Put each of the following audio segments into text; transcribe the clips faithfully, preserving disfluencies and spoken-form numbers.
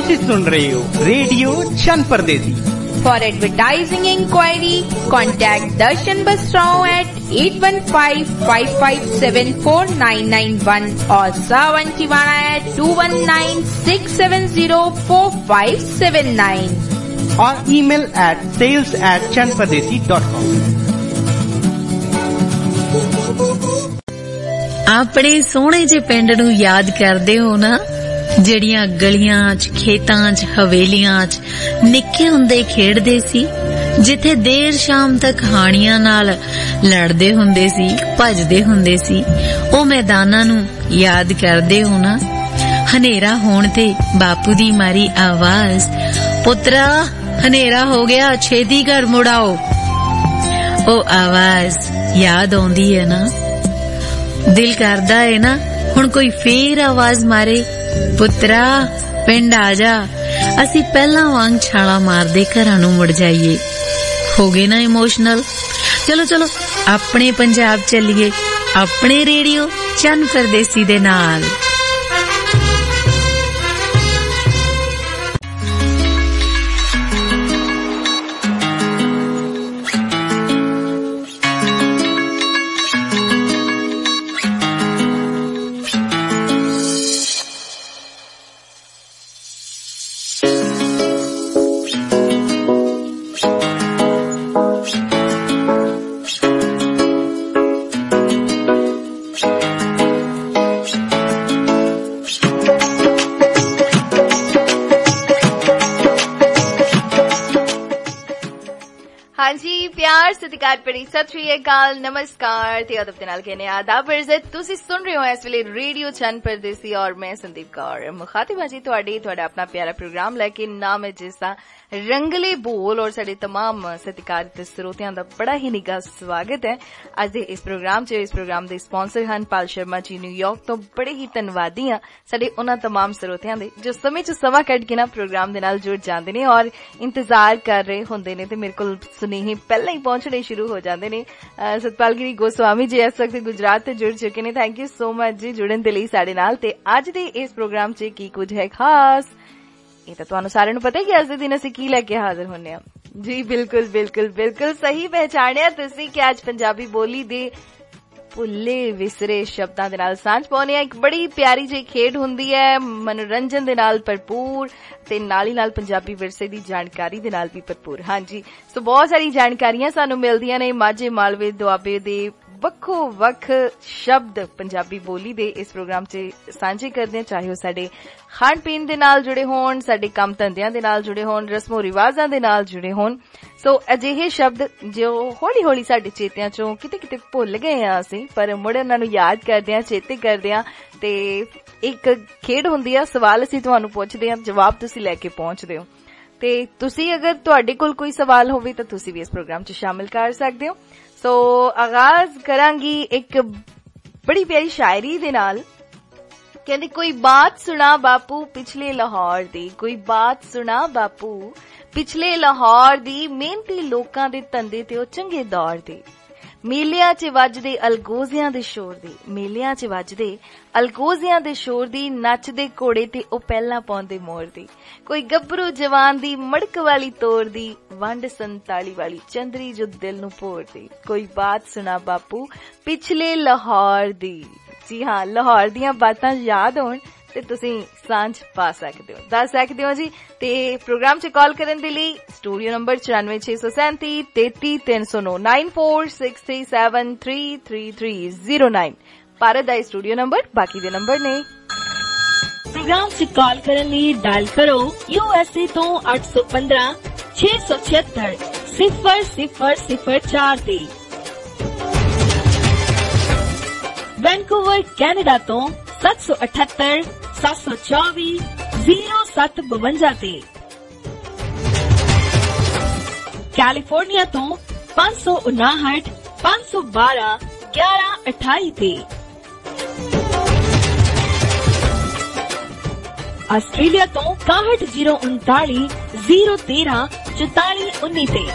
ਤੁਸੀਂ ਸੁਣ ਰਹੇ ਹੋ ਰੇਡੀਓ ਚੰਨ ਪਰਦੇਸੀ। For advertising inquiry, contact Darshan Basrao at eight one five, five five seven, four nine nine one or Sawan Tivana at two one nine, six seven zero, four five seven nine or email at sales at chanpardesi dot com. ਆਪਣੇ ਸੋਹਣੇ ਜਿਹੇ ਪਿੰਡ ਨੂੰ ਯਾਦ ਕਰਦੇ ਹੋ ਨਾ, ਜਿਹੜੀਆਂ ਗਲੀਆਂ 'ਚ, ਖੇਤਾਂ 'ਚ, ਹਵੇਲੀਆਂ 'ਚ ਨਿੱਕੇ ਹੁੰਦੇ ਖੇਡਦੇ ਸੀ, ਜਿੱਥੇ ਦੇਰ ਸ਼ਾਮ ਤੱਕ ਹਾਣੀਆਂ ਨਾਲ ਲੜਦੇ ਹੁੰਦੇ ਸੀ, ਭੱਜਦੇ ਹੁੰਦੇ ਸੀ। ਉਹ ਮੈਦਾਨਾਂ ਨੂੰ ਯਾਦ ਕਰਦੇ ਹੋ ਨਾ। ਹਨੇਰਾ ਹੋਣ ਤੇ ਬਾਪੂ ਦੀ ਮਾਰੀ ਆਵਾਜ਼, ਪੁੱਤਰਾ ਹਨੇਰਾ ਹੋ ਗਿਆ, ਛੇਤੀ ਘਰ ਮੁੜ ਆਓ। ਉਹ ਆਵਾਜ਼ ਯਾਦ ਆਉਂਦੀ ਹੈ ਨਾ। ਦਿਲ ਕਰਦਾ ਹੈ ਨਾ ਹੁਣ ਕੋਈ ਫੇਰ ਆਵਾਜ਼ ਮਾਰੇ, ਪੁੱਤਰਾ ਪਿੰਡ ਆ ਜਾ, ਅਸੀਂ ਪਹਿਲਾਂ ਵਾਂਗ ਛਾਲਾ ਮਾਰਦੇ ਘਰਾਂ ਨੂੰ ਮੁੜ ਜਾਈਏ। ਹੋ ਗਏ ਨਾ ਇਮੋਸ਼ਨਲ। ਚਲੋ ਚਲੋ ਆਪਣੇ ਪੰਜਾਬ ਚੱਲੀਏ, ਆਪਣੇ ਰੇਡੀਓ ਚੰਨ ਪਰਦੇਸੀ ਦੇ ਨਾਲ। ਸਤਿਕਾਰ ਭਰੀ ਸਤਿ ਸ਼੍ਰੀ ਅਕਾਲ, ਨਮਸਕਾਰ ਤੇ ਅਦਬ ਦੇ ਨਾਲ ਕਹਿੰਦੇ ਆਦਾਬ ਇਜ਼ਤ। ਤੁਸੀਂ ਸੁਣ ਰਹੇ ਹੋ ਇਸ ਵੇਲੇ ਰੇਡੀਓ ਚੰਨ ਪਰਦੇਸੀ ਔਰ ਮੈਂ ਸੰਦੀਪ ਕੌਰ। ਮੁਖਾਤਿਬਾਜੀ ਤੁਹਾਡੀ, ਤੁਹਾਡਾ ਆਪਣਾ ਪਿਆਰਾ ਪ੍ਰੋਗਰਾਮ ਲੈ ਕੇ ਨਾਮ ਹੈ ਜਿਸ ਦਾ ਰੰਗਲੇ ਬੋਲ। ਔਰ ਸਾਡੇ ਤਮਾਮ ਸਤਿਕਾਰਿਤ ਸਰੋਤਿਆਂ ਦਾ ਬੜਾ ਹੀ ਨਿੱਘਾ ਸਵਾਗਤ ਹੈ ਅੱਜ ਦੇ ਇਸ ਪ੍ਰੋਗਰਾਮ 'ਚ। ਇਸ ਪ੍ਰੋਗਰਾਮ ਦੇ ਸਪਾਂਸਰ ਹਨ ਪਾਲ ਸ਼ਰਮਾ ਜੀ ਨਿਊਯਾਰਕ ਤੋਂ। ਬੜੇ ਹੀ ਧੰਨਵਾਦੀ ਹਾਂ ਸਾਡੇ ਉਹਨਾਂ ਤਮਾਮ ਸਰੋਤਿਆਂ ਦੇ ਜੋ ਸਮੇਂ 'ਚ ਸਮਾਂ ਕੱਢ ਕੇ ਨਾ ਪ੍ਰੋਗਰਾਮ ਦੇ ਨਾਲ ਜੁੜ ਜਾਂਦੇ ਨੇ ਔਰ ਇੰਤਜ਼ਾਰ ਕਰ ਰਹੇ ਹੁੰਦੇ ਨੇ ਤੇ ਮੇਰੇ ਕੋਲ ਸੁਨੇਹੇ ਪਹਿਲਾਂ ਹੀ ਪਹੁੰਚਣੇ ਸ਼ੁਰੂ ਹੋ ਜਾਂਦੇ ਨੇ। ਸਤਪਾਲਗਿਰੀ ਗੋਸਵਾਮੀ ਜੀ ਇਸ ਵਕਤ ਗੁਜਰਾਤ ਤੋਂ ਜੁੜ ਚੁੱਕੇ ਨੇ। ਥੈਂਕ ਯੂ ਸੋ ਮਚ ਜੀ ਜੁੜਨ ਦੇ ਲਈ ਸਾਡੇ ਨਾਲ। ਤੇ ਅੱਜ ਦੇ ਇਸ ਪ੍ਰੋਗਰਾਮ 'ਚ ਕੀ ਕੁਝ ਹੈ ਖਾਸ, ਇਹ ਤਾਂ ਤੁਹਾਨੂੰ ਸਾਰਿਆਂ ਨੂੰ ਪਤਾ ਹੀ ਕਿ ਅੱਜ ਦੇ ਦਿਨ ਅਸੀਂ ਕੀ ਲੈ ਕੇ ਹਾਜ਼ਰ ਹੁੰਦੇ ਹਾਂ। ਜੀ ਬਿਲਕੁਲ ਬਿਲਕੁਲ ਬਿਲਕੁਲ ਸਹੀ ਪਹਿਚਾਣਿਆ ਤੁਸੀਂ ਕਿ ਅੱਜ ਪੰਜਾਬੀ ਬੋਲੀ ਦੇ ਭੁੱਲੇ ਵਿਸਰੇ ਸ਼ਬਦਾਂ ਦੇ ਨਾਲ ਸਾਂਝ ਪਾਉਂਦੇ ਆ। ਇੱਕ ਬੜੀ ਪਿਆਰੀ ਜਿਹੀ ਖੇਡ ਹੁੰਦੀ ਹੈ, ਮਨੋਰੰਜਨ ਦੇ ਨਾਲ ਭਰਪੂਰ ਤੇ ਨਾਲ ਹੀ ਨਾਲ ਪੰਜਾਬੀ ਵਿਰਸੇ ਦੀ ਜਾਣਕਾਰੀ ਦੇ ਨਾਲ ਵੀ ਭਰਪੂਰ। ਹਾਂਜੀ, ਸੋ ਬਹੁਤ ਸਾਰੀ ਜਾਣਕਾਰੀਆਂ ਸਾਨੂੰ ਮਿਲਦੀਆਂ ਨੇ। ਮਾਝੇ, ਮਾਲਵੇ, ਦੁਆਬੇ ਦੇ ਵੱਖੋ ਵੱਖ ਸ਼ਬਦ ਪੰਜਾਬੀ ਬੋਲੀ ਦੇ ਇਸ ਪ੍ਰੋਗਰਾਮ 'ਚ ਸਾਂਝੇ ਕਰਦੇ ਹਾਂ, ਚਾਹੇ ਉਹ ਸਾਡੇ ਖਾਣ ਪੀਣ ਦੇ ਨਾਲ ਜੁੜੇ ਹੋਣ, ਸਾਡੇ ਕੰਮ ਧੰਦਿਆਂ ਦੇ ਨਾਲ ਜੁੜੇ ਹੋਣ, ਰਸਮੋ ਰਿਵਾਜ਼ਾਂ ਦੇ ਨਾਲ ਜੁੜੇ ਹੋਣ। ਸੋ ਅਜਿਹੇ ਸ਼ਬਦ ਜੋ ਹੌਲੀ ਹੌਲੀ ਸਾਡੇ ਚੇਤਿਆਂ 'ਚੋਂ ਕਿਤੇ ਕਿਤੇ ਭੁੱਲ ਗਏ ਆ ਅਸੀਂ, ਪਰ ਮੁੜ ਉਹਨਾਂ ਨੂੰ ਯਾਦ ਕਰਦੇ ਹਾਂ, ਚੇਤੇ ਕਰਦੇ ਹਾਂ। ਤੇ ਇੱਕ ਖੇਡ ਹੁੰਦੀ ਆ, ਸਵਾਲ ਅਸੀਂ ਤੁਹਾਨੂੰ ਪੁੱਛਦੇ ਹਾਂ, ਜਵਾਬ ਤੁਸੀਂ ਲੈ ਕੇ ਪਹੁੰਚਦੇ ਹੋ। ਤੇ ਤੁਸੀਂ ਅਗਰ ਤੁਹਾਡੇ ਕੋਲ ਕੋਈ ਸਵਾਲ ਹੋਵੇ ਤਾਂ ਤੁਸੀਂ ਵੀ ਇਸ ਪ੍ਰੋਗਰਾਮ 'ਚ ਸ਼ਾਮਿਲ ਕਰ ਸਕਦੇ ਹੋ। ਸੋ ਆਗਾਜ਼ ਕਰਾਂਗੀ ਇੱਕ ਬੜੀ ਪਿਆਰੀ ਸ਼ਾਇਰੀ ਦੇ ਨਾਲ। ਕਹਿੰਦੇ ਕੋਈ ਬਾਤ ਸੁਣਾ ਬਾਪੂ ਪਿਛਲੇ ਲਾਹੌਰ ਦੀ, ਕੋਈ ਬਾਤ ਸੁਣਾ ਬਾਪੂ ਪਿਛਲੇ ਲਾਹੌਰ ਦੀ, ਮਿਹਨਤੀ ਲੋਕਾਂ ਦੇ ਧੰਦੇ ਤੇ ਉਹ ਚੰਗੇ ਦੌਰ ਦੇ। ਮੇਲਿਆਂ 'ਚ ਵੱਜਦੇ ਅਲਗੋਜ਼ਿਆਂ ਦੇ ਸ਼ੋਰ ਦੀ, ਮੇਲਿਆਂ 'ਚ ਵੱਜਦੇ ਅਲਗੋਜ਼ਿਆਂ ਦੇ ਸ਼ੋਰ ਦੀ, ਨੱਚਦੇ ਘੋੜੇ ਤੇ ਉਹ ਪਹਿਲਾਂ ਪਾਉਂਦੇ ਮੋਰ ਦੀ। ਕੋਈ ਗੱਭਰੂ ਜਵਾਨ ਦੀ ਮੜਕ ਵਾਲੀ ਤੋਰ ਦੀ, ਵੰਡ ਸੰਤਾਲੀ ਵਾਲੀ ਚੰਦਰੀ ਜੋ ਦਿਲ ਨੂੰ ਭੋਰਦੀ। ਕੋਈ ਬਾਤ ਸੁਣਾ ਬਾਪੂ ਪਿਛਲੇ ਲਾਹੌਰ ਦੀ। ਜੀ ਹਾਂ, ਲਾਹੌਰ ਦੀਆਂ ਬਾਤਾਂ ਯਾਦ ਹੋਣ ਤੇ ਤੁਸੀਂ ਸਾਂਝ ਪਾ ਸਕਦੇ ਹੋ, ਦੱਸ ਸਕਦੇ ਹੋ ਜੀ। ਤੇ ਪ੍ਰੋਗਰਾਮ 'ਚ ਕਾਲ ਕਰਨ ਦੇ ਲਈ ਸਟੂਡੀਓ ਨੰਬਰ ਚੁਰਾਨਵੇਂ ਛੇ ਸੌ ਸੈਂਤੀ ਤੇਤੀ ਤਿੰਨ ਸੌ ਨੌ nine four six three seven three three three zero nine ਭਾਰਤ ਦਾ ਸਟੂਡੀਓ ਨੰਬਰ। ਬਾਕੀ ਦੇ ਨੰਬਰ ਨੇ ਪ੍ਰੋਗਰਾਮ 'ਚ ਕਾਲ ਕਰਨ ਲਈ ਡਾਇਲ ਕਰੋ ਯੂ ਐਸ ਏ ਤੋਂ ਅੱਠ ਸੌ ਪੰਦਰਾਂ ਛੇ ਸੌ ਛਿਅੱਤਰ ਸਿਫਰ ਸਿਫਰ ਸਿਫਰ ਚਾਰ ਤੇ, ਵੈਨਕੂਵਰ ਕੈਨੇਡਾ ਤੋਂ ਸੱਤ ਸੌ ਅਠੱਤਰ ਸੱਤ ਸੌ ਚੌਵੀ ਜ਼ੀਰੋ ਸੱਤ ਬਵੰਜਾ ਤੇ, ਕੈਲੀਫੋਰਨੀਆ ਤੋਂ ਪੰਜ ਸੌ ਉਨਾਹਠ ਪੰਜ ਸੌ ਬਾਰਾਂ ਗਿਆਰਾਂ ਅਠਾਈ ਤੇ, ਆਸਟ੍ਰੇਲੀਆ ਤੋਂ ਇਕਾਹਠ ਜ਼ੀਰੋ ਉਨਤਾਲੀ ਜ਼ੀਰੋ ਤੇਰਾਂ ਚੁਤਾਲੀ ਉੱਨੀ ਤੇ,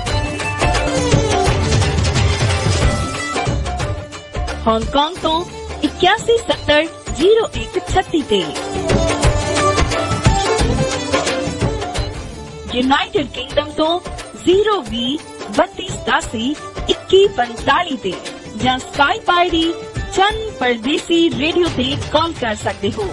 ਹਾਂਗਕਾਂਗ ਤੋਂ ਇਕਿਆਸੀ ਸੱਤਰ ਜ਼ੀਰੋ ਇੱਕ ਛੱਤੀ ਤੇ, यूनाइटेड किंगडम तो जीरो भी बत्ती सतासी इक्की पंताली ते ਜਾਂ ਸਕਾਈਪ ਆਈਡੀ ਚੰਨ ਪਰਦੇਸੀ ਰੇਡੀਓ ਤੇ ਕਾਲ ਕਰ ਸਕਦੇ ਹੋ।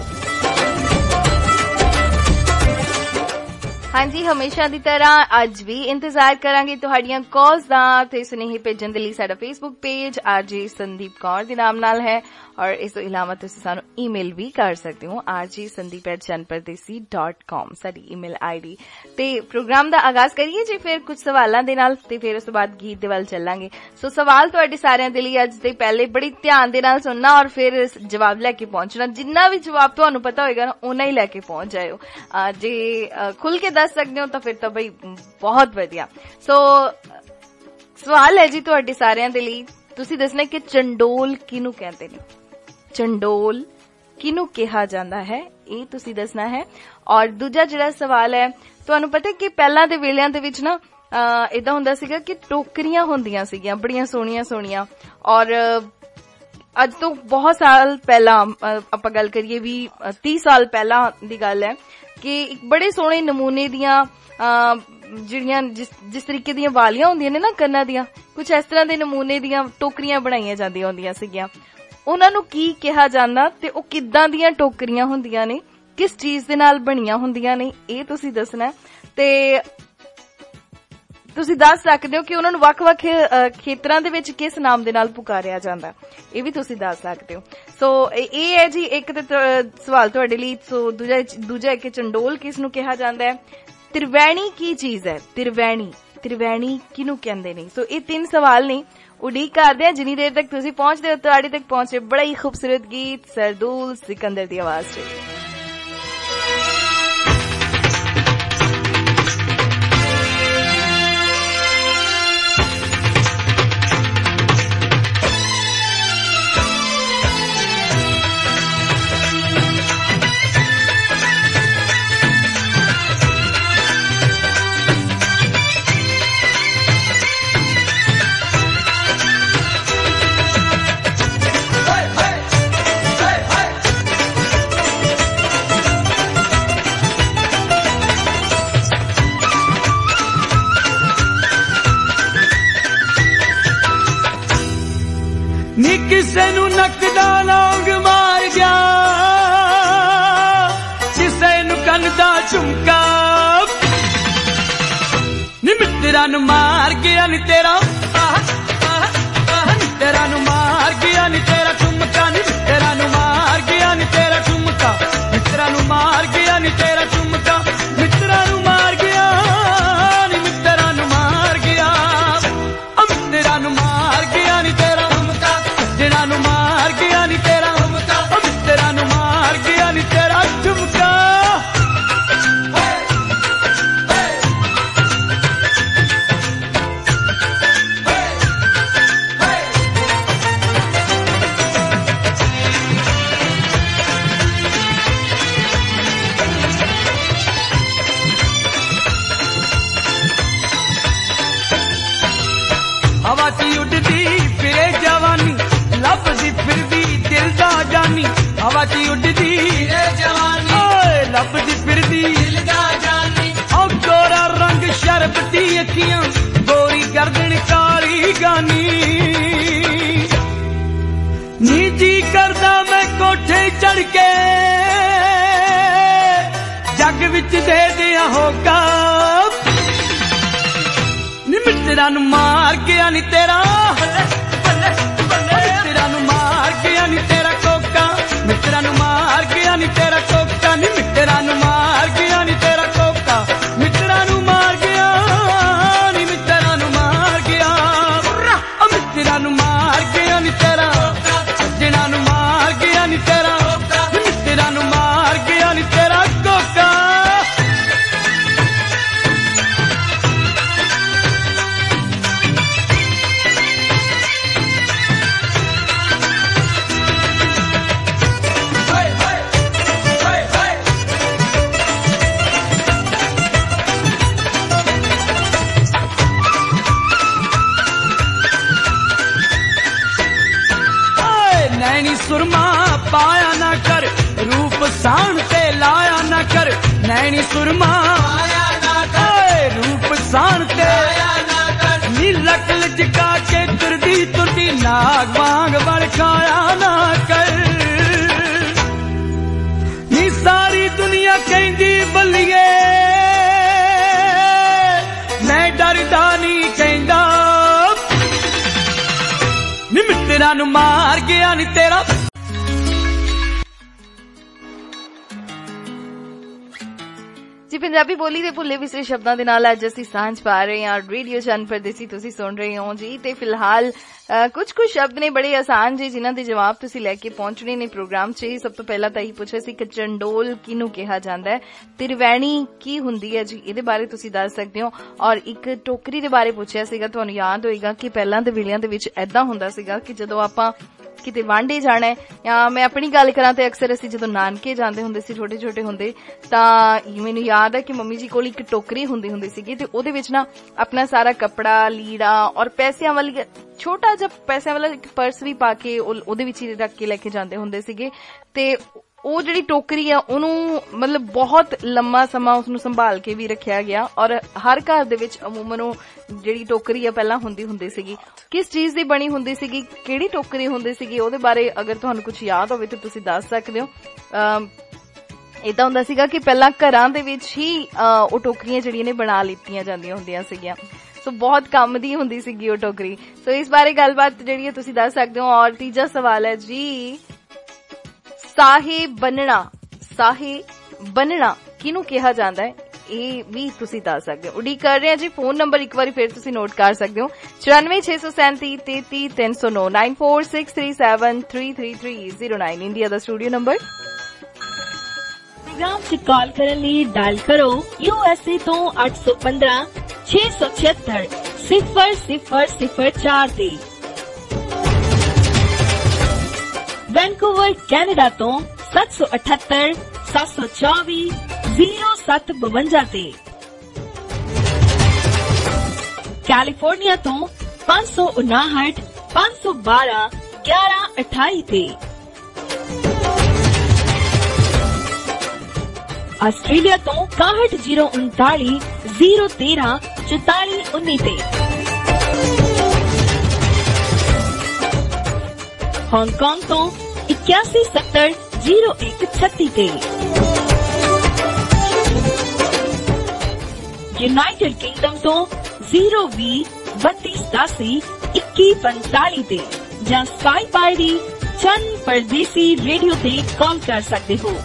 ਹਾਂਜੀ, ਹਮੇਸ਼ਾ ਦੀ ਤਰ੍ਹਾਂ ਅੱਜ ਵੀ ਇੰਤਜ਼ਾਰ ਕਰਾਂਗੇ ਤੁਹਾਡੀਆਂ ਕਾਲਸ ਦਾ ਤੇ ਸੁਨੇਹੇ ਭੇਜਣ ਦੇ ਲਈ। ਸਾਡਾ Facebook page RJ Sandeep Kaur ਦੇ ਨਾਮ ਨਾਲ ਹੈ ਔਰ ਇਸ ਤੋਂ ਇਲਾਵਾ ਤੁਸੀਂ ਸਾਨੂੰ ਈਮੇਲ ਵੀ ਕਰ ਸਕਦੇ ਹੋ RJ Sandeep at Channpardesi dot com ਸਾਡੀ ਈਮੇਲ ਆਈਡੀ। ਤੇ ਪ੍ਰੋਗਰਾਮ ਦਾ ਆਗਾਜ਼ ਕਰੀਏ ਜੀ ਫਿਰ ਕੁਝ ਸਵਾਲਾਂ ਦੇ ਨਾਲ ਤੇ ਫਿਰ ਉਸ ਤੋਂ ਬਾਅਦ ਗੀਤ ਦੇ ਵੱਲ ਚੱਲਾਂਗੇ। ਸੋ ਸਵਾਲ ਤੁਹਾਡੇ ਸਾਰਿਆਂ ਦੇ ਲਈ ਅੱਜ ਦੇ ਪਹਿਲੇ ਬੜੀ ਧਿਆਨ ਦੇ ਨਾਲ ਸੁਣਨਾ ਔਰ ਫਿਰ ਜਵਾਬ ਲੈ ਕੇ ਪਹੁੰਚਣਾ। ਜਿੰਨਾ ਵੀ ਜਵਾਬ ਤੁਹਾਨੂੰ ਪਤਾ ਹੋਏਗਾ ਨਾ ਓਨਾ ਹੀ ਲੈ ਕੇ ਪਹੁੰਚ ਜਾਇਓ। ਜੇ ਖੁੱਲ ਕੇ ਦੱਸ ਸਕਦੇ ਹੋ ਤਾਂ ਫਿਰ ਤਾਂ ਬਈ ਬਹੁਤ ਵਧੀਆ। ਸੋ ਸਵਾਲ ਹੈ ਜੀ ਤੁਹਾਡੇ ਸਾਰਿਆਂ ਦੇ ਲਈ, ਤੁਸੀਂ ਦੱਸਣਾ ਕਿ ਚੰਡੋਲ ਕਿਹਨੂੰ ਕਹਿੰਦੇ ਨੇ। ਚੰਡੋਲ ਕਿਹਨੂੰ ਕਿਹਾ ਜਾਂਦਾ ਹੈ ਇਹ ਤੁਸੀਂ ਦੱਸਣਾ ਹੈ। ਔਰ ਦੂਜਾ ਜਿਹੜਾ ਸਵਾਲ ਹੈ, ਤੁਹਾਨੂੰ ਪਤਾ ਕਿ ਪਹਿਲਾਂ ਦੇ ਵੇਲਿਆਂ ਦੇ ਵਿੱਚ ਨਾ ਏਦਾਂ ਹੁੰਦਾ ਸੀਗਾ ਕਿ ਟੋਕਰੀਆਂ ਹੁੰਦੀਆਂ ਸੀਗੀਆਂ ਬੜੀਆਂ ਸੋਹਣੀਆਂ ਸੋਹਣੀਆਂ। ਔਰ ਅੱਜ ਤੋਂ ਬਹੁਤ ਸਾਲ ਪਹਿਲਾਂ ਆਪਾਂ ਗੱਲ ਕਰੀਏ ਵੀ ਤੀਹ ਸਾਲ ਪਹਿਲਾਂ ਦੀ ਗੱਲ ਹੈ ਕਿ ਇੱਕ ਬੜੇ ਸੋਹਣੇ ਨਮੂਨੇ ਦੀਆਂ ਜਿਹੜੀਆਂ ਜਿਸ ਜਿਸ ਤਰੀਕੇ ਦੀਆਂ ਵਾਲੀਆਂ ਹੁੰਦੀਆਂ ਨੇ ਨਾ ਕੰਨਾਂ ਦੀਆਂ, ਕੁਛ ਇਸ ਤਰ੍ਹਾਂ ਦੇ ਨਮੂਨੇ ਦੀਆਂ ਟੋਕਰੀਆਂ ਬਣਾਈਆਂ ਜਾਂਦੀਆਂ ਹੁੰਦੀਆਂ ਸੀਗੀਆਂ। ਉਹਨਾਂ ਨੂੰ ਕੀ ਕਿਹਾ ਜਾਂਦਾ ਤੇ ਉਹ ਕਿੱਦਾਂ ਦੀਆਂ ਟੋਕਰੀਆਂ ਹੁੰਦੀਆਂ ਨੇ, ਕਿਸ ਚੀਜ਼ ਦੇ ਨਾਲ ਬਣੀਆਂ ਹੁੰਦੀਆਂ ਨੇ, ਇਹ ਤੁਸੀਂ ਦੱਸਣਾ। ਤੇ ਤੁਸੀਂ ਦੱਸ ਸਕਦੇ ਹੋ ਕਿ ਉਹਨਾਂ ਨੂੰ ਵੱਖ-ਵੱਖ ਖੇਤਰਾਂ ਦੇ ਵਿੱਚ ਕਿਸ ਨਾਮ ਦੇ ਨਾਲ ਪੁਕਾਰਿਆ ਜਾਂਦਾ, ਇਹ ਵੀ ਤੁਸੀਂ ਦੱਸ ਸਕਦੇ ਹੋ। ਸੋ ਇਹ ਹੈ ਜੀ ਇੱਕ ਤੇ ਸਵਾਲ ਤੁਹਾਡੇ ਲਈ। ਸੋ ਦੂਜਾ ਦੂਜਾ ਕਿ ਚੰਡੋਲ ਕਿਸ ਨੂੰ ਕਿਹਾ ਜਾਂਦਾ ਹੈ। ਤਿਰਵੈਣੀ ਕੀ ਚੀਜ਼ ਹੈ। ਤਿਰਵੈਣੀ ਤਿਰਵੈਣੀ ਕਿਹਨੂੰ ਕਹਿੰਦੇ ਨੇ। ਸੋ ਇਹ ਤਿੰਨ ਸਵਾਲ ਨੇ। ਉਡੀਕ ਕਰਦੇ ਆ ਜਿੰਨੀ ਦੇਰ ਤੱਕ ਤੁਸੀਂ ਪਹੁੰਚਦੇ ਹੋ ਤੁਹਾਡੇ ਤੱਕ ਪਹੁੰਚੇ ਬੜਾ ਹੀ ਖੂਬਸੂਰਤ ਗੀਤ ਸਰਦੂਲ ਸਿਕੰਦਰ ਦੀ ਆਵਾਜ਼ ਚ। ਕਿਸੇ ਨੂੰ ਨੱਕਦਾ ਲੌਂਗ ਮਾਰ ਗਿਆ, ਕਿਸੇ ਨੂੰ ਕੰਨ ਦਾ ਝੁਮਕਾ, ਨੀ ਮਿੱਤਰਾਂ ਨੂੰ ਮਾਰ ਗਿਆ ਨੀ ਤੇਰਾ ਮਿੱਤਰਾਂ ਨੂੰ ਮਾਰ ਗਿਆ ਨੀ ਤੇਰਾ ਝੁਮਕਾ, ਨੀ ਮਿੱਤਰਾਂ ਨੂੰ ਮਾਰ ਗਿਆ ਨੀ ਤੇਰਾ ਝੁਮਕਾ, ਮਿੱਤਰਾਂ ਨੂੰ ਮਾਰ ਗਿਆ ਨੀ ਤੇਰਾ ਝੁਮਕਾ, ਮਿੱਤਰਾਂ ਨੂੰ ਮਾਰ ਗਿਆ ਨੀ ਮਿੱਤਰਾਂ ਨੂੰ ਮਾਰ ਗਿਆ, ਮਿੱਤਰਾਂ ਨੂੰ ਮਾਰ ਗਿਆ ਨੀ ਤੇਰਾ ਜਿਹੜਾ ਨੂੰ ਮਾਰ ਗਿਆ ਨੀ ਤੇਰਾ ਝੁਮਕਾ, ਮਿੱਤਰਾਂ ਨੂੰ ਮਾਰ ਗਿਆ ਨੀ ਤੇਰਾ ਝੁਮਕਾ। ਹਵਾ ਚ ਉੱਡਦੀ ਫਿਰੇ ਜਵਾਨੀ, ਲੱਭਦੀ ਫਿਰਦੀ ਦਿਲ ਦਾ ਜਾਨੀ, ਹਵਾ ਚ ਉੱਡਦੀ ਫਿਰੇ ਜਵਾਨੀ, ਓਏ ਲੱਭਦੀ ਫਿਰਦੀ ਦਿਲ ਦਾ ਜਾਨੀ, ਓ ਗੋਰਾ ਰੰਗ ਸ਼ਰਬਤੀ ਅੱਖੀਆਂ, ਗੋਰੀ ਗਰਦਨ ਕਾਲੀ ਗਾਨੀ, ਨੀ ਜੀ ਕਰਦਾ ਮੈਂ ਕੋਠੇ ਚੜ ਕੇ ਜੱਗ ਵਿੱਚ ਦੇ ਦਿਆਂ ਹੋਗਾ, ਨੀ ਮਿੱਤਰਾਂ ਨੂੰ ਮਾਰ ਗਿਆ ਨੀ ਤੇਰਾ ਮਿੱਤਰਾਂ ਨੂੰ ਮਾਰ ਗਿਆ ਨੀ ਤੇਰਾ ਕੋਕਾ, ਮਿੱਤਰਾਂ ਨੂੰ ਮਾਰ ਗਿਆ ਨੀ ਤੇਰਾ ਕੋਕਾ, ਨੀ ਮਿੱਤਰਾਂ ਨੂੰ ਮਾਰ ਗਿਆ ਨੀ ਤੇਰਾ ਕੋਕਾ, ਮਿੱਤਰਾਂ ਨੂੰ ਮਾਰ ਗਿਆ ਨੀ ਮਿੱਤਰਾਂ ਨੂੰ ਮਾਰ ਗਿਆ, ਮਿੱਤਰਾਂ ਨੂੰ ਮਾਰ ਗਿਆ ਨੀ ਤੇਰਾ ਸੱਜਣਾ ਨੂੰ ਮਾਰ ਗਿਆ ਨੀ ਤੇਰਾ, ਮਿੱਤਰਾਂ ਨੂੰ ਮਾਰ ਗਿਆ ਨੀ ਤੇਰਾ ਕੋਕਾ। ਸੁਰਮਾ ਪਾਇਆ ਨਾ ਕਰ, ਰੂਪ ਸਾਣ ਤੇ ਲਾਇਆ ਨਾ ਕਰ, ਨੈਣੀ ਸੁਰਮਾ ਪਾਇਆ ਨਾ ਕਰ, लटका के तुरदी तुरदी नाग वांग बल खाया ना कर नी सारी दुनिया कहंदी बल्लिए मैं डरदा नहीं कहंदा नी मित्तरां नूं मार गया नी तेरा जी पंजाबी बोली दे भुल्ले विसरे शब्दां दे नाल अज असीं सांझ पा रहे हां रेडियो चन परदेसी तुसीं सुन रहे हो जी ते फिलहाल कुछ कुछ शब्द ने बड़े आसान जी जिन्हां दे जवाब तुसीं लैके पहुंचने ने प्रोग्राम च। सब तो पहला तां ही पुछिआ सी कि चंडोल किहनूं कहा जांदा है, त्रिवैणी की हुंदी है जी इहदे बारे तुसीं दस सकदे हो, और एक टोकरी दे बारे पुछिआ सीगा। तुहानूं याद होएगा कि पहिलां दे वेलिਆਂ ਦੇ ਵਿੱਚ ऐदां हुंदा सीगा कि जदों आपां किते वांडे जाना है या मैं अपनी गल करा तो अक्सर असीं जदों नानके जांदे हुंदे सी छोटे छोटे हुंदे तां मैनूं याद है कि मम्मी जी कोल एक टोकरी हुंदी हुंदी सीगी ते ओहदे विच ना अपना सारा कपड़ा लीड़ा और पैसिਆਂ वाली छोटा जिहा पैसिਆਂ वाला एक पर्स भी पा के ओहदे विच ही रख के लेके जांदे हुंदे सीगे ते ਉਹ ਜਿਹੜੀ ਟੋਕਰੀ ਆ ਉਹਨੂੰ ਮਤਲਬ ਬਹੁਤ ਲੰਮਾ ਸਮਾਂ ਉਸਨੂੰ ਸੰਭਾਲ ਕੇ ਵੀ ਰੱਖਿਆ ਗਿਆ ਔਰ ਹਰ ਘਰ ਦੇ ਵਿੱਚ ਅਮੂਮਨ ਉਹ ਜਿਹੜੀ ਟੋਕਰੀ ਆ ਪਹਿਲਾਂ ਹੁੰਦੀ ਹੁੰਦੀ ਸੀਗੀ। ਕਿਸ ਚੀਜ਼ ਦੀ ਬਣੀ ਹੁੰਦੀ ਸੀਗੀ, ਕਿਹੜੀ ਟੋਕਰੀ ਹੁੰਦੀ ਸੀਗੀ, ਉਹਦੇ ਬਾਰੇ ਅਗਰ ਤੁਹਾਨੂੰ ਕੁਝ ਯਾਦ ਹੋਵੇ ਤਾਂ ਤੁਸੀਂ ਦੱਸ ਸਕਦੇ ਹੋ। ਏਦਾਂ ਹੁੰਦਾ ਸੀਗਾ ਕਿ ਪਹਿਲਾਂ ਘਰਾਂ ਦੇ ਵਿੱਚ ਹੀ ਉਹ ਟੋਕਰੀਆਂ ਜਿਹੜੀਆਂ ਨੇ ਬਣਾ ਲਿੱਤੀਆਂ ਜਾਂਦੀਆਂ ਹੁੰਦੀਆਂ ਸੀਗੀਆਂ, ਸੋ ਬਹੁਤ ਕੰਮ ਦੀ ਹੁੰਦੀ ਸੀਗੀ ਉਹ ਟੋਕਰੀ। ਸੋ ਇਸ ਬਾਰੇ ਗੱਲਬਾਤ ਜਿਹੜੀ ਹੈ ਤੁਸੀਂ ਦੱਸ ਸਕਦੇ ਹੋ। ਔਰ ਤੀਜਾ ਸਵਾਲ ਹੈ ਜੀ ਸਾਹੇ ਬੰਨਣਾ, ਸਾਹੇ ਬੰਨਣਾ ਕਿਹਨੂੰ ਕਿਹਾ ਜਾਂਦਾ ਹੈ, ਇਹ ਵੀ ਤੁਸੀਂ ਦੱਸ ਸਕਦੇ ਹੋ। ਉਡੀਕ ਕਰ ਰਹੇ ਹਾਂ ਜੀ। ਫੋਨ ਨੰਬਰ ਇੱਕ ਵਾਰੀ ਫਿਰ ਤੁਸੀਂ ਨੋਟ ਕਰ ਸਕਦੇ ਹੋ ਚੁਰਾਨਵੇਂ ਛੇ ਸੌ ਸੈਂਤੀ ਤੇਤੀ ਤਿੰਨ ਸੌ ਨੌ nine four six three seven three three three zero nine India ਦਾ ਸਟੂਡੀਓ ਨੰਬਰ। प्रोग्राम से कॉल करने लिए डायल करो यूएसए तो आठ सौ पंद्रह छह सौ छिहत्तर सिफर सिफर सिफर चार ते। वैंकूवर कैनेडा तो सात सौ अठहत्तर सात सौ चौबीस जीरो सत बवंजा ते। कैलिफोर्निया तो पाँच सौ उनाहठ पाँच सौ बारह ग्यारह अठाई ते। ऑस्ट्रेलिया तो काहठ जीरो उनताली जीरो तेरह चौताली उन्नी ते। हांगकांग तो इक्यासी सत्तर जीरो एक छत्ती ते। यूनाइटेड किंगडम तो जीरो भी बत्तीस दासी इक्की पंताली ते। ਜਾਂ स्काइप आईडी चन परदेसी रेडियो ते कॉल कर सकते हो।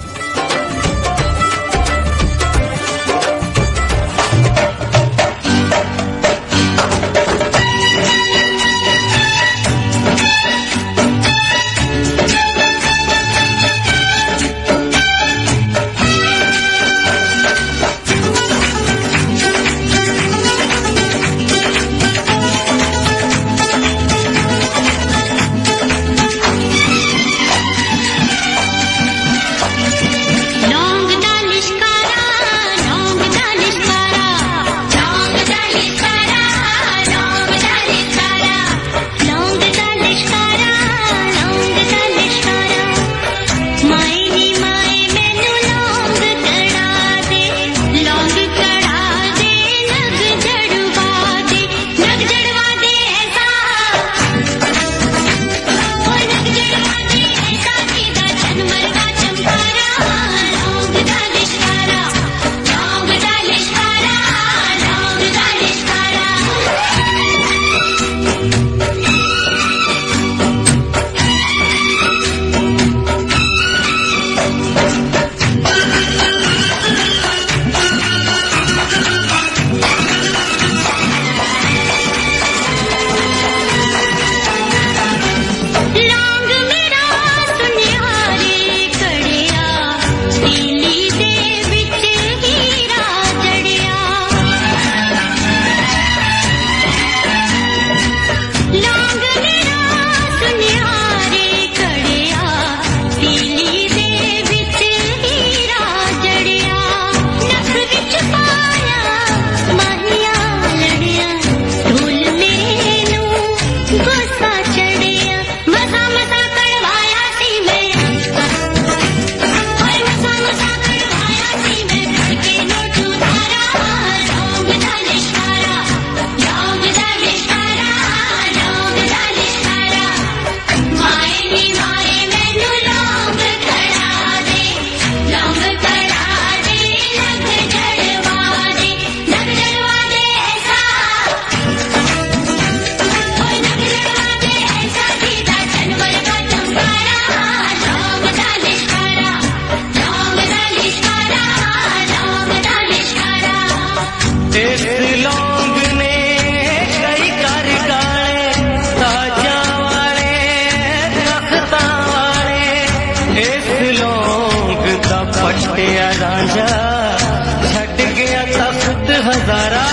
ਗਿਆ ਰਾਂਝਾ ਛੱਡ ਗਿਆ ਤਖਤ ਹਜ਼ਾਰਾ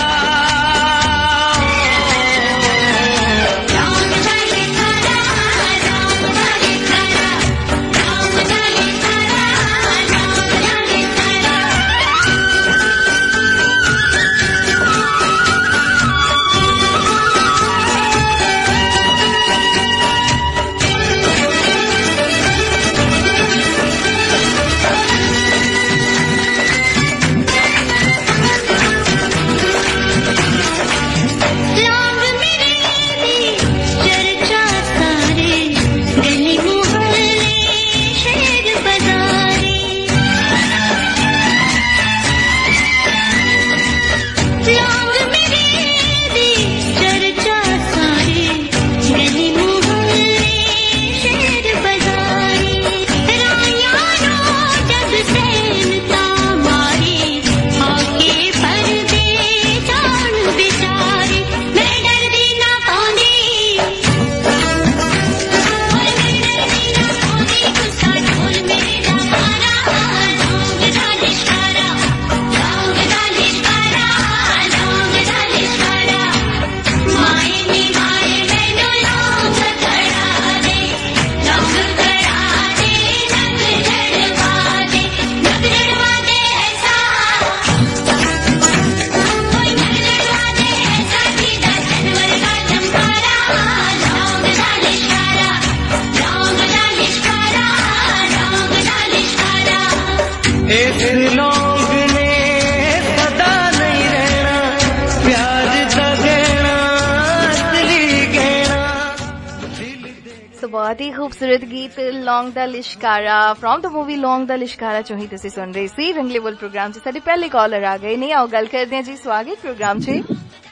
बहुत ही खूबसूरत गीत लौंग दा लिशकारा फ्रॉम द मूवी लौंग दा लिशकारा चो ही तुसी सुन रहे सी रंगले बोल प्रोग्राम च साडे पहले कॉलर आ गए नहीं आओ गल करदे हैं जी स्वागत प्रोग्राम च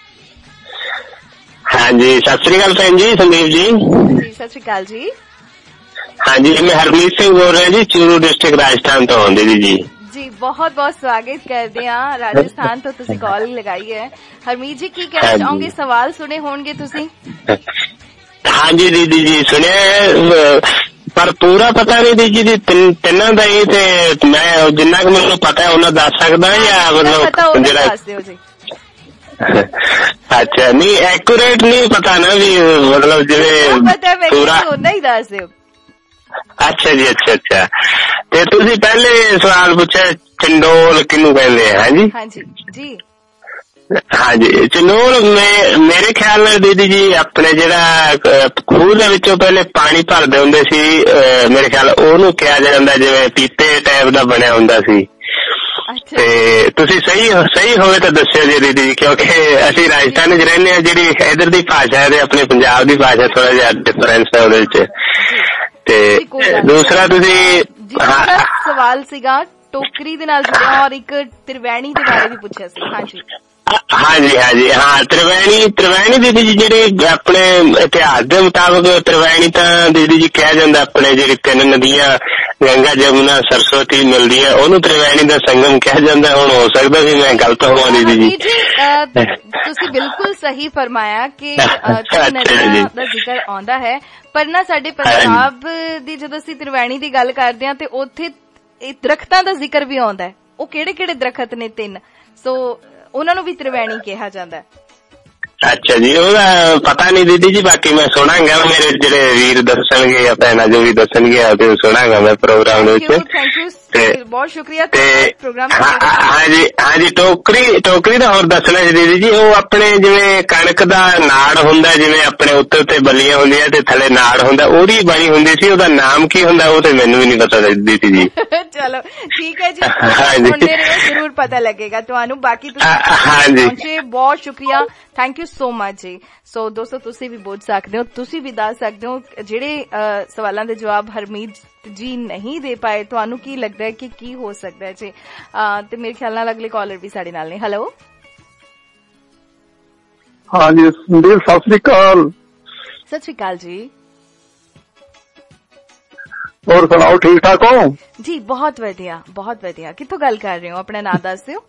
हाँ जी सत श्री अकाल भैन जी संदीप जी जी सत श्री अकाल जी हाँ जी मैं हरमीत सिंह बोल रहा जी चूरू डिस्ट्रिक्ट राजस्थान तो आंदे जी जी जी बहुत बहुत स्वागत करते हैं राजस्थान तो तुसी कॉल लगाई है हरमीत जी की कहना चाहोगे सवाल सुने होंगे तुसी हाँ जी दीदी जी सुने पर पूरा पता नहीं दीदी जी तिना का ही ते मैं जिन्ना क मैनूं पता है उन्ना दस सकदा या मतलब जेड़ा अच्छा नहीं एक्यूरेट नहीं पता ना भी मतलब जिवें पूरा उन्ना ही दस दिओ अच्छा जी अच्छा अच्छा ते तुसीं पहले सवाल पूछा चंडोल किनू कहंदे हैं हाँ जी हाँ जी जी हाँ जी चंडोल में मेरे ख्याल नाल दीदी जी अपने जेड़ा खूह दे विचों पहले पानी भरदे हुंदे सी मेरे ख्याल ओनू कहा जांदा जिवें पीपे टाइप दा बनिया हुंदा सी ते तुसीं सही सही होवे तां दस्सिओ जी दीदी जी क्योंकि असीं राजस्थान च रहिंदे आ जेहड़ी इधर दी भाषा है ते अपने पंजाब दी भाषा थोड़ा जिहा डिफरेंस है ओहदे विच ते दूसरा तुसीं सवाल सीगा टोकरी दे नाल जुड़िया और एक त्रिवैणी दे बारे भी पूछिया सी हाँ जी हाँ जी हाँ जी हाँ त्रिवैणी त्रिवैणी दीदी जी जेडे अपने इतिहास के मुताबिक त्रिवैणी तो दीदी जी कहा जाता अपने जी तीन नदियां गंगा जमुना सरस्वती मिलती है ओनू त्रिवैणी का संगम कहा जाता हुण हो सकता भी मैं गलत होवां दीदी जी तुसीं बिल्कुल सही फरमाया कि तीन नदियां दा जिक्र आउंदा है पर ना साडे पंजाब दी जदों असीं त्रिवैणी दी गल करदे हां ते उत्थे दरख्तां दा जिक्र भी आउंदा है ओ किहड़े किहड़े दरख्त ने तीन सो उन्हां नूं भी त्रिवैणी कहा जांदा है अच्छा जी ओहदा पता नहीं दीदी जी बाकी मैं सुनांगा मेरे जेडे वीर दसणगे या भैणा जो भी दसणगे ते सुनांगा मैं प्रोग्राम दे विच थैंक यू बहुत शुक्रिया प्रोग्राम हाँ जी हाँ जी टोकरी टोकरी दा होर दसना जी दीदी जी वो अपने जिवें कणक दा नाड़ हुंदा जिवें अपने उत्ते ते बलियां हुंदियां ते थले नाड़ हुंदा ओदी बनी हुंदी सी ओदा नाम की हुंदा वो ते मैनूं भी नहीं पता दीदी जी चलो ठीक है जी सुनते रहो जरूर पता लगेगा तुहानूं बाकी हाँ जी बहुत शुक्रिया थैंक यू सो मच जी सो दोस्तों तुसी भी बोल सकते हो तुसी भी दस सकते हो जेडे सवालों के जवाब हरमीत जी नहीं दे पाए तुहानू की लगता है कि की हो सकता है जी ते मेरे ख्याल नाल अगले कॉलर भी साडे नाल ने हेलो हाँ जी संदीप सत श्री अकाल सत श्री अकाल जी और सुनाओ ठीक ठाक हो जी बहुत वधिया बहुत वधिया कित्थों गल कर रहे हो अपना नाम दस दिओ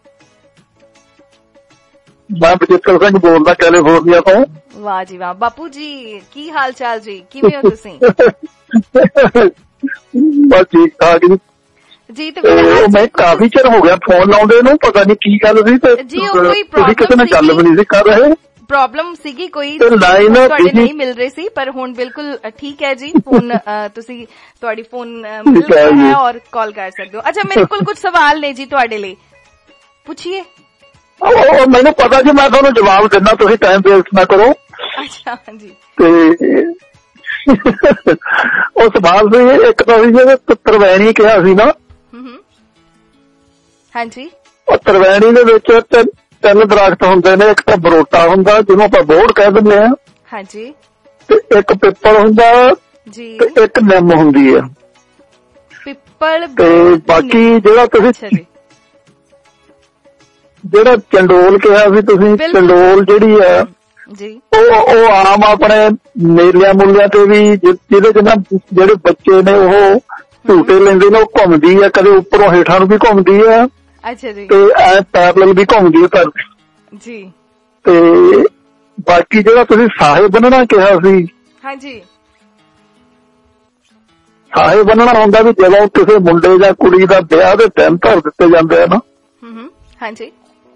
मैं बचित्र सिंह बोलदा कैलिफोर्निया तो वाह जी वाह बापू जी की हाल चाल जी किवें हो तुसीं बस ठीक ठाक जी ਜੀ। ਤੇ ਮੈਂ ਕਾਫੀ ਚਿਰ ਹੋ ਗਿਆ ਫੋਨ ਲਾਉਂਦੇ ਨੂੰ, ਪਤਾ ਨਹੀਂ ਕੀ ਗੱਲ ਸੀ ਤੇ ਤੁਸੀਂ ਕਿਸੇ ਨਾਲ ਗੱਲ ਵੀ ਨਹੀਂ ਸੀ ਕਰ ਰਹੇ। ਪ੍ਰੋਬਲਮ ਸੀਗੀ ਕੋਈ, ਲਾਈਨ ਤੁਹਾਡੇ ਨਹੀਂ ਮਿਲ ਰਹੀ ਸੀ, ਪਰ ਹੁਣ ਬਿਲਕੁਲ ਠੀਕ ਹੈ ਜੀ। ਫੋਨ ਤੁਸੀਂ ਤੁਹਾਡੀ ਫੋਨ ਮਿਲ ਰਿਹਾ ਹੈ ਔਰ ਕਾਲ ਕਰ ਸਕਦੇ ਹੋ। ਅੱਛਾ, ਮੇਰੇ ਕੋਲ ਕੁਝ ਸਵਾਲ ਨੇ ਜੀ ਤੁਹਾਡੇ ਲਈ, ਪੁੱਛੀਏ। ਉਹ ਮੈਨੂੰ ਪਤਾ ਜੀ, ਮੈਂ ਤੁਹਾਨੂੰ ਜਵਾਬ ਦਿੰਦਾ, ਤੁਸੀਂ ਟਾਈਮ ਵੇਸਟ ਨਾ ਕਰੋ। ਅੱਛਾ ਜੀ। ਤੇ ਉਹ ਸਵਾਲ ਸੀ ਇੱਕ ਤਾਂ ਸੀ ਜਿਹੜੇ ਤਰਵੈਣੀ ਕਿਹਾ ਸੀ ਨਾ। ਹਾਂਜੀ। ਉਹ ਤਰਵੈਣੀ ਦੇ ਵਿੱਚ ਤਿੰਨ ਦਰਖਤ ਹੁੰਦੇ ਨੇ, ਇੱਕ ਤਾਂ ਬਰੋਟਾ ਹੁੰਦਾ ਜਿਹਨੂੰ ਆਪਾਂ ਬੋਹੜ ਕਹਿ ਦਿੰਦੇ ਆ। ਹਾਂਜੀ। ਤੇ ਇੱਕ ਪਿੱਪਲ ਹੁੰਦਾ ਜੀ, ਤੇ ਇੱਕ ਨਿੰਮ ਹੁੰਦੀ ਆ। ਪਿੱਪਲ ਤੇ ਬਾਕੀ ਜਿਹੜਾ ਤੁਸੀਂ ਜਿਹੜਾ ਚੰਡੋਲ ਕਿਹਾ ਸੀ ਤੁਸੀਂ, ਚੰਡੋਲ ਜਿਹੜੀ ਆ ਜੀ ਉਹ ਉਹ ਆਮ ਆਪਣੇ ਮੇਲਿਆਂ ਮੁੱਲਿਆਂ ਤੇ ਵੀ ਜਿਹਦੇ ਚ ਨਾ ਜਿਹੜੇ ਬੱਚੇ ਨੇ ਉਹ ਝੂਟੇ ਲੈਂਦੇ ਨੇ, ਉਹ ਘੁੰਮਦੀ ਆ, ਕਦੇ ਉੱਪਰੋਂ ਹੇਠਾਂ ਨੂੰ ਵੀ ਘੁੰਮਦੀ ਆ। ਅੱਛਾ ਜੀ। ਤੇ ਐ ਪੈਰਲਲ ਵੀ ਘੁੰਮਦੀ ਹੈ ਪਰ ਜੀ। ਤੇ ਬਾਕੀ ਜਿਹੜਾ ਤੁਸੀਂ ਸਾਹੇ ਬੰਨਣਾ ਕਿਹਾ ਸੀ। ਹਾਂਜੀ। ਸਾਹੇ ਬੰਨਣਾ ਹੁੰਦਾ ਵੀ ਜਦੋਂ ਕਿਸੇ ਮੁੰਡੇ ਜਾਂ ਕੁੜੀ ਦਾ ਵਿਆਹ ਦੇ ਦਿਨ ਧਰ ਦਿੱਤੇ ਜਾਂਦੇ ਆ ਨਾ। ਹੂੰ। ਹਾਂਜੀ।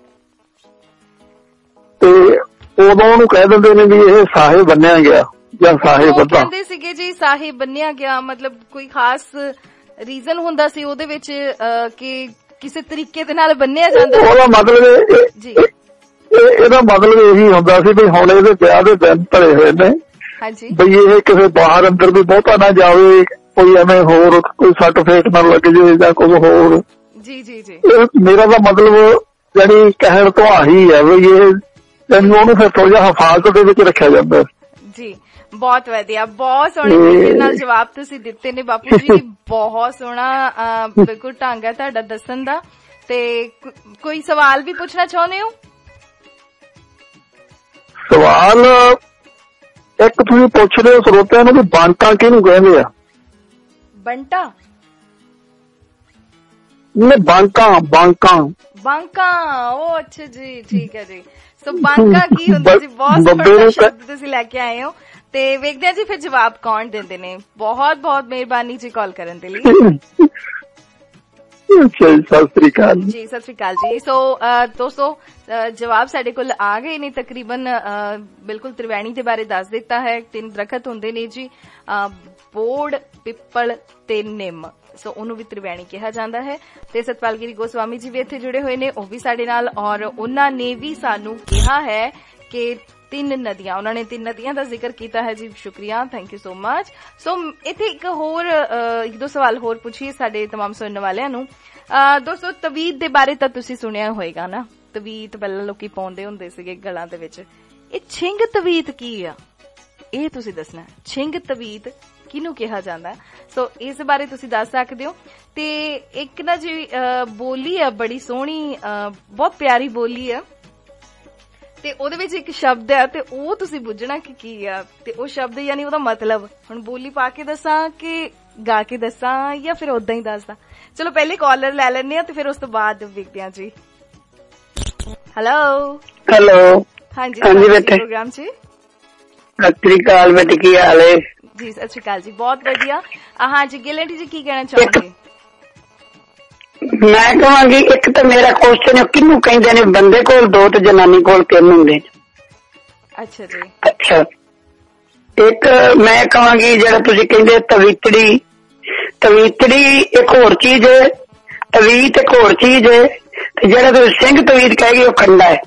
ਤੇ ਉਦੋਂ ਉਹਨੂੰ ਕਹਿ ਦਿੰਦੇ ਨੇ ਵੀ ਇਹ ਸਾਹੇ ਬੰਨਿਆ ਗਿਆ ਜਾਂ ਸਾਹੇ ਬੰਦਾ। ਕਹਿੰਦੇ ਸੀਗੇ ਜੀ ਸਾਹੇ ਬੰਨਿਆ ਗਿਆ, ਮਤਲਬ ਕੋਈ ਖਾਸ ਰੀਜ਼ਨ ਹੁੰਦਾ ਸੀ ਉਹਦੇ ਵਿੱਚ ਕਿ ਕਿਸੇ ਤਰੀਕੇ ਦੇ ਨਾਲ ਬੰਨਿਆ ਜਾਂਦਾ। ਉਹਦਾ ਮਤਲਬ ਜੀ ਇਹਦਾ ਮਤਲਬ ਇਹੀ ਹੁੰਦਾ ਸੀ ਵੀ ਹੁਣ ਇਹਦੇ ਵਿਆਹ ਦੇ ਦਿਨ ਧਰੇ ਹੋਏ ਨੇ। ਹਾਂਜੀ। ਬਈ ਇਹ ਕਿਸੇ ਬਾਹਰ ਅੰਦਰ ਵੀ ਬਹੁਤਾ ਨਾ ਜਾਵੇ, ਕੋਈ ਐਵੇਂ ਹੋਰ ਕੋਈ ਸੱਟ ਫੇਟ ਨਾ ਲੱਗ ਜੇ ਜਾਂ ਕੁਝ ਹੋਰ। ਜੀ ਜੀ ਜੀ। ਮੇਰਾ ਤਾਂ ਮਤਲਬ ਜਿਹੜੀ ਕਹਿਣ ਤੋਂ ਆਹੀ ਹੈ ਵੀ ਇਹ ਤੈਨੂੰ ਉਹਨੂੰ ਫਿਰ ਥੋੜਾ ਜਿਹਾ ਹਿਫਾਜ਼ਤ ਦੇ ਵਿੱਚ ਰੱਖਿਆ ਜਾਂਦਾ। ਜੀ ਬਹੁਤ ਵਧੀਆ, ਬਹੁਤ ਸੋਹਣੇ ਤਰੀਕੇ ਨਾਲ ਜਵਾਬ ਤੁਸੀਂ ਦਿੱਤੇ ਨੇ ਬਾਪੂ ਜੀ। ਬਹੁਤ ਸੋਹਣਾ ਬਿਲਕੁਲ ਢੰਗ ਹੈ ਤੁਹਾਡਾ ਦੱਸਣ ਦਾ। ਤੇ ਕੋਈ ਸਵਾਲ ਵੀ ਪੁੱਛਣਾ ਚਾਹੁੰਦੇ ਹੋ? ਸਵਾਲ ਇੱਕ ਤੁਸੀਂ ਪੁੱਛ ਰਹੇ ਹੋ ਸਰੋਤਿਆਂ ਨੂੰ ਵੀ ਬਾਂਟਾਂ ਕਿਹਨੂੰ ਕਹਿੰਦੇ ਆ? ਬੰਟਾ ਨਹੀਂ, ਬਾਂਕਾਂ ਬਾਂਕਾਂ ਬਾਂਕਾਂ। ਉਹ ਅੱਛਾ ਜੀ, ਠੀਕ ਹੈ ਜੀ। ਸੋ ਬਾਂਕਾਂ ਕੀ ਹੁੰਦਾ ਜੀ? ਬਹੁਤ ਸੋਹਣਾ ਸ਼ਬਦ ਤੁਸੀਂ ਲੈ ਕੇ ਆਏ ਹੋ। ਤੇ ਵੇਖਦੇ ਆ ਜੀ ਫਿਰ ਜਵਾਬ ਕੌਣ ਦਿੰਦੇ ਨੇ। ਬਹੁਤ ਬਹੁਤ ਮਿਹਰਬਾਨੀ ਜੀ ਕਾਲ ਕਰਨ ਦੇ ਲਈ। ਸਤਿ ਸ੍ਰੀ ਅਕਾਲ ਜੀ। ਸਤਿ ਸ੍ਰੀ ਅਕਾਲ ਜੀ। ਸੋ ਦੋਸਤੋ ਜਵਾਬ ਸਾਡੇ ਕੋਲ ਆ ਗਏ ਨੇ ਤਕਰੀਬਨ। ਬਿਲਕੁਲ ਤ੍ਰਿਵੈਣੀ ਦੇ ਬਾਰੇ ਦੱਸ ਦਿੱਤਾ ਹੈ। ਤਿੰਨ ਦਰਖਤ ਹੁੰਦੇ ਨੇ ਜੀ, ਬੋੜ, ਪਿੱਪਲ ਤੇ ਨਿੰਮ। ਸੋ ਉਹਨੂੰ ਵੀ ਤ੍ਰਿਵੈਣੀ ਕਿਹਾ ਜਾਂਦਾ ਹੈ। ਤੇ ਸਤਪਾਲ ਗਿਰੀ ਗੋਸਵਾਮੀ ਜੀ ਵੀ ਇੱਥੇ ਜੁੜੇ ਹੋਏ ਨੇ, ਉਹ ਵੀ ਸਾਡੇ ਨਾਲ, ਔਰ ਉਹਨਾਂ ਨੇ ਵੀ ਸਾਨੂੰ ਕਿਹਾ ਹੈ ਕਿ ਤਿੰਨ ਨਦੀਆਂ, ਉਹਨਾਂ ਨੇ ਤਿੰਨ ਨਦੀਆਂ ਦਾ ਜ਼ਿਕਰ ਕੀਤਾ ਹੈ ਜੀ। ਸ਼ੁਕਰੀਆ, thank you so much. So ਇੱਥੇ ਇੱਕ ਹੋਰ ਇੱਕ ਦੋ ਸਵਾਲ ਹੋਰ ਪੁੱਛੀਏ ਸਾਡੇ ਤਮਾਮ ਸੁਣਨ ਵਾਲਿਆਂ ਨੂੰ। ਦੋਸਤੋ ਤਵੀਤ ਦੇ ਬਾਰੇ ਤਾਂ ਤੁਸੀਂ ਸੁਣਿਆ ਹੋਏਗਾ ਨਾ। ਤਵੀਤ ਪਹਿਲਾਂ ਲੋਕੀ ਪਾਉਂਦੇ ਹੁੰਦੇ ਸੀਗੇ ਗਲਾਂ ਦੇ ਵਿੱਚ। ਇਹ ਛਿੰਗ ਤਵੀਤ ਕੀ ਆ, ਇਹ ਤੁਸੀਂ ਦੱਸਣਾ। ਛਿੰਗ ਤਵੀਤ ਕਿਹਨੂੰ ਕਿਹਾ ਜਾਂਦਾ? ਸੋ ਇਸ ਬਾਰੇ ਤੁਸੀਂ ਦੱਸ ਸਕਦੇ ਹੋ। ਤੇ ਇੱਕ ਨਾ ਜੀ ਬੋਲੀ ਆ ਬੜੀ ਸੋਹਣੀ, ਬਹੁਤ ਪਿਆਰੀ ਬੋਲੀ ਆ, ਤੇ ਉਹਦੇ ਵਿੱਚ ਇੱਕ ਸ਼ਬਦ ਹੈ ਤੇ ਉਹ ਤੁਸੀਂ ਬੁੱਝਣਾ ਕਿ ਕੀ ਆ। ਤੇ ਉਹ ਸ਼ਬਦ ਯਾਨੀ ਉਹਦਾ ਮਤਲਬ ਹੁਣ ਬੋਲੀ ਪਾ ਕੇ ਦੱਸਾਂ ਕਿ ਗਾ ਕੇ ਦੱਸਾਂ ਜਾਂ ਫਿਰ ਉਦਾਂ ਹੀ ਦੱਸਦਾ? ਚਲੋ ਪਹਿਲੇ ਕਾਲਰ ਲੈ ਲੈਣੇ ਆ ਤੇ ਫਿਰ ਉਸ ਤੋਂ ਬਾਅਦ ਵੇਖਦੇ ਆ ਜੀ। Hello hello. ਹਾਂਜੀ ਹਾਂਜੀ ਬੇਟੇ, ਪ੍ਰੋਗਰਾਮ ਚ। ਸਤਿ ਸ੍ਰੀ ਅਕਾਲ ਬੇਟੇ, ਕੀ ਹਾਲ ਹੈ? ਜੀ ਸਤਿ ਸ੍ਰੀ ਅਕਾਲ ਜੀ, ਬਹੁਤ ਵਧੀਆ। ਹਾਂਜੀ ਗਿਲੈਂਟੀ ਜੀ ਕੀ ਕਹਿਣਾ ਚਾਹੋਗੇ? ਮੈਂ ਕਹਾਂਗੀ ਇੱਕ ਤਾਂ ਮੇਰਾ ਕੁਐਸਚਨ ਕਿਹਨੂੰ ਕਹਿੰਦੇ ਨੇ ਬੰਦੇ ਕੋਲ ਦੋ ਤੇ ਜਨਾਨੀ ਕੋਲ ਤਿੰਨ ਹੁੰਦੇ ਨੇ? ਅੱਛਾ ਜੀ। ਅੱਛਾ, ਇੱਕ ਮੈਂ ਕਹਾਂਗੀ ਜਿਹੜਾ ਤੁਸੀਂ ਕਹਿੰਦੇ ਤਵੀਤੜੀ, ਤਵੀਤੜੀ ਇੱਕ ਹੋਰ ਚੀਜ਼ ਹੈ, ਤਵੀਤ ਇੱਕ ਹੋਰ ਚੀਜ਼ ਹੈ, ਤੇ ਜਿਹੜਾ ਤੁਸੀਂ ਸਿੰਘ ਤਵੀਤ ਕਹੇਗੀ ਉਹ ਖੰਡਾ ਹੈ।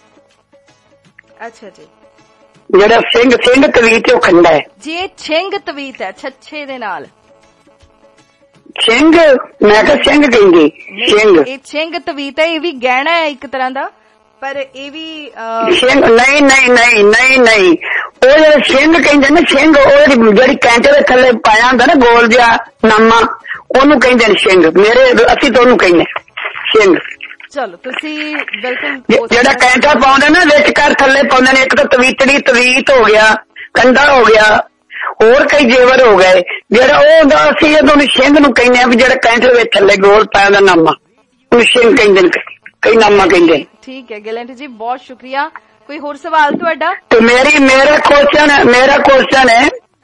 ਅੱਛਾ ਜੀ। ਜਿਹੜਾ ਸਿੰਘ ਸਿੰਘ ਤਵੀਤ ਉਹ ਖੰਡਾ ਹੈ। ਜੇ ਛਿੰਗ ਤਵੀਤ ਹੈ ਛੱਛੇ ਦੇ ਨਾਲ, ਸਿੰਘ ਮੈਂ ਕਿਹਾ ਸਿੰਘ ਕਹਿੰਦੀ ਸਿੰਘ। ਇਹ ਛਿੰਗ ਤਵੀਤ ਹੈ, ਇਹ ਵੀ ਗਹਿਣਾ ਹੈ ਇੱਕ ਤਰ੍ਹਾਂ ਦਾ, ਪਰ ਇਹ ਵੀ ਸਿੰਘ ਨਹੀਂ ਨਹੀਂ ਨਹੀਂ ਨਹੀਂ ਨਹੀਂ ਉਹ ਜਿਹੜਾ ਸਿੰਘ ਕਹਿੰਦੇ ਨਾ, ਸਿੰਘ ਉਹ ਜਿਹੜੀ ਕੈਂਟੇ ਦੇ ਥੱਲੇ ਪਾਇਆ ਹੁੰਦਾ ਨਾ ਗੋਲ ਜਿਹਾ ਨਾਮਾ, ਉਹਨੂੰ ਕਹਿੰਦੇ ਨੇ ਸਿੰਘ। ਮੇਰੇ ਅਸੀਂ ਤਾਂ ਉਹਨੂੰ ਕਹਿੰਦੇ ਸਿੰਘ। ਚਲੋ ਤੁਸੀਂ ਬਿਲਕੁਲ ਜਿਹੜਾ ਕੈਂਟਾ ਪਾਉਂਦੇ ਨਾ ਵਿੱਚ ਕਰ ਥੱਲੇ ਪਾਉਂਦੇ ਨੇ, ਇੱਕ ਤਾਂ ਤਵੀਤੜੀ ਤਵੀਤ ਹੋ ਗਿਆ, ਕੰਡਾ ਹੋ ਗਿਆ, ਹੋਰ ਕਈ ਜੇਵਰ ਹੋ ਗਏ। ਜਿਹੜਾ ਉਹ ਹੁੰਦਾ ਅਸੀਂ ਉਹਨੂੰ ਸਿੰਘ ਨੂੰ ਕਹਿੰਦੇ ਆ ਵੀ ਜਿਹੜਾ ਕੈਂਟੇ ਵਿੱਚ ਥੱਲੇ ਗੋਲ ਪਾਇਆ ਦਾ ਨਾਮਾ, ਉਹਨੂੰ ਸਿੰਘ ਕਹਿੰਦੇ ਨੇ, ਕਈ ਨਾਮਾ ਕਹਿੰਦੇ ਨੇ। ਠੀਕ ਹੈ ਗਿਲੈਂਟ ਜੀ, ਬਹੁਤ ਸ਼ੁਕਰੀਆ। ਕੋਈ ਹੋਰ ਸਵਾਲ ਤੁਹਾਡਾ? ਤੇ ਮੇਰੀ ਮੇਰਾ ਕੁਐਸਚਨ ਮੇਰਾ ਕੁਐਸਚਨ ਹੈ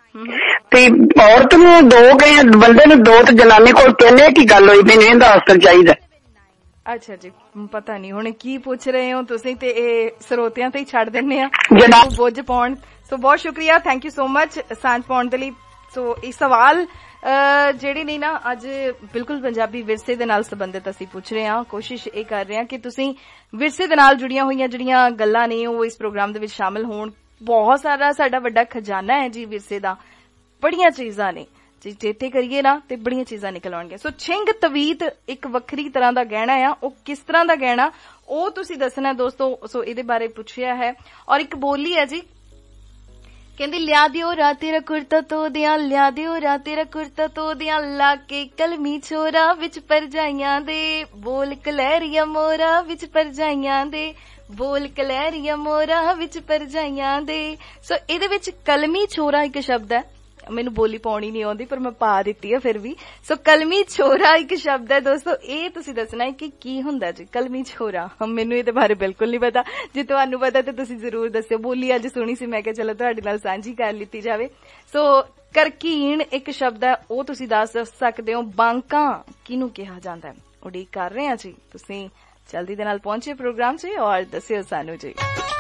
ਤੇ ਔਰਤ ਨੂੰ ਦੋ ਗਏ ਬੰਦੇ ਨੂੰ ਦੋ ਤੇ ਜਨਾਨੀ ਕੋਲ ਤਿੰਨ ਕੀ ਗੱਲ ਹੋਈ ਮੈਨੂੰ ਇਹਦਾ ਅਸਰ ਚਾਹੀਦਾ। ਅੱਛਾ ਜੀ, ਪਤਾ ਨਹੀਂ ਹੁਣ ਕੀ ਪੁੱਛ ਰਹੇ ਹੋ ਤੁਸੀਂ ਤੇ ਇਹ ਸਰੋਤਿਆਂ ਤੇ ਹੀ ਛੱਡ ਦਿੰਨੇ ਆ ਬੁੱਝ ਪਾਉਣ। ਸੋ ਬਹੁਤ ਸ਼ੁਕਰੀਆ, ਥੈਂਕ ਯੂ ਸੋ ਮਚ ਸਾਂਝ ਪਾਉਣ ਦੇ ਲਈ। ਸੋ ਇਹ ਸਵਾਲ ਜਿਹੜੇ ਨਹੀਂ ਨਾ ਅੱਜ ਬਿਲਕੁਲ ਪੰਜਾਬੀ ਵਿਰਸੇ ਦੇ ਨਾਲ ਸੰਬੰਧਿਤ ਅਸੀਂ ਪੁੱਛ ਰਹੇ ਹਾਂ। ਕੋਸ਼ਿਸ਼ ਇਹ ਕਰ ਰਹੇ ਹਾਂ ਕਿ ਤੁਸੀਂ ਵਿਰਸੇ ਦੇ ਨਾਲ ਜੁੜੀਆਂ ਹੋਈਆਂ ਜਿਹੜੀਆਂ ਗੱਲਾਂ ਨੇ ਉਹ ਇਸ ਪ੍ਰੋਗਰਾਮ ਦੇ ਵਿੱਚ ਸ਼ਾਮਲ ਹੋਣ। ਬਹੁਤ ਸਾਰਾ ਸਾਡਾ ਵੱਡਾ ਖਜ਼ਾਨਾ ਹੈ ਜੀ ਵਿਰਸੇ ਦਾ, ਬੜੀਆਂ ਚੀਜ਼ਾਂ ਨੇ ਜੇ ਚੇਤੇ ਕਰੀਏ ਨਾ ਤੇ ਬੜੀਆਂ ਚੀਜ਼ਾਂ ਨਿਕਲ ਆਉਣਗੀਆਂ। ਸੋ ਛਿੰਗ ਤਵੀਤ ਇੱਕ ਵੱਖਰੀ ਤਰ੍ਹਾਂ ਦਾ ਗਹਿਣਾ ਆ, ਉਹ ਕਿਸ ਤਰ੍ਹਾਂ ਦਾ ਗਹਿਣਾ ਉਹ ਤੁਸੀਂ ਦੱਸਣਾ ਦੋਸਤੋ। ਸੋ ਇਹਦੇ ਬਾਰੇ ਪੁੱਛਿਆ ਹੈ। ਔਰ ਇੱਕ ਬੋਲੀ ਹੈ ਜੀ, ਕਹਿੰਦੀ ਲਿਆ ਦਿਓ ਰਾ ਤੇਰਾ ਕੁਰਤਾ ਤੋ ਦਿਆਂ, ਲਿਆ ਦਿਓ ਰਾ ਤੇਰਾ ਕੁਰਤਾ ਤੋ ਦਿਆਂ, ਲਾ ਕੇ ਕਲਮੀ ਛੋਰਾ ਵਿੱਚ ਪਰਜਾਈਆਂ ਦੇ, ਬੋਲ ਕਲਹਿਰੀਆਂ ਮੋਰਾ ਵਿੱਚ ਪਰਜਾਈਆਂ ਦੇ, ਬੋਲ ਕਲਹਿਰੀਆਂ ਮੋਰਾ ਵਿੱਚ ਪਰਜਾਈਆਂ ਦੇ। ਸੋ ਇਹਦੇ ਵਿੱਚ ਕਲਮੀ ਛੋਰਾ ਇੱਕ ਸ਼ਬਦ ਹੈ, ਮੈਨੂੰ ਬੋਲੀ ਪਾਉਣੀ ਨਹੀਂ ਆਉਂਦੀ ਪਰ ਮੈਂ ਪਾ ਦਿੱਤੀ ਹੈ ਫਿਰ ਵੀ। ਸੋ ਕਲਮੀ ਛੋਰਾ ਇੱਕ ਸ਼ਬਦ ਹੈ ਦੋਸਤੋ, ਇਹ ਤੁਸੀਂ ਦੱਸਣਾ ਹੈ ਕਿ ਕੀ ਹੁੰਦਾ ਜੀ ਕਲਮੀ ਛੋਰਾ। ਮੈਨੂੰ ਇਹਦੇ ਬਾਰੇ ਬਿਲਕੁਲ ਨਹੀਂ ਪਤਾ, ਜੇ ਤੁਹਾਨੂੰ ਪਤਾ ਤਾਂ ਤੁਸੀਂ ਜ਼ਰੂਰ ਦੱਸਿਓ। ਬੋਲੀ ਅੱਜ ਸੁਣੀ ਸੀ, ਮੈਂ ਕਿਹਾ ਚਲੋ ਤੁਹਾਡੇ ਨਾਲ ਸਾਂਝੀ ਕਰ ਲਿੱਤੀ ਜਾਵੇ। ਸੋ ਕਰਕੀਣ ਇੱਕ ਸ਼ਬਦ ਹੈ, ਉਹ ਤੁਸੀਂ ਦੱਸ ਸਕਦੇ ਹੋ। ਬਾਂਕਾਂ ਕਿਹਨੂੰ ਕਿਹਾ ਜਾਂਦਾ ਹੈ? ਉਡੀਕ ਕਰ ਰਹੇ ਹਾਂ ਜੀ, ਤੁਸੀਂ ਜਲਦੀ ਦੇ ਨਾਲ ਪਹੁੰਚੇ ਪ੍ਰੋਗਰਾਮ 'ਚ ਔਰ ਦੱਸਿਓ ਸਾਨੂੰ ਜੀ।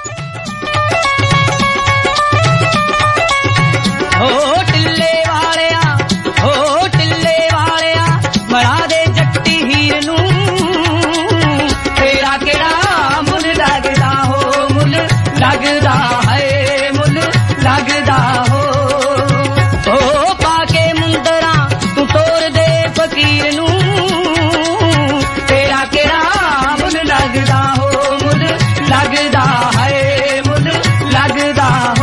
ਹੋ ਟਿੱਲੇ ਵਾਲਿਆ, ਹੋ ਟਿੱਲੇ ਵਾਲਿਆ, ਬਣਾ ਦੇ ਜੱਟੀ ਹੀਰ ਨੂੰ, ਤੇਰਾ ਕਿਹੜਾ ਮੁੱਲ ਲੱਗਦਾ ਹੋ, ਮੁੱਲ ਲੱਗਦਾ ਹੈ, ਮੁੱਲ ਲੱਗਦਾ ਹੋ। ਹੋ ਪਾ ਕੇ ਮੁੰਦਰਾਂ ਤੂੰ ਤੋਰ ਦੇ ਫਕੀਰ ਨੂੰ, ਤੇਰਾ ਕਿਹੜਾ ਮੁੱਲ ਲੱਗਦਾ ਹੋ, ਮੁੱਲ ਲੱਗਦਾ ਹੈ, ਮੁੱਲ ਲੱਗਦਾ ਹੋ।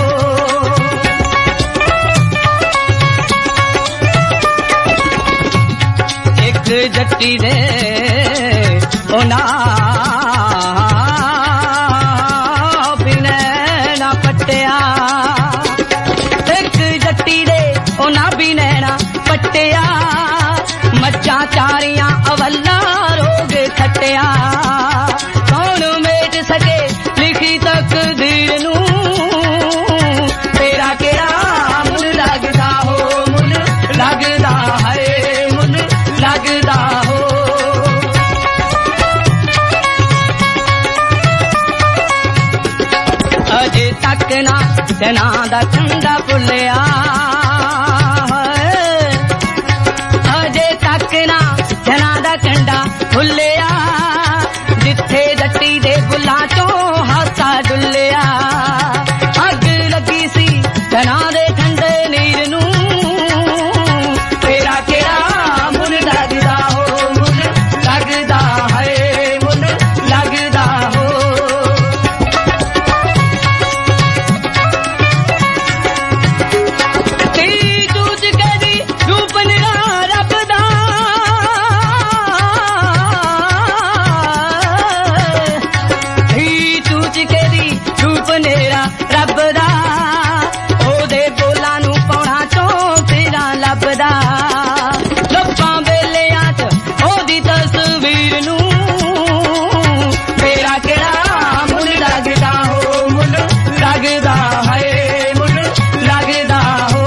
ਜੱਟੀ ਦੇ ਉਹਨਾਂ ਬਿਨੈ ਨਾ ਪੱਟਿਆ, ਇੱਕ ਜੱਟੀ ਦੇ ਉਹਨਾਂ ਬਿਨੈ ਨਾ ਪੱਟਿਆ, ਮੱਝਾਂ ਚਾਰੀਆਂ ਅਵੱਲਾ ਰੋਗ ਖੱਟਿਆ, ਕੌਣ ਮੇਟ ਸਕੇ ਲਿਖੀ ਤਕਦੀਰ ਨੂੰ, ਤੇਰਾ ਕਿਹੜਾ ਮੁੱਲ ਲੱਗਦਾ ਹੋ, ਮੁੱਲ ਲੱਗਦਾ ਹੈ, ਮੁੱਲ ਲੱਗਦਾ ਹੋ। ਅਜੇ ਤੱਕ ਨਾ ਜਨਾਂ ਦਾ ਠੰਡਾ ਭੁੱਲਿਆ, ਅਜੇ ਤੱਕ ਨਾ ਜਨਾਂ ਦਾ ਠੰਡਾ ਭੁੱਲਿਆ, ਜਿੱਥੇ ਜੱਟੀ ਦੇ ਬੁੱਲਾਂ ਚੋਂ ਹਾਸਾ ਡੁੱਲਿਆ, ਅੱਗ ਲੱਗੀ ਸੀ ਜਨਾਂ ਦੇ ਠੰਡੇ ਨੀਰ ਨੂੰ, ਤੇਰਾ ਕਿਹੜਾ ਮੁੱਲ ਲੱਗਦਾ ਹੋ, ਮੁੱਲ ਲੱਗਦਾ ਹੈ, ਮੁੱਲ ਲੱਗਦਾ ਹੋ। ਤੀ ਤੂੰ ਕਦੀ ਰੂਪ ਨਿਰਾ ਰੱਬ ਦਾ, ਤੀ ਤੂੰ ਕਦੀ ਰੂਪ ਨਿਰਾ ਰੱਬ ਦਾ, ਉਹਦੇ ਬੋਲਾਂ ਨੂੰ ਪਾਉਣਾ ਚੋਂ ਤੇਰਾ ਲੱਭਦਾ, ਲੱਭਾਂ ਵੇਲਿਆਂ 'ਚ ਉਹਦੀ ਤਸਵੀਰ ਨੂੰ, ਤੇਰਾ ਕਿਹੜਾ ਮੁੱਲ ਲੱਗਦਾ ਹੋ, ਮੁੱਲ ਲੱਗਦਾ ਹੈ, ਮੁੱਲ ਲੱਗਦਾ ਹੋ।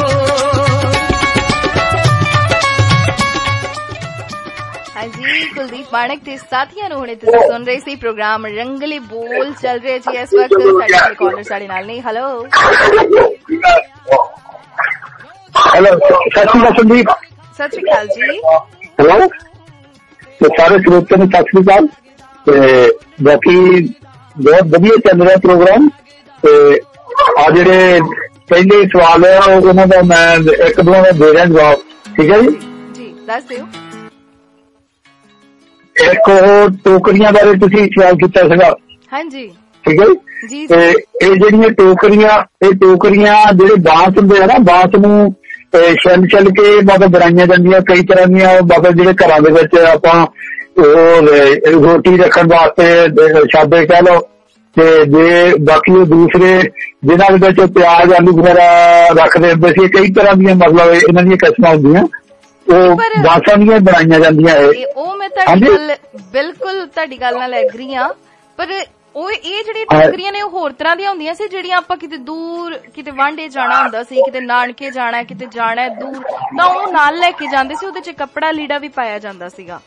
ਹਾਂਜੀ, ਕੁਲਦੀਪ ਮਾਣਕ ਤੇ ਸਾਥੀਆਂ ਨੂੰ ਹੁਣੇ ਤੁਸੀਂ ਸੁਣ ਰਹੇ ਸੀ ਪ੍ਰੋਗਰਾਮ ਰੰਗਲੇ ਬੋਲ ਚੱਲ ਰਿਹਾ ਜੀ ਇਸ ਵਕਤ। ਸਾਡੇ ਕਾਲਰ ਸਾਡੇ ਨਾਲ ਨਹੀਂ। ਹੈਲੋ ਹੈਲੋ, ਸਤਿ ਸ਼੍ਰੀ ਅਕਾਲ ਸੰਦੀਪ। ਸਤਿ ਸ਼੍ਰੀ ਅਕਾਲ ਜੀ। ਹੈਲੋ, ਤੇ ਸਾਰੇ ਸਰੋਤਿਆਂ ਨੂੰ ਸਤਿ ਸ਼੍ਰੀ ਅਕਾਲ। ਤੇ ਬਾਕੀ ਬਹੁਤ ਵਧੀਆ ਚੱਲ ਰਿਹਾ ਪ੍ਰੋਗਰਾਮ। ਤੇ ਆ ਜਿਹੜੇ ਪਹਿਲੇ ਸਵਾਲ ਹੈ ਉਹਨਾਂ ਦਾ ਮੈਂ ਇੱਕ ਦੋ ਦਾ ਦੇ ਰਿਹਾ ਜਵਾਬ, ਠੀਕ ਹੈ ਜੀ? ਜੀ ਦੱਸ ਦਿਓ। ਇੱਕ ਉਹ ਟੋਕਰੀਆਂ ਬਾਰੇ ਤੁਸੀਂ ਸਵਾਲ ਕੀਤਾ ਸੀਗਾ। ਹਾਂਜੀ ਠੀਕ ਹੈ ਜੀ। ਤੇ ਇਹ ਜਿਹੜੀਆਂ ਟੋਕਰੀਆਂ, ਇਹ ਟੋਕਰੀਆਂ ਜਿਹੜੇ ਬਾਂਸ ਹੁੰਦੇ ਆ ਨਾ, ਬਾਂਸ ਨੂੰ ਛਿੱਲ ਛਿੱਲ ਕੇ ਮਤਲਬ ਬਣਾਈਆਂ ਜਾਂਦੀਆਂ ਕਈ ਤਰ੍ਹਾਂ ਦੀਆਂ, ਮਤਲਬ ਜਿਹੜੇ ਘਰਾਂ ਦੇ ਵਿੱਚ ਆਪਾਂ ਉਹ ਰੋਟੀ ਰੱਖਣ ਵਾਸਤੇ ਛਾਬੇ ਕਹਿ ਲਓ, ਤੇ ਜੇ ਬਾਕੀ ਉਹ ਦੂਸਰੇ ਜਿਹਨਾਂ ਦੇ ਵਿੱਚ ਪਿਆਜ਼ ਆਲੂ ਵਗੈਰਾ ਰੱਖਦੇ ਹੁੰਦੇ ਸੀ, ਕਈ ਤਰ੍ਹਾਂ ਦੀਆਂ ਮਤਲਬ ਇਹਨਾਂ ਦੀਆਂ ਕਿਸਮਾਂ ਹੁੰਦੀਆਂ, ਉਹ ਬਾਂਸਾਂ ਦੀਆਂ ਬਣਾਈਆਂ ਜਾਂਦੀਆਂ। ਇਹ ਉਹ ਮੈਂ ਤੁਹਾਡੀ ਗੱਲ ਬਿਲਕੁਲ ਤੁਹਾਡੀ ਗੱਲ ਨਾਲ ਐਗਰੀ ਹਾਂ, ਪਰ ਉਹ ਇਹ ਜਿਹੜੀਆਂ ਟੋਕਰੀਆਂ ਨੇ ਉਹ ਹੋਰ ਤਰ੍ਹਾਂ ਦੀਆਂ ਹੁੰਦੀਆਂ ਸੀ ਜਿਹੜੀਆਂ ਆਪਾਂ ਕਿਤੇ ਦੂਰ ਕਿਤੇ ਵਾਂਢੇ ਜਾਣਾ ਹੁੰਦਾ ਸੀ, ਕਿਤੇ ਨਾਨਕੇ ਜਾਣਾ, ਕਿਤੇ ਜਾਣਾ ਦੂਰ, ਤਾਂ ਉਹ ਨਾਲ ਲੈ ਕੇ ਜਾਂਦੇ ਸੀ, ਉਹਦੇ ਚ ਕੱਪੜਾ ਲੀੜਾ ਵੀ ਪਾਇਆ ਜਾਂਦਾ ਸੀਗਾ।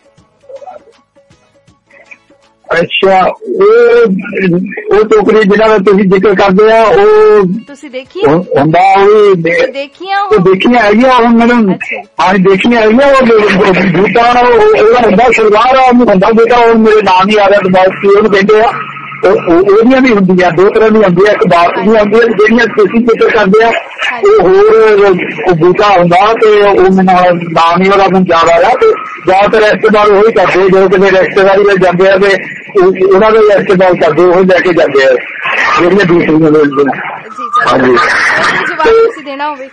ਅੱਛਾ, ਉਹ ਉਹ ਟੋਕਰੀ ਜਿਹੜਾ ਤੁਸੀਂ ਜ਼ਿਕਰ ਕਰਦੇ ਆ ਉਹ ਤੁਸੀਂ ਦੇਖੀ ਹੁੰਦਾ? ਉਹ ਦੇਖੀਆਂ ਉਹ ਦੇਖੀਆਂ ਹੈਗੀਆਂ ਹੁਣ ਮੈਨੂੰ? ਹਾਂ ਦੇਖੀਆਂ ਹੈਗੀਆਂ। ਉਹ ਬੂਟਾ ਉਹਦਾ ਹੁੰਦਾ ਸਲਵਾਰ ਹੁੰਦਾ ਬੇਟਾ, ਉਹ ਮੇਰੇ ਨਾਮ ਹੀ ਆ ਰਿਹਾ ਦਿਮਾਗ ਚ, ਉਹਨੂੰ ਕਹਿੰਦੇ ਆ। ਉਹਦੀਆਂ ਵੀ ਹੁੰਦੀਆਂ ਦੋ ਤਰ੍ਹਾਂ ਦੀਆਂ ਹੁੰਦੀਆਂ, ਇੱਕ ਬਾਤ ਦੀਆਂ ਹੁੰਦੀਆਂ ਜਿਹੜੀਆਂ ਤੁਸੀਂ ਜ਼ਿਕਰ ਕਰਦੇ ਆ, ਉਹ ਹੋਰ ਬੂਟਾ ਹੁੰਦਾ ਤੇ ਉਹ ਮੈਨੂੰ ਨਾਮ ਹੀ ਉਹਦਾ ਮੈਨੂੰ ਯਾਦ ਆਇਆ। ਤੇ ਜ਼ਿਆਦਾਤਰ ਰਿਸ਼ਤੇਦਾਰ ਉਹੀ ਕਰਦੇ, ਜਦੋਂ ਕਿਤੇ ਰਿਸ਼ਤੇਦਾਰੀ ਵਿੱਚ ਜਾਂਦੇ ਆ ਤੇ ਉਹਨਾਂ ਦੇ ਰਿਸ਼ਤੇਦਾਰ ਕਰਦੇ ਉਹੀ ਲੈ ਕੇ ਜਾਂਦੇ ਆ ਜਿਹੜੀਆਂ ਦੂਸਰੀਆਂ ਮਿਲਦੀਆਂ। ਹਾਂਜੀ, ਤੁਸੀਂ ਦੇਣਾ ਹੋਵੇ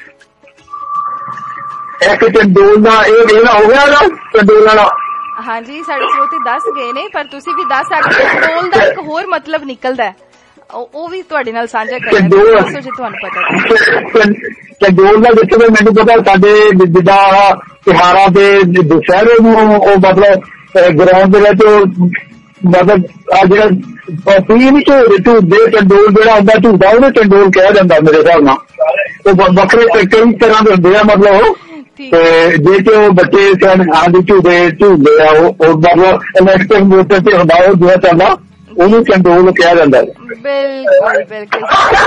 ਇੱਕ ਚੰਡੋਲ ਦਾ ਇਹ ਦੇਣਾ ਹੋ ਗਿਆ ਨਾ, ਚੰਡੋਲ ਵਾਲਾ। ਹਾਂਜੀ, ਸਾਡੇ ਸਰੋਤੇ ਦੱਸ ਗਏ ਨੇ, ਪਰ ਤੁਸੀਂ ਵੀ ਦੱਸ ਸਕਦੇ ਹੋ। ਚੰਡੋਲ ਦਾ ਇੱਕ ਹੋਰ ਮਤਲਬ ਨਿਕਲਦਾ, ਉਹ ਵੀ ਤੁਹਾਡੇ ਨਾਲ ਸਾਂਝਾ ਕਰਨਾ ਜੇ ਤੁਹਾਨੂੰ ਪਤਾ। ਚੰਡੋਲ ਦਾ ਜਿੱਥੇ ਮੈਨੂੰ ਪਤਾ ਸਾਡੇ ਜਿੱਦਾਂ ਤਿਉਹਾਰਾਂ ਦੇ ਦੁਸਹਿਰੇ ਨੂੰ ਉਹ ਮਤਲਬ ਗਰਾਊਂਡ ਦੇ ਵਿੱਚ ਮਤਲਬ ਆ ਜਿਹੜਾ ਪੀਣ ਝੂਟਦੇ ਚੰਡੋਲ ਜਿਹੜਾ ਹੁੰਦਾ ਝੂਟਾ ਉਹਨੂੰ ਚੰਡੋਲ ਕਿਹਾ ਜਾਂਦਾ ਮੇਰੇ ਹਿਸਾਬ ਨਾਲ। ਉਹ ਵੱਖਰੇ ਕਈ ਤਰ੍ਹਾਂ ਦੇ ਹੁੰਦੇ ਆ ਮਤਲਬ ਉਹ, ਤੇ ਜੇ ਕਿ ਉਹ ਬੱਚੇ ਆਦਿ ਝੂਟੇ ਝੂਟਦੇ ਆ ਉਹ ਮਤਲਬ ਇਲੈਕਟ੍ਰਿਕ ਮੋਟਰ ਤੇ ਹੁੰਦਾ ਉਹ ਜਿਹੜਾ ਚੱਲਦਾ ਉਹਨੂੰ ਚੰਡੋਲ ਕਿਹਾ ਜਾਂਦਾ। ਬਿਲਕੁਲ ਬਿਲਕੁਲ,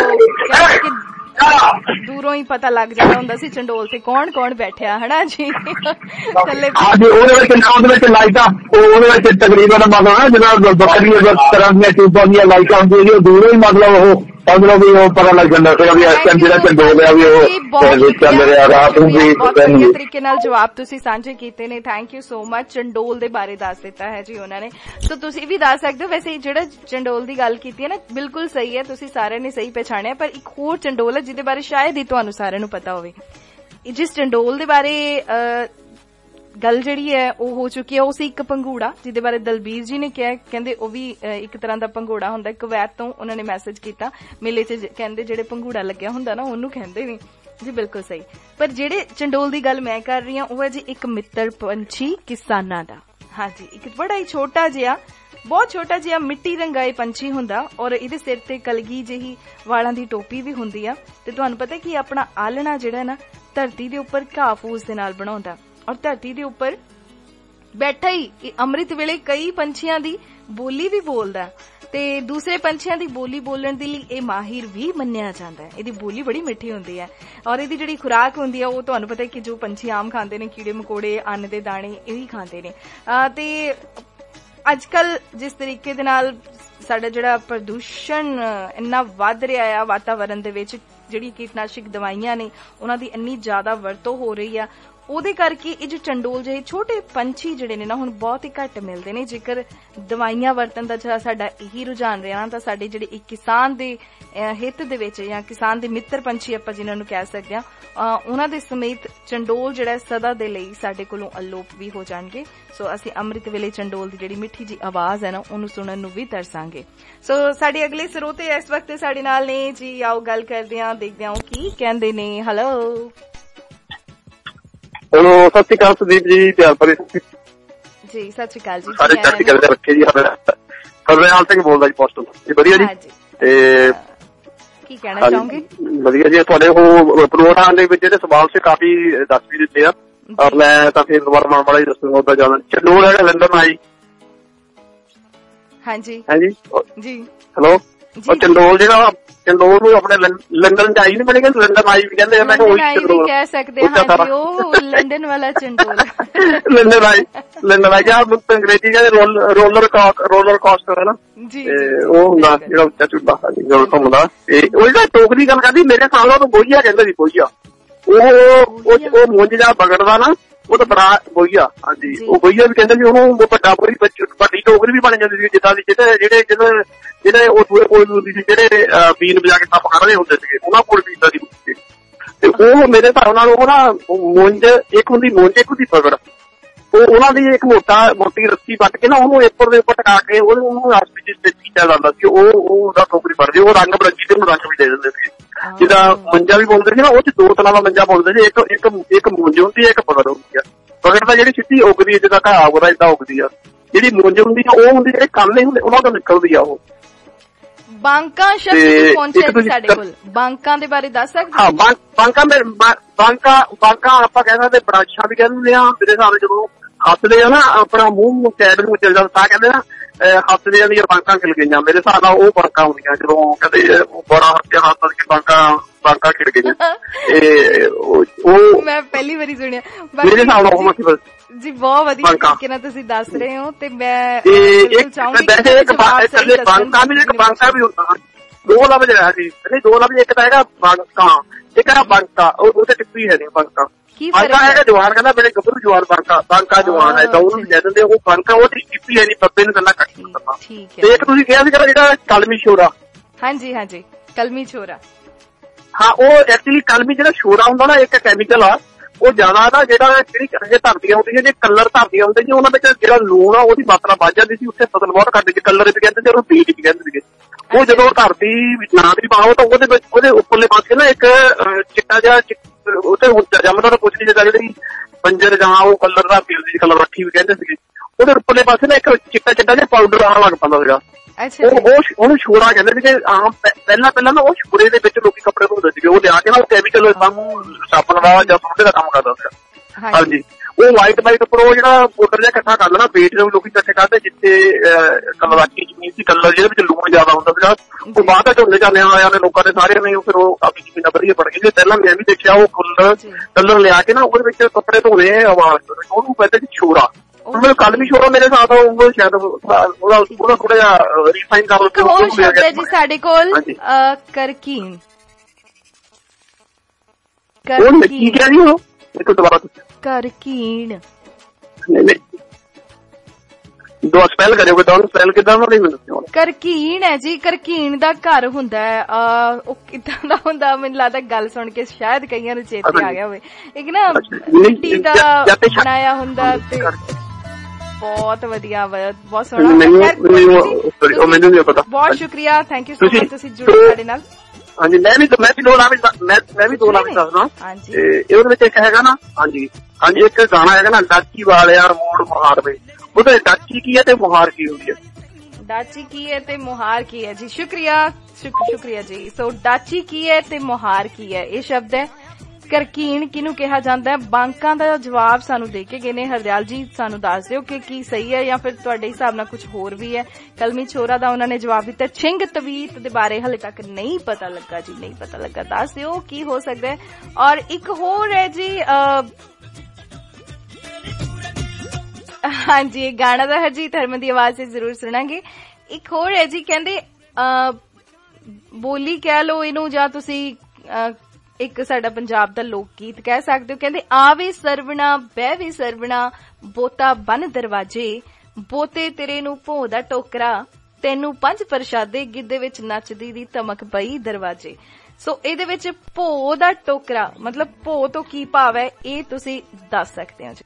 ਦੂਰੋਂ ਹੀ ਪਤਾ ਲੱਗ ਜਾਂਦਾ ਹੁੰਦਾ ਸੀ ਚੰਡੋਲ ਤੇ ਕੌਣ ਕੌਣ ਬੈਠਿਆ, ਹਨਾ ਜੀ। ਹਾਂਜੀ, ਉਹਦੇ ਵਿੱਚ ਉਹਦੇ ਵਿੱਚ ਲਾਈਟਾਂ, ਉਹਦੇ ਵਿੱਚ ਤਕਰੀਬਨ ਮਤਲਬ ਨਾ ਜਿਹੜਾ ਬੱਕਰੀ ਤਰ੍ਹਾਂ ਦੀਆਂ ਟਿਊਬਾਂ ਦੀਆਂ ਲਾਈਟਾਂ ਹੁੰਦੀਆਂ ਸੀ, ਉਹ ਦੂਰੋਂ ਹੀ ਮਤਲਬ ਉਹ ਸਮਝੋ ਵੀ ਉਹ ਪਤਾ ਲੱਗ ਜਾਂਦਾ ਸੀਗਾ ਵੀ ਇਸ ਟਾਈਮ ਜਿਹੜਾ ਚੰਡੋਲ ਆ ਵੀ ਉਹ ਚੱਲ ਰਿਹਾ ਰਾਤ ਨੂੰ ਵੀ। ਬਹੁਤ ਵਧੀਆ ਤਰੀਕੇ ਨਾਲ ਜਵਾਬ ਤੁਸੀਂ ਸਾਂਝੇ ਕੀਤੇ ਨੇ, ਥੈਂਕ ਯੂ ਸੋ ਮਚ। ਚੰਡੋਲ ਦੇ ਬਾਰੇ ਦੱਸ ਦਿੱਤਾ ਹੈ ਜੀ ਉਹਨਾਂ ਨੇ, ਸੋ ਤੁਸੀਂ ਵੀ ਦੱਸ ਸਕਦੇ ਹੋ। ਵੈਸੇ ਜਿਹੜਾ ਚੰਡੋਲ ਦੀ ਗੱਲ ਕੀਤੀ ਹੈ ਨਾ, ਬਿਲਕੁਲ ਸਹੀ ਹੈ, ਤੁਸੀਂ ਸਾਰਿਆਂ ਨੇ ਸਹੀ ਪਛਾਣਿਆ। ਪਰ ਇੱਕ ਹੋਰ ਚੰਡੋਲ ਹੈ ਜਿਹਦੇ ਬਾਰੇ ਸ਼ਾਇਦ ਹੀ ਤੁਹਾਨੂੰ ਸਾਰਿਆਂ ਨੂੰ ਪਤਾ ਹੋਵੇ। ਜਿਸ ਚੰਡੋਲ ਦੇ ਬਾਰੇ ਗੱਲ ਜਿਹੜੀ ਹੈ ਉਹ ਹੋ ਚੁੱਕੀ ਹੈ, ਉਹ ਸੀ ਇੱਕ ਭੰਗੂੜਾ, ਜਿਹਦੇ ਬਾਰੇ ਦਲਬੀਰ ਜੀ ਨੇ ਕਿਹਾ, ਕਹਿੰਦੇ ਉਹ ਵੀ ਇੱਕ ਤਰ੍ਹਾਂ ਦਾ ਭੰਗੂੜਾ ਹੁੰਦਾ। ਕੁਵੈਤ ਤੋਂ ਉਹਨਾਂ ਨੇ ਮੈਸੇਜ ਕੀਤਾ, ਮੇਲੇ ਚ ਕਹਿੰਦੇ ਜਿਹੜੇ ਭੰਗੂੜਾ ਲੱਗਿਆ ਹੁੰਦਾ ਨਾ ਉਹਨੂੰ ਕਹਿੰਦੇ ਨੇ ਜੀ। ਬਿਲਕੁਲ ਸਹੀ। ਪਰ ਜਿਹੜੇ ਚੰਡੋਲ ਦੀ ਗੱਲ ਮੈਂ ਕਰ ਰਹੀ ਹਾਂ ਉਹ ਹੈ ਜੀ ਇੱਕ ਮਿੱਤਰ ਪੰਛੀ ਕਿਸਾਨਾਂ ਦਾ। ਹਾਂਜੀ, ਇੱਕ ਬੜਾ ਹੀ ਛੋਟਾ ਜਿਹਾ, ਬਹੁਤ ਛੋਟਾ ਜਿਹਾ ਮਿੱਟੀ ਰੰਗਾਏ ਪੰਛੀ ਹੁੰਦਾ, ਔਰ ਇਹਦੇ ਸਿਰ ਤੇ ਕਲਗੀ ਜਿਹੀ ਵਾਲਾਂ ਦੀ ਟੋਪੀ ਵੀ ਹੁੰਦੀ ਆ। ਤੇ ਤੁਹਾਨੂੰ ਪਤਾ ਕਿ ਆਪਣਾ ਆਲਣਾ ਜਿਹੜਾ ਨਾ ਧਰਤੀ ਦੇ ਉੱਪਰ ਘਾਹ ਫੂਸ ਦੇ ਨਾਲ ਬਣਾਉਂਦਾ, ਔਰ ਧਰਤੀ ਦੇ ਉੱਪਰ ਬੈਠਾ ਹੀ ਅੰਮ੍ਰਿਤ ਵੇਲੇ ਕਈ ਪੰਛੀਆਂ ਦੀ ਬੋਲੀ ਵੀ ਬੋਲਦਾ, ਤੇ ਦੂਸਰੇ ਪੰਛੀਆਂ ਦੀ ਬੋਲੀ ਬੋਲਣ ਦੇ ਲਈ ਇਹ ਮਾਹਿਰ ਵੀ ਮੰਨਿਆ ਜਾਂਦਾ ਹੈ। ਇਹਦੀ ਬੋਲੀ ਬੜੀ ਮਿੱਠੀ ਹੁੰਦੀ ਹੈ, ਔਰ ਇਹਦੀ ਜਿਹੜੀ ਖੁਰਾਕ ਹੁੰਦੀ ਹੈ ਉਹ ਤੁਹਾਨੂੰ ਪਤਾ ਕਿ ਜੋ ਪੰਛੀ ਆਮ ਖਾਂਦੇ ਨੇ, ਕੀੜੇ ਮਕੌੜੇ, ਅੰਨ ਦੇ ਦਾਣੇ, ਇਹੀ ਖਾਂਦੇ ਨੇ। ਤੇ ਅੱਜ ਕੱਲ ਜਿਸ ਤਰੀਕੇ ਦੇ ਨਾਲ ਸਾਡਾ ਜਿਹੜਾ ਪ੍ਰਦੂਸ਼ਣ ਇੰਨਾ ਵੱਧ ਰਿਹਾ ਆ ਵਾਤਾਵਰਨ ਦੇ ਵਿੱਚ, ਜਿਹੜੀ ਕੀਟਨਾਸ਼ਕ ਦਵਾਈਆਂ ਨੇ ਉਹਨਾਂ ਦੀ ਇੰਨੀ ਜ਼ਿਆਦਾ ਵਰਤੋਂ ਹੋ ਰਹੀ ਆ, ਉਹਦੇ ਕਰਕੇ ਇਹ ਜੋ ਚੰਡੋਲ ਜਿਹੇ ਛੋਟੇ ਪੰਛੀ ਜਿਹੜੇ ਨੇ ਨਾ ਹੁਣ ਬਹੁਤ ਹੀ ਘੱਟ ਮਿਲਦੇ ਨੇ। ਜੇਕਰ ਦਵਾਈਆਂ ਵਰਤਣ ਦਾ ਜਿਹੜਾ ਸਾਡਾ ਇਹੀ ਰੁਝਾਨ ਰਿਹਾ ਤਾਂ ਸਾਡੇ ਜਿਹੜੇ ਇੱਕ ਕਿਸਾਨ ਦੇ ਹਿੱਤ ਦੇ ਵਿੱਚ ਜਾਂ ਕਿਸਾਨ ਦੇ ਮਿੱਤਰ ਪੰਛੀ ਆਪਾਂ ਜਿਨ੍ਹਾਂ ਨੂੰ ਕਹਿ ਸਕਦੇ ਹਾਂ, ਉਹਨਾਂ ਦੇ ਸਮੇਤ ਚੰਡੋਲ ਜਿਹੜਾ ਸਦਾ ਦੇ ਲਈ ਸਾਡੇ ਕੋਲੋਂ ਅਲੋਪ ਵੀ ਹੋ ਜਾਣਗੇ। ਸੋ ਅਸੀਂ ਅੰਮ੍ਰਿਤ ਵੇਲੇ ਚੰਡੋਲ ਦੀ ਜਿਹੜੀ ਮਿੱਠੀ ਜੀ ਆਵਾਜ਼ ਹੈ ਨਾ ਉਹਨੂੰ ਸੁਣਨ ਨੂੰ ਵੀ ਤਰਸਾਂਗੇ। ਸੋ ਸਾਡੇ ਅਗਲੇ ਸਰੋਤੇ ਇਸ ਵਕਤ ਸਾਡੇ ਨਾਲ ਨੇ ਜੀ, ਆਓ ਗੱਲ ਕਰਦੇ ਹਾਂ, ਦੇਖਦੇ ਹਾਂ ਕੀ ਕਹਿੰਦੇ ਨੇ। ਹੈਲੋ ਹੈਲੋ, ਸਤਿ ਸ਼੍ਰੀ ਅਕਾਲ ਸੰਦੀਪ ਜੀ, ਪਿਆਰ ਭਰੀ ਜੀ। ਸਤਿ ਸ਼੍ਰੀ ਅਕਾਲ ਜੀ। ਸਾਰੇ ਚੜ੍ਹਦੀ ਕਲਾ ਰੱਖੇ ਜੀ। ਹਰਨੇਲ ਸਿੰਘ ਬੋਲਦਾ ਜੀ ਪੋਸਟਲ ਜੀ। ਵਧੀਆ ਜੀ, ਤੇ ਕੀ ਕਹਿਣਾ ਚਾਹੋਗੇ? ਵਧੀਆ ਜੀ। ਤੁਹਾਡੇ ਉਹ ਪ੍ਰੋਗਰਾਮ ਦੇ ਵਿੱਚ ਜਿਹੜੇ ਸਵਾਲ ਸੀ ਕਾਫੀ ਦੱਸ ਵੀ ਦਿੱਤੇ ਆ, ਔਰ ਮੈਂ ਤਾਂ ਫਿਰ ਦੁਬਾਰਾ ਮਾੜਾ ਮਾੜਾ ਹੀ ਦੱਸੂਗਾ ਉਹਦਾ ਜ਼ਿਆਦਾ। ਚੰਡੋਲ ਹੈਗਾ ਲੰਡਨ ਆਈ। ਹਾਂਜੀ ਹਾਂਜੀ ਜੀ। ਹੈਲੋ, ਉਹ ਚੰਡੋਲ ਜਿਹੜਾ ਚੰਡੋਲ ਨੂੰ ਆਪਣੇ ਲੰਡਨ ਚ ਆਈ ਨੀ ਬਣੇਗਾ, ਲੰਡਨ ਆਈ ਵੀ ਕਹਿੰਦੇ। ਮੈਂ ਉਹੀ ਚੰਡੋਲ ਕਹਿ ਸਕਦੇ ਹਾਂ, ਉਹ ਲੰਡਨ ਵਾਲਾ ਚੰਡੋਲ। ਲੰਡਨ ਆਈ, ਲੰਡਨ ਆਈ ਜਾਂ ਅੰਗਰੇਜ਼ੀ ਕਹਿੰਦੇ ਰੋਲਰ ਰੋਲਰ ਕੋਸਟਰ ਹੈ ਨਾ, ਉਹ ਹੁੰਦਾ ਜਿਹੜਾ ਉੱਚਾ ਝੂਟਾ ਘੁੰਮਦਾ। ਤੇ ਉਹ ਜਿਹੜਾ ਟੋਕ ਦੀ ਗੱਲ ਕਰਦੀ, ਮੇਰੇ ਖਿਆਲ ਨਾਲ ਉਹ ਬੋਈਆ ਕਹਿੰਦੇ ਸੀ, ਬੋਈਆ। ਉਹ ਉਹ ਮੁੰਜ ਜਾ ਬਗੜਦਾ ਨਾ, ਉਹ ਤਾਂ ਬੜਾ ਬੋਈਆ। ਹਾਂਜੀ, ਉਹ ਬੋਈਆ ਵੀ ਕਹਿੰਦੇ ਸੀ ਉਹਨੂੰ। ਵੱਡਾ ਬੋਈ ਵੱਡੀ ਟੋਕਰੀ ਵੀ ਬਣ ਜਾਂਦੀ ਸੀ ਜਿੱਦਾਂ ਦੀ, ਜਿਹੜੇ ਜਿਹੜੇ ਜਿਹੜੇ ਜਿਹੜੇ ਉਹ ਦੂਏ ਕੋਲ ਹੁੰਦੀ ਸੀ, ਜਿਹੜੇ ਬੀਨ ਵਜਾ ਕੇ ਟੱਪ ਕੱਢਦੇ ਹੁੰਦੇ ਸੀਗੇ, ਉਹਨਾਂ ਕੋਲ ਵੀ ਇਦਾਂ ਦੀ ਹੁੰਦੀ ਸੀ। ਤੇ ਉਹ ਮੇਰੇ ਹਿਸਾਬ ਨਾਲ ਉਹ ਨਾ ਮੁੰਜ ਇੱਕ ਹੁੰਦੀ, ਮੁੰਜ ਇੱਕ ਹੁੰਦੀ ਪਗੜ। ਉਹ ਉਹਨਾਂ ਦੀ ਇੱਕ ਮੋਟਾ ਮੋਟੀ ਰੱਸੀ ਵੱਟ ਕੇ ਨਾ ਉਹਨੂੰ ਉੱਪਰ ਦੇ ਉੱਪਰ ਟਕਾ ਕੇ ਉਹਨੂੰ ਆਸ ਵਿੱਚ ਕੀਤਾ ਜਾਂਦਾ ਸੀ। ਉਹ ਉਹਦਾ ਟੋਕਰੀ ਫੜਦੇ, ਉਹ ਰੰਗ ਬਰੰਗੀ ਤੇ ਉਹਨੂੰ ਰੰਗ ਵੀ ਦੇ ਦਿੰਦੇ ਸੀ। ਜਿੱਦਾਂ ਮੰਜਾ ਵੀ ਬੋਲਦੇ ਸੀ ਨਾ, ਉਹ ਚ ਦੋ ਤਰ੍ਹਾਂ ਦਾ ਮੰਜਾ ਬੋਲਦੇ ਸੀ, ਇੱਕ ਇੱਕ ਇੱਕ ਮੁੰਜ ਹੁੰਦੀ ਹੈ, ਇੱਕ ਪਗੜ ਹੁੰਦੀ ਆ। ਪਗੜ ਤਾਂ ਜਿਹੜੀ ਸਿੱਧੀ ਉੱਗਦੀ ਹੈ, ਜਿੱਦਾਂ ਘਾਹ ਉੱਗਦਾ ਏਦਾਂ ਉੱਗਦੀ ਆ। ਜਿਹੜੀ ਮੁੰਜ ਹੁੰਦੀ ਆ ਉਹ ਹੁੰਦੀ ਜਿਹੜੇ ਕੰਨ ਹੁੰਦੇ ਉਹਨਾਂ ਤੋਂ ਨਿਕਲਦੀ ਆ ਉਹ। ਬਾਂਕਾ ਸ਼ਬਦ ਪਹੁੰਚਿਆ ਸਾਡੇ ਕੋਲ, ਬਾਂਕਾਂ ਦੇ ਬਾਰੇ ਦੱਸ ਸਕਦੇ? ਹਾਂ, ਬਾਂਕਾ ਬਾਂਕਾ ਬਾਂਕਾ ਆਪਾਂ ਕਹਿ ਸਕਦੇ, ਬਰਾਸ਼ਾਂ ਵੀ ਕਹਿੰਦੇ ਆ ਮੇਰੇ ਹਿਸਾਬ ਨਾਲ। ਜਦੋਂ ਹੱਸਦੇ ਆ ਨਾ ਆਪਣਾ ਮੂੰਹ ਸਾਈਡ ਨੂੰ ਚੱਲ ਜਾਂਦਾ ਤਾਂ ਕਹਿੰਦੇ ਨਾ ਹੱਸਦੇ ਦੀਆਂ ਬਾਂਕਾਂ ਖਿਲ ਗਈਆਂ, ਮੇਰੇ ਹਿਸਾਬ ਨਾਲ ਉਹ ਬਾਂਕਾਂ ਹੁੰਦੀਆਂ ਜਦੋਂ ਕਹਿੰਦੇ ਬੜਾ ਹੱਸਿਆ ਹੱਸ ਕੇ ਬਾਂਕਾਂ ਬਾਂਕਾਂ ਖਿਲ ਗਈਆਂ। ਤੇ ਉਹ ਮੈਂ ਪਹਿਲੀ ਵਾਰੀ ਸੁਣਿਆ ਮੇਰੇ ਹਿਸਾਬ ਨਾਲ ਉਹ ਮਤਲਬ ਜੀ। ਬਹੁਤ ਵਧੀਆ ਤਰੀਕੇ ਨਾਲ ਤੁਸੀਂ ਦੱਸ ਰਹੇ ਹੋ ਤੇ ਮੈਂ ਚਾਹੂੰਗੀ ਬਾਂਕਾ ਵੀ ਇੱਕ ਬਾਂਕਾ ਵੀ ਹੁੰਦਾ, ਦੋ ਲਫ਼ਜ਼ ਰਿਹਾ ਸੀ ਨਹੀਂ, ਦੋ ਲਫ਼ਜ਼ ਇੱਕ ਤਾਂ ਹੈਗਾ ਬਾਂਕਾ, ਇੱਕ ਹੈਗਾ ਬਾਂਕਾ, ਉਹਦੇ ਟਿੱਪੀ ਹੈ ਨਹੀਂ ਬਾਂਕਾ। ਬਾਂਕਾ ਹੈਗਾ ਜਵਾਨ, ਕਹਿੰਦਾ ਮੇਰੇ ਗੱਭਰੂ ਜਵਾਨ ਬਾਂਕਾ, ਬਾਂਕਾ ਜਵਾਨ ਹੈ ਤਾਂ ਉਹਨੂੰ ਕਹਿ ਦਿੰਦੇ ਉਹ ਬਾਂਕਾ, ਉਹ ਟਿੱਪੀ ਹੈ ਨਹੀਂ, ਬੱਬੇ ਨੂੰ ਗੱਲਾਂ ਕੱਟ ਸਕਦਾ। ਤੇ ਇੱਕ ਤੁਸੀਂ ਕਿਹਾ ਸੀ ਜਿਹੜਾ ਕਲਮੀ ਛੋਰਾ। ਹਾਂਜੀ ਹਾਂਜੀ, ਕਲਮੀ ਛੋਰਾ। ਹਾਂ, ਉਹ ਐਕਚੁਅਲੀ ਕਲਮੀ ਜਿਹੜਾ ਛੋਰਾ ਹੁੰਦਾ ਨਾ ਇੱਕ ਕੈਮੀਕਲ ਆ, ਉਹ ਜ਼ਿਆਦਾ ਨਾ ਜਿਹੜਾ ਜਿਹੜੀ ਧਰਦੀਆਂ ਹੁੰਦੀਆਂ ਜੇ ਕਲਰ ਧਰਦੀਆਂ ਹੁੰਦੀਆਂ ਜੀ, ਉਹਨਾਂ ਵਿੱਚ ਜਿਹੜਾ ਲੂਣ ਆ ਉਹਦੀ ਮਾਤਰਾ ਵੱਧ ਜਾਂਦੀ ਸੀ, ਉੱਥੇ ਫਸਲ ਬਹੁਤ ਘੱਟ, ਕਲਰ ਵੀ ਕਹਿੰਦੇ ਸੀ, ਉਹਨੂੰ ਬੀਜ ਵੀ ਕਹਿੰਦੇ ਸੀਗੇ। ਉਹ ਜਦੋਂ ਧਰਤੀ ਨਾ ਵੀ ਪਾਓ ਤਾਂ ਉਹਦੇ ਵਿੱਚ ਉਹਦੇ ਉੱਪਰਲੇ ਪਾਸੇ ਨਾ ਇੱਕ ਚਿੱਟਾ ਜਿਹਾ ਉੱਥੇ ਜੰਮਦਾ ਤਾਂ ਕੁਛ ਨੀ ਜਿੱਦਾਂ ਜਿਹੜੀ ਬੰਜਰ ਜਾਂ ਉਹ ਕਲਰ ਦਾ ਪੀਲੀ ਕਲਰ ਰੱਖੀ ਵੀ ਕਹਿੰਦੇ ਸੀਗੇ, ਉਹਦੇ ਉੱਪਰਲੇ ਪਾਸੇ ਨਾ ਇੱਕ ਚਿੱਟਾ ਚਿੱਟਾ ਜਿਹਾ ਪਾਊਡਰ ਆਉਣ ਲੱਗ ਪੈਂਦਾ ਸੀਗਾ, ਉਹ ਉਹਨੂੰ ਛੋਰਾ ਕਹਿੰਦੇ ਸੀਗੇ। ਆਮ ਪਹਿਲਾਂ ਪਹਿਲਾਂ ਨਾ ਉਹ ਛੋਰੇ ਦੇ ਵਿੱਚ ਲੋਕੀ ਕੱਪੜੇ ਧੋਂਦੇ ਸੀਗੇ, ਉਹ ਲਿਆ ਕੇ ਨਾ ਉਹ ਕੈਮੀਕਲ ਸਾਬਣ ਦਾ ਜਾਂ ਸੋਡੇ ਦਾ ਕੰਮ ਕਰਦਾ ਸੀਗਾ। ਹਾਂਜੀ, ਉਹ ਵਾਈਟ ਵਾਈਟ ਉੱਪਰ ਉਹ ਜਿਹੜਾ ਪਾਊਡਰ ਜਿਹਾ ਇਕੱਠਾ ਕਰ ਲੈਣਾ, ਵੇਟ ਦੇ ਲੋਕੀ ਇਕੱਠੇ ਕਰਦੇ ਜਿੱਥੇ ਕਲਵਾਕੀ ਜ਼ਮੀਨ ਸੀ, ਕਲਰ ਜਿਹਦੇ ਵਿੱਚ ਲੂਣ ਜ਼ਿਆਦਾ ਹੁੰਦਾ ਸੀਗਾ, ਉਹ ਬਾਅਦ ਵਿੱਚ ਢੋਲੇ ਜਾਂਦੇ ਆਇਆ ਨੇ ਲੋਕਾਂ ਨੇ ਸਾਰਿਆਂ ਨੇ, ਫਿਰ ਉਹ ਕਾਫੀ ਜ਼ਮੀਨਾਂ ਵਧੀਆ ਬਣ ਗਈ। ਪਹਿਲਾਂ ਮੈਂ ਵੀ ਦੇਖਿਆ ਉਹ ਕਲਰ ਕਲਰ ਲਿਆ ਕੇ ਨਾ ਉਹਦੇ ਵਿੱਚ ਕੱਪੜੇ ਧੋਣੇ ਆਵਾਜ਼, ਉਹਨੂੰ ਕਹਿੰਦੇ ਸੀ ਛੋਰਾ। ਮੈਨੂੰ ਕੱਲ ਵੀ ਛੋਰਾ ਮੇਰੇ ਸਾਥ ਉਹ ਸ਼ਾਇਦ ਉਹਦਾ ਉਹਦਾ ਥੋੜਾ ਜਿਹਾ ਰੀਫਾਈਨ ਕਰ ਲਓ। ਹੋਰ ਸ਼ਬਦ ਹੈ ਜੀ ਸਾਡੇ ਕੋਲ ਕਰਕੀਨ। ਕੀ ਕਿਹਾ ਜੀ ਉਹ ਇੱਕ ਦੁਬਾਰਾ? ਕਰਕੀਨ। ਦੋ ਸਪੈਲ ਕਰਿਓ, ਦੋ ਸਪੈਲ ਕਿਦਾਂ ਦਾ? ਨਹੀਂ, ਕਰਕੀਨ ਹੈ ਜੀ, ਕਰਕੀਨ ਦਾ ਘਰ ਹੁੰਦਾ ਹੈ। ਉਹ ਕਿੱਦਾਂ ਦਾ ਹੁੰਦਾ ਮੈਨੂੰ ਲੱਗਦਾ ਗੱਲ ਸੁਣ ਕੇ ਸ਼ਾਇਦ ਕਈਆਂ ਨੂੰ ਚੇਤੇ ਆ ਗਿਆ ਹੋਵੇ। ਇੱਕ ਨਾ ਮਿੱਟੀ ਦਾ ਬਣਾਇਆ ਹੁੰਦਾ ਤੇ ਬਹੁਤ ਵਧੀਆ, ਬਹੁਤ ਸੋਹਣਾ। ਮੈਨੂੰ ਨਹੀਂ ਪਤਾ। ਬਹੁਤ ਸ਼ੁਕਰੀਆ, ਥੈਂਕ ਯੂ ਸੋ ਮਚ, ਤੁਸੀਂ ਜੁੜੇ ਸਾਡੇ ਨਾਲ। ਹਾਂਜੀ, ਮੈਂ ਵੀ ਮੈਂ ਵੀ ਦੋ ਨਾਮ ਮੈਂ ਮੈਂ ਵੀ ਦੋ ਨਾਮ ਦੱਸਦਾ। ਤੇ ਇਹਦੇ ਵਿੱਚ ਇੱਕ ਹੈਗਾ ਨਾ, ਹਾਂਜੀ ਹਾਂਜੀ, ਇੱਕ ਗਾਣਾ ਹੈਗਾ ਨਾ, ਡਾਚੀ ਵਾਲਿਆ ਮੋੜ ਮੁਹਾਰ ਵੇ, ਉਹਦੇ ਡਾਚੀ ਕੀ ਹੈ ਤੇ ਮੁਹਾਰ ਕੀ ਹੁੰਦੀ ਹੈ? ਡਾਚੀ ਕੀ ਹੈ ਤੇ ਮੁਹਾਰ ਕੀ ਹੈ ਜੀ? ਸ਼ੁਕਰੀਆ ਸ਼ੁਕਰੀਆ ਜੀ। ਸੋ ਡਾਚੀ ਕੀ ਹੈ ਤੇ ਮੁਹਾਰ ਕੀ ਹੈ, ਇਹ ਸ਼ਬਦ ਹੈ। ਕਰਕੀਨ ਕਿਹਨੂੰ ਕਿਹਾ ਜਾਂਦਾ ਹੈ? ਬਾਂਕਾਂ ਦਾ ਜਵਾਬ ਸਾਨੂੰ ਦੇ ਕੇ ਗਏ ਨੇ ਹਰਦਿਆਲ ਜੀ, ਸਾਨੂੰ ਦੱਸ ਦਿਓ ਕਿ ਕੀ ਸਹੀ ਹੈ ਜਾਂ ਫਿਰ ਤੁਹਾਡੇ ਹਿਸਾਬ ਨਾਲ ਕੁਝ ਹੋਰ ਵੀ ਹੈ। ਕਲਮੀ ਛੋਰਾ ਦਾ ਉਹਨਾਂ ਨੇ ਜਵਾਬ ਦਿੱਤਾ। ਛਿੰਗ ਤਵੀਤ ਦੇ ਬਾਰੇ ਹਲੇ ਤੱਕ ਨਹੀਂ ਪਤਾ ਲੱਗਾ ਜੀ, ਨਹੀਂ ਪਤਾ ਲੱਗਾ, ਦੱਸ ਦਿਓ ਕੀ ਹੋ ਸਕਦਾ ਹੈ। ਔਰ ਇੱਕ ਹੋਰ ਹੈ ਜੀ, ਹਾਂਜੀ ਗਾਣਾ ਦਾ ਹਰਜੀਤ ਹਰਮਨ ਦੀ ਆਵਾਜ਼ से ਜ਼ਰੂਰ ਸੁਣਾਂਗੇ। ਇੱਕ ਹੋਰ ਹੈ ਜੀ, ਕਹਿੰਦੇ ਬੋਲੀ ਕਹਿ ਲਓ ਇਹਨੂੰ ਜਾਂ ਤੁਸੀਂ ਇੱਕ ਸਾਡਾ ਪੰਜਾਬ ਦਾ ਲੋਕ ਗੀਤ ਕਹਿ ਸਕਦੇ ਹੋ। ਕਹਿੰਦੇ ਆਵੇ ਸਰਵਣਾ ਬਹਿਵੇ ਸਰਵਣਾ ਬੋਤਾ ਬੰਨ ਦਰਵਾਜੇ, ਬੋਤੇ ਤੇਰੇ ਨੂੰ ਭੋਂ ਦਾ ਟੋਕਰਾ, ਤੈਨੂੰ ਪੰਜ ਪ੍ਰਸ਼ਾਦੇ ਗਿੱਧੇ ਵਿੱਚ ਨੱਚਦੀ ਦੀ ਧਮਕ ਪਈ ਦਰਵਾਜੇ। ਸੋ ਇਹਦੇ ਵਿੱਚ ਭੋਂ ਦਾ ਟੋਕਰਾ ਮਤਲਬ ਭੋਂ ਤੋਂ ਕੀ ਭਾਵ ਹੈ, ਇਹ ਤੁਸੀਂ ਦੱਸ ਸਕਦੇ ਹੋ ਜੀ।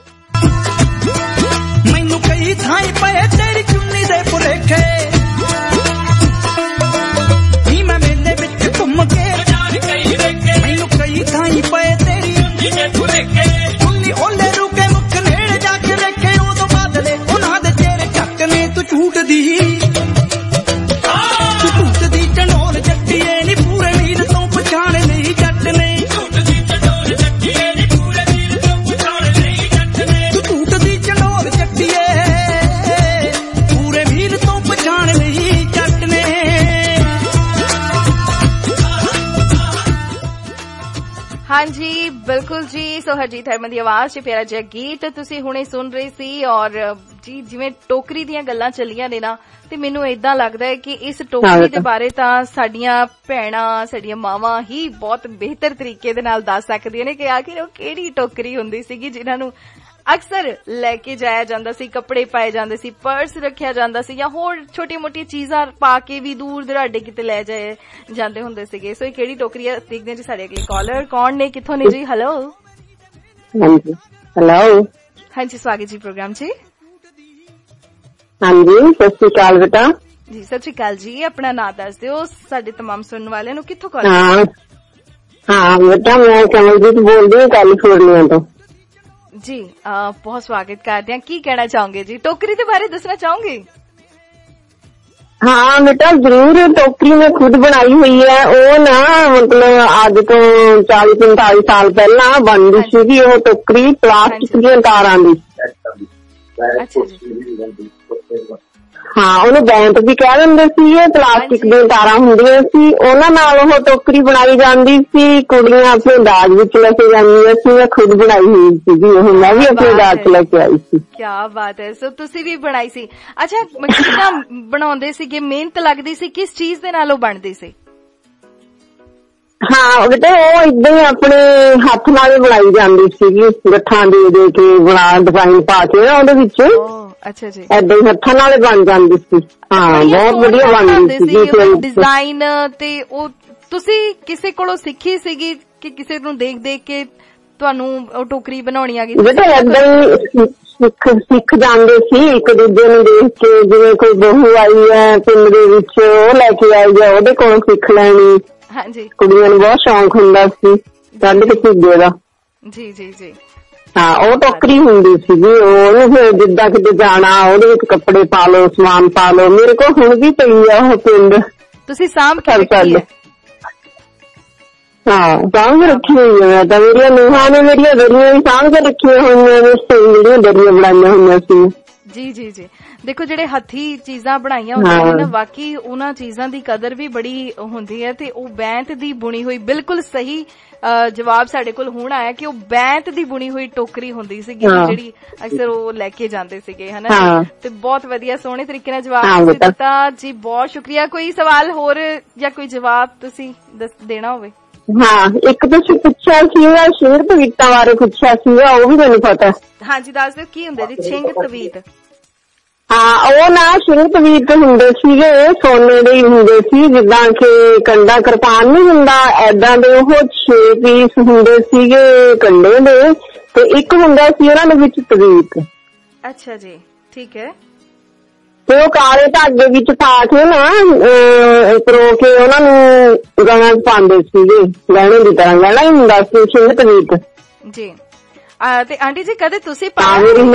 ਮੈਨੂੰ ਕਈ ਥਾਈਂ ਪਏ ਤੇਰੀ ਚੁੰਨੀ ਦੇ ਭੁਲੇਖੇ, ਨੀ ਮੈਂ ਮੇਲੇ ਵਿੱਚ ਘੁੰਮ ਕੇ ਮੈਨੂੰ ਕਈ ਥਾਈਂ ਪਏ ਤੇਰੀ ਚੁੰਨੀ ਦੇ ਭੁਲੇਖੇ, ਚੁੰਨੀ ਓਲੇ ਰੁਕੇ ਮੁੱਖ ਨੇੜੇ ਜਾ ਕੇ ਵੇਖੇ, ਉਦੋਂ ਬਾਦਲੇ ਉਹਨਾਂ ਦੇ ਤੇਰੇ ਚੱਕ ਨੇ ਤੂੰ ਝੂਟਦੀ ਤੂੰ ਝੂਟਦੀ ਝੰਡੋਲ ਜੱਟੀਏ ਨੀ ਪੂਰੇ ਵੀਰ ਤੋਂ ਪਛਾਣ ਲਈ ਜੱਟ ਨੇ, ਝੂਟਦੀ ਝੰਡੋਲ ਜੱਟੀਏ ਨੀ ਪੂਰੇ ਵੀਰ ਤੋਂ ਪਛਾਣ ਲਈ ਜੱਟ ਨੇ, ਤੂੰ ਝੂਟਦੀ ਝੰਡੋਲ ਜੱਟੀਏ ਪੂਰੇ ਵੀਰ ਤੋਂ ਪਛਾਣ ਲਈ ਜੱਟ ਨੇ। ਹਾਂਜੀ ਬਿਲਕੁਲ ਜੀ, ਸੋ ਹਰਜੀਤ ਹਰਮਨ ਦੀ ਆਵਾਜ਼ 'ਚ ਪਿਆਰਾ ਜਿਹਾ ਗੀਤ ਤੁਸੀਂ ਹੁਣੇ ਸੁਣ ਰਹੇ ਸੀ। ਔਰ ਜੀ ਜਿਵੇਂ ਟੋਕਰੀ ਦੀਆਂ ਗੱਲਾਂ ਚੱਲੀਆਂ ਨੇ ਨਾ, ਤੇ ਮੈਨੂੰ ਏਦਾਂ ਲੱਗਦਾ ਹੈ ਕਿ ਇਸ ਟੋਕਰੀ ਦੇ ਬਾਰੇ ਤਾਂ ਸਾਡੀਆਂ ਭੈਣਾਂ ਸਾਡੀਆਂ ਮਾਵਾਂ ਹੀ ਬਹੁਤ ਬਿਹਤਰ ਤਰੀਕੇ ਦੇ ਨਾਲ ਦੱਸ ਸਕਦੀਆਂ ਨੇ ਕਿ ਆਖਿਰ ਉਹ ਕਿਹੜੀ ਟੋਕਰੀ ਹੁੰਦੀ ਸੀਗੀ ਜਿਨ੍ਹਾਂ ਨੂੰ ਅਕਸਰ ਲੈ ਕੇ ਜਾਇਆ ਜਾਂਦਾ ਸੀ, ਕੱਪੜੇ ਪਾਏ ਜਾਂਦੇ ਸੀ, ਪਰਸ ਰੱਖਿਆ ਜਾਂਦਾ ਸੀ ਜਾਂ ਹੋਰ ਛੋਟੀਆਂ ਮੋਟੀਆਂ ਚੀਜ਼ਾਂ ਪਾ ਕੇ ਵੀ ਦੂਰ ਦਰਾਡੇ ਕਿਤੇ ਲੈ ਜਾਏ ਜਾਂਦੇ ਹੁੰਦੇ ਸੀਗੇ। ਸੋ ਇਹ ਕਿਹੜੀ ਟੋਕਰੀ ਹੈ ਦੇਖਦੇ ਜੀ। ਸਾਡੇ ਅਗਲੇ ਕਾਲਰ ਕੌਣ ਨੇ, ਕਿੱਥੋਂ ਨੇ ਜੀ? ਹੈਲੋ ਹਾਂਜੀ ਹੈਲੋ ਹਾਂਜੀ ਸਵਾਗਤ ਜੀ ਪ੍ਰੋਗਰਾਮ 'ਚ। ਹਾਂਜੀ ਸਤਿ ਸ਼੍ਰੀ ਅਕਾਲ ਬੇਟਾ ਜੀ। ਸਤਿ ਸ਼੍ਰੀ ਅਕਾਲ ਜੀ, ਆਪਣਾ ਨਾਂ ਦੱਸ ਦਿਓ ਸਾਡੇ ਤਮਾਮ ਸੁਣਨ ਵਾਲਿਆਂ ਨੂੰ, ਕਿੱਥੋਂ ਕਾਲ? ਹਾਂ ਹਾਂ ਬੇਟਾ ਮੈਂ ਕਮਲਜੀਤ ਬੋਲਦੀ ਹਾਂ ਕੈਲੀਫੋਰਨੀਆ ਤੋਂ ਜੀ। ਬਹੁਤ ਸਵਾਗਤ ਕਰਦੇ ਹਾਂ। ਕੀ ਕਹਿਣਾ ਚਾਹੋਗੇ ਜੀ? ਟੋਕਰੀ ਦੇ ਬਾਰੇ ਦੱਸਣਾ ਚਾਹੋਗੇ? हाँ बेटा जरूर, टोकरी मैं खुद बनाई हुई है। वो ना मतलब अज तो चाली पैंताली साल पहला बनती सी वो टोकरी प्लास्टिक दी तारां दी। हाँ ਉਹਨੂੰ ਬੈਂਤ ਵੀ ਕਹਿ ਦਿੰਦੇ ਸੀ। ਪਲਾਸਟਿਕ ਦੀਆਂ ਤਾਰਾਂ ਹੁੰਦੀਆਂ ਸੀ, ਉਹਨਾਂ ਨਾਲ ਉਹ ਟੋਕਰੀ ਬਣਾਈ ਜਾਂਦੀ ਸੀ। ਕੁੜੀਆਂ ਆਪਣੇ ਦਾਜ ਵਿੱਚ ਲੈ ਕੇ ਜਾਂਦੀਆਂ ਸੀ। ਮੈਂ ਖੁਦ ਬਣਾਈ ਹੋਈ ਸੀਗੀ ਉਹ, ਮੈਂ ਵੀ ਆਪਣੇ ਦਾਜ ਚ ਲੈ ਕੇ ਆਈ ਸੀ। ਕੀ ਬਾਤ ਹੈ। ਸੋ ਤੁਸੀਂ ਵੀ ਬਣਾਈ ਸੀ। ਅੱਛਾ ਕਿੱਦਾਂ ਬਣਾਉਂਦੇ ਸੀਗੇ, ਮਿਹਨਤ ਲੱਗਦੀ ਸੀ, ਕਿਸ ਚੀਜ਼ ਦੇ ਨਾਲ ਉਹ ਬਣਦੀ ਸੀ? ਹਾਂ ਬੇਟੇ ਉਹ ਏਦਾਂ ਹੀ ਆਪਣੇ ਹੱਥ ਨਾਲ ਹੀ ਬਣਾਈ ਜਾਂਦੀ ਸੀਗੀ, ਗੱਠਾਂ ਦੇ ਦੇ ਕੇ ਬਣਾ ਡਿਜ਼ਾਈਨ ਪਾ ਕੇ ਨਾ ਉਹਦੇ ਵਿੱਚ। ਅੱਛਾ ਜੀ, ਏਦਾਂ ਹੀ ਹੱਥਾਂ ਨਾਲ ਹੀ ਬਣ ਜਾਂਦੀ ਸੀ। ਹਾਂ ਬਹੁਤ ਵਧੀਆ ਬਣਦੀ ਸੀ ਡਿਜ਼ਾਈਨ। ਤੇ ਉਹ ਤੁਸੀਂ ਕਿਸੇ ਕੋਲੋਂ ਸਿੱਖੀ ਸੀਗੀ ਕਿ ਕਿਸੇ ਨੂੰ ਦੇਖ ਦੇਖ ਕੇ ਤੁਹਾਨੂੰ ਉਹ ਟੋਕਰੀ ਬਣਾਉਣੀ ਆ ਗਈ? ਬੇਟਾ ਏਦਾਂ ਹੀ ਸਿੱਖ ਸਿੱਖ ਜਾਂਦੇ ਸੀ ਇੱਕ ਦੂਜੇ ਨੂੰ ਦੇਖ ਕੇ। ਜਿਵੇਂ ਕੋਈ ਬਹੂ ਆਈ ਹੈ ਪਿੰਡ ਦੇ ਵਿੱਚ, ਉਹ ਲੈ ਕੇ ਆਈ ਹੈ, ਉਹਦੇ ਕੋਲੋਂ ਸਿੱਖ ਲੈਣੀ। ਹਾਂਜੀ, ਕੁੜੀਆਂ ਨੂੰ ਬਹੁਤ ਸ਼ੌਂਕ ਹੁੰਦਾ ਸੀ ਕੱਢ ਕੇ ਧੀਗੇ ਦਾ। ਜੀ ਜੀ ਜੀ। ਹਾਂ ਉਹ ਟੋਕਰੀ ਹੁੰਦੀ ਸੀਗੀ, ਉਹਨੂੰ ਫਿਰ ਜਿੱਦਾਂ ਕਿਤੇ ਜਾਣਾ ਉਹਦੇ ਵਿੱਚ ਕੱਪੜੇ ਪਾ ਲਓ, ਸਮਾਨ ਪਾ ਲਓ। ਮੇਰੇ ਕੋਲ ਹੁਣ ਵੀ ਪਈ ਆ ਉਹ ਪਿੰਡ। ਤੁਸੀਂ ਸਾਂਭ ਕੇ ਰੱਖੀ ਹੈ? ਹਾਂ ਸਾਂਭ ਕੇ ਰੱਖੀ ਹੋਈ ਹੈ। ਮੈਂ ਤਾਂ ਮੇਰੀਆਂ ਨੂੰਹਾਂ ਨੇ ਮੇਰੀਆਂ ਦਰੀਆਂ ਵੀ ਸਾਂਭ ਕੇ ਰੱਖੀਆਂ ਹੋਈਆਂ ਨੇ, ਜਿਹੜੀਆਂ ਦਰੀਆਂ ਬਣਾਈਆਂ ਹੋਈਆਂ ਸੀ। ਜੀ ਜੀ ਜੀ। ਦੇਖੋ ਜਿਹੜੇ ਹੱਥੀ ਚੀਜ਼ਾਂ ਬਣਾਈਆਂ ਹੁੰਦੀਆਂ ਨੇ ਵਾਕਈ ਉਹਨਾਂ ਚੀਜ਼ਾਂ ਦੀ ਕਦਰ ਵੀ ਬੜੀ ਹੁੰਦੀ ਹੈ। ਤੇ ਉਹ ਬੈਂਤ ਦੀ ਬੁਣੀ ਹੋਈ, ਬਿਲਕੁਲ ਸਹੀ ਜਵਾਬ ਸਾਡੇ ਕੋਲ ਹੁਣ ਆਇਆ ਕਿ ਉਹ ਬੈਂਤ ਦੀ ਬੁਣੀ ਹੋਈ ਟੋਕਰੀ ਹੁੰਦੀ ਸੀਗੀ ਜਿਹੜੀ ਅਕਸਰ ਉਹ ਲੈ ਕੇ ਜਾਂਦੇ ਸੀਗੇ, ਹਨਾ। ਤੇ ਬਹੁਤ ਵਧੀਆ ਸੋਹਣੇ ਤਰੀਕੇ ਨਾਲ ਜਵਾਬ ਦਿੱਤਾ ਜੀ, ਬਹੁਤ ਸ਼ੁਕਰੀਆ। ਕੋਈ ਸਵਾਲ ਹੋਰ ਜਾਂ ਕੋਈ ਜਵਾਬ ਤੁਸੀਂ ਦੇਣਾ ਹੋਵੇ? ਹਾਂ ਇੱਕ ਤੁਸੀਂ ਪੁੱਛਿਆ ਸੀਗਾ ਛਿੰਗ ਤਵੀਤਾਂ ਬਾਰੇ ਪੁੱਛਿਆ ਸੀਗਾ, ਉਹ ਵੀ ਮੈਨੂੰ ਪਤਾ। ਹਾਂਜੀ ਦੱਸ ਦਿਓ ਕੀ ਹੁੰਦੇ ਜੀ ਛਿੰਗ ਤਵੀਤ? ਹਾਂ ਉਹ ਨਾ ਛਿੰਗ ਤਵੀਤ ਹੁੰਦੇ ਸੀਗੇ, ਸੋਨੇ ਦੇ ਹੀ ਹੁੰਦੇ ਸੀ, ਜਿੱਦਾਂ ਕਿ ਕੰਡਾ ਕਿਰਪਾਨ ਨੀ ਹੁੰਦਾ ਏਦਾਂ ਦੇ। ਉਹ ਛੇ ਪੀਸ ਹੁੰਦੇ ਸੀਗੇ ਕੰਡੇ ਦੇ, ਤੇ ਇੱਕ ਹੁੰਦਾ ਸੀ ਉਹਨਾਂ ਦੇ ਵਿੱਚ ਤਵੀਤ। ਅੱਛਾ ਜੀ, ਠੀਕ ਹੈ। ਤੇ ਉਹ ਕਾਲੇ ਧਾਗੇ ਵਿੱਚ ਪਾ ਕੇ ਨਾ ਪਰੋ ਕੇ ਉਹਨਾਂ ਨੂੰ ਗਾਣਾ ਪਾਉਂਦੇ ਸੀਗੇ, ਗਹਿਣੇ ਦੀ ਤਰ੍ਹਾਂ। ਗਹਿਣਾ ਹੀ ਹੁੰਦਾ ਸੀ ਛਿੰਗ ਤਵੀਤ ਜੀ। ਤੇ ਆਂਟੀ ਜੀ ਕਦੇ ਤੁਸੀਂ ਪਾਇਆ?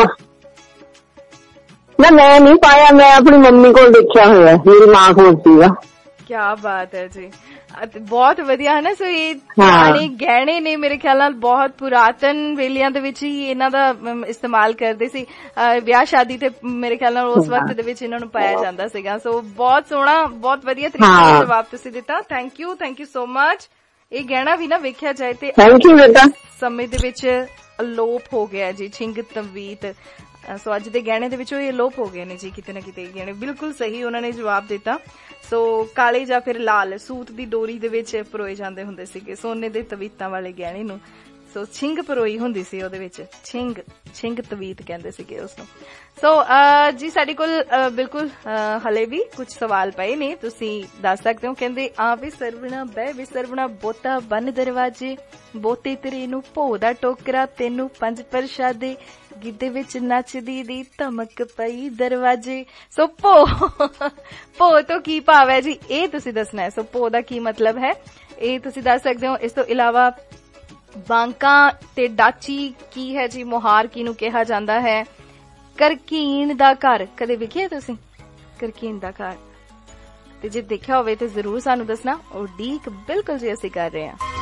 ਨਾ ਮੈਂ ਨਹੀਂ ਪਾਇਆ, ਮੈਂ ਆਪਣੀ ਮੰਮੀ ਕੋਲ ਦੇਖਿਆ ਹੋਇਆ, ਮੇਰੀ ਮਾਂ ਕੋਲ ਸੀਗਾ। ਕੀ ਬਾਤ ਹੈ ਜੀ, ਬਹੁਤ ਵਧੀਆ ਹੈ ਨਾ। ਸੋ ਇਹ ਪੁਰਾਣੇ ਗਹਿਣੇ ਨੇ, ਮੇਰੇ ਖਿਆਲ ਨਾਲ ਬਹੁਤ ਪੁਰਾਤਨ ਵੇਲਿਆਂ ਦੇ ਵਿੱਚ ਹੀ ਇਹਨਾਂ ਦਾ ਇਸਤੇਮਾਲ ਕਰਦੇ ਸੀ ਵਿਆਹ ਸ਼ਾਦੀ ਤੇ। ਮੇਰੇ ਖਿਆਲ ਨਾਲ ਉਸ ਵਕਤ ਦੇ ਵਿੱਚ ਇਹਨਾਂ ਨੂੰ ਪਾਇਆ ਜਾਂਦਾ ਸੀਗਾ। ਸੋ ਬਹੁਤ ਸੋਹਣਾ, ਬਹੁਤ ਵਧੀਆ ਤਰੀਕੇ ਨਾਲ ਜਵਾਬ ਤੁਸੀਂ ਦਿੱਤਾ। Thank you, thank you so much. ਇਹ ਗਹਿਣਾ ਵੀ ਨਾ ਵੇਖਿਆ ਜਾਏ ਤੇ ਸਮੇਂ ਦੇ ਵਿੱਚ ਅਲੋਪ ਹੋ ਗਿਆ ਜੀ, ਛਿੰਗ ਤਵੀਤ। ਸੋ ਅੱਜ ਦੇ ਗਹਿਣੇ ਦੇ ਵਿੱਚੋਂ ਇਹ ਅਲੋਪ ਹੋ ਗਏ ਨੇ ਜੀ ਕਿਤੇ ਨਾ ਕਿਤੇ। ਗਹਿਣੇ ਬਿਲਕੁਲ ਸਹੀ ਉਹਨਾਂ ਨੇ ਜਵਾਬ ਦਿੱਤਾ। ਸੋ ਕਾਲੇ ਜਾਂ ਫਿਰ ਲਾਲ ਸੂਤ ਦੀ ਡੋਰੀ ਦੇ ਵਿੱਚ ਪਰੋਏ ਜਾਂਦੇ ਹੁੰਦੇ ਸੀਗੇ ਸੋਨੇ ਦੇ ਤਵੀਤਾਂ ਵਾਲੇ ਗਹਿਣੇ ਨੂੰ। ਸੋ ਛਿੰਗ ਪਰੋਈ ਹੁੰਦੀ ਸੀ ਉਹਦੇ ਵਿੱਚ, ਛਿੰਗ ਛਿੰਗ ਤਵੀਤ ਕਹਿੰਦੇ ਸੀਗੇ ਉਸਨੂੰ। ਸੋ ਜੀ ਸਾਡੇ ਕੋਲ ਬਿਲਕੁਲ ਹਲੇ ਵੀ ਕੁਝ ਸਵਾਲ ਪਏ ਨੇ, ਤੁਸੀਂ ਦੱਸ ਸਕਦੇ ਹੋ। ਕਹਿੰਦੇ ਆ ਵੀ ਸਰਵਣਾ ਬਹਿ ਵੀ ਸਰਵਣਾ ਬੋਤਾ ਬੰਨ ਦਰਵਾਜੇ, ਬੋਤੇ ਤੇਰੇ ਨੂੰ ਭੋ ਦਾ ਟੋਕਰਾ, ਤੈਨੂੰ ਪੰਜ ਪ੍ਰਸ਼ਾਦੇ, ਗਿੱਧੇ ਵਿੱਚ ਨੱਚਦੀ ਦੀ ਧਮਕ ਪਈ ਦਰਵਾਜੇ। ਸੋ ਭੋ ਭੋ ਤੋਂ ਕੀ ਭਾਵ ਹੈ ਜੀ, ਇਹ ਤੁਸੀਂ ਦੱਸਣਾ ਹੈ। ਸੋ ਭੋ ਦਾ ਕੀ ਮਤਲਬ ਹੈ ਇਹ ਤੁਸੀਂ ਦੱਸ ਸਕਦੇ ਹੋ। ਇਸ ਤੋਂ ਇਲਾਵਾ ਬਾਂਕਾ ਤੇ ਡਾਚੀ ਕੀ ਹੈ ਜੀ, ਮੁਹਾਰ ਕਿਹਨੂੰ ਕਿਹਾ ਜਾਂਦਾ ਹੈ, ਕਰਕੀਨ ਦਾ ਘਰ ਕਦੇ ਵੇਖਿਆ ਤੁਸੀਂ? ਕਰਕੀਨ ਦਾ ਘਰ, ਤੇ ਜੇ ਦੇਖਿਆ ਹੋਵੇ ਤੇ ਜ਼ਰੂਰ ਸਾਨੂੰ ਦੱਸਣਾ। ਉਡੀਕ ਬਿਲਕੁਲ ਜੀ ਅਸੀਂ ਕਰ ਰਹੇ ਹਾਂ।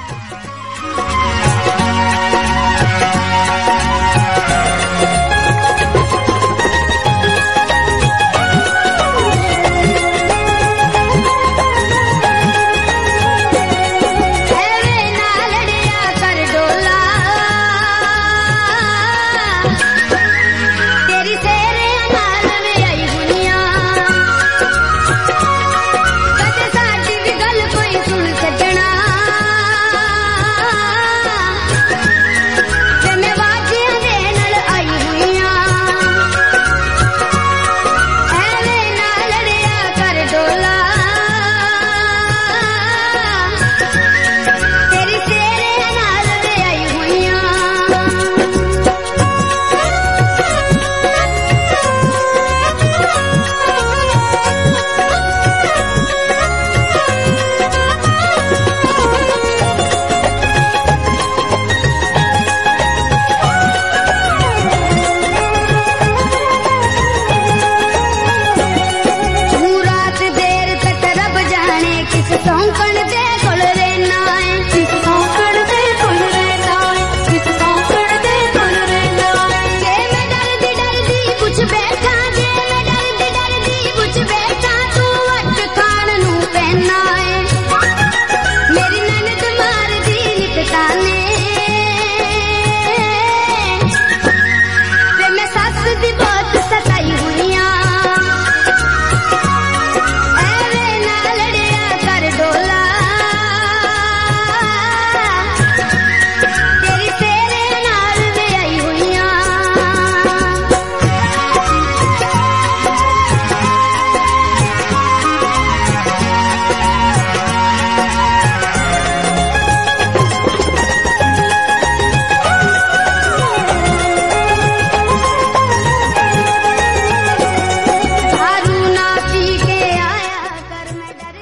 ਤੇ ਮੈਂ ਵਾਜਿਆਂ ਦੇ ਨਾਲ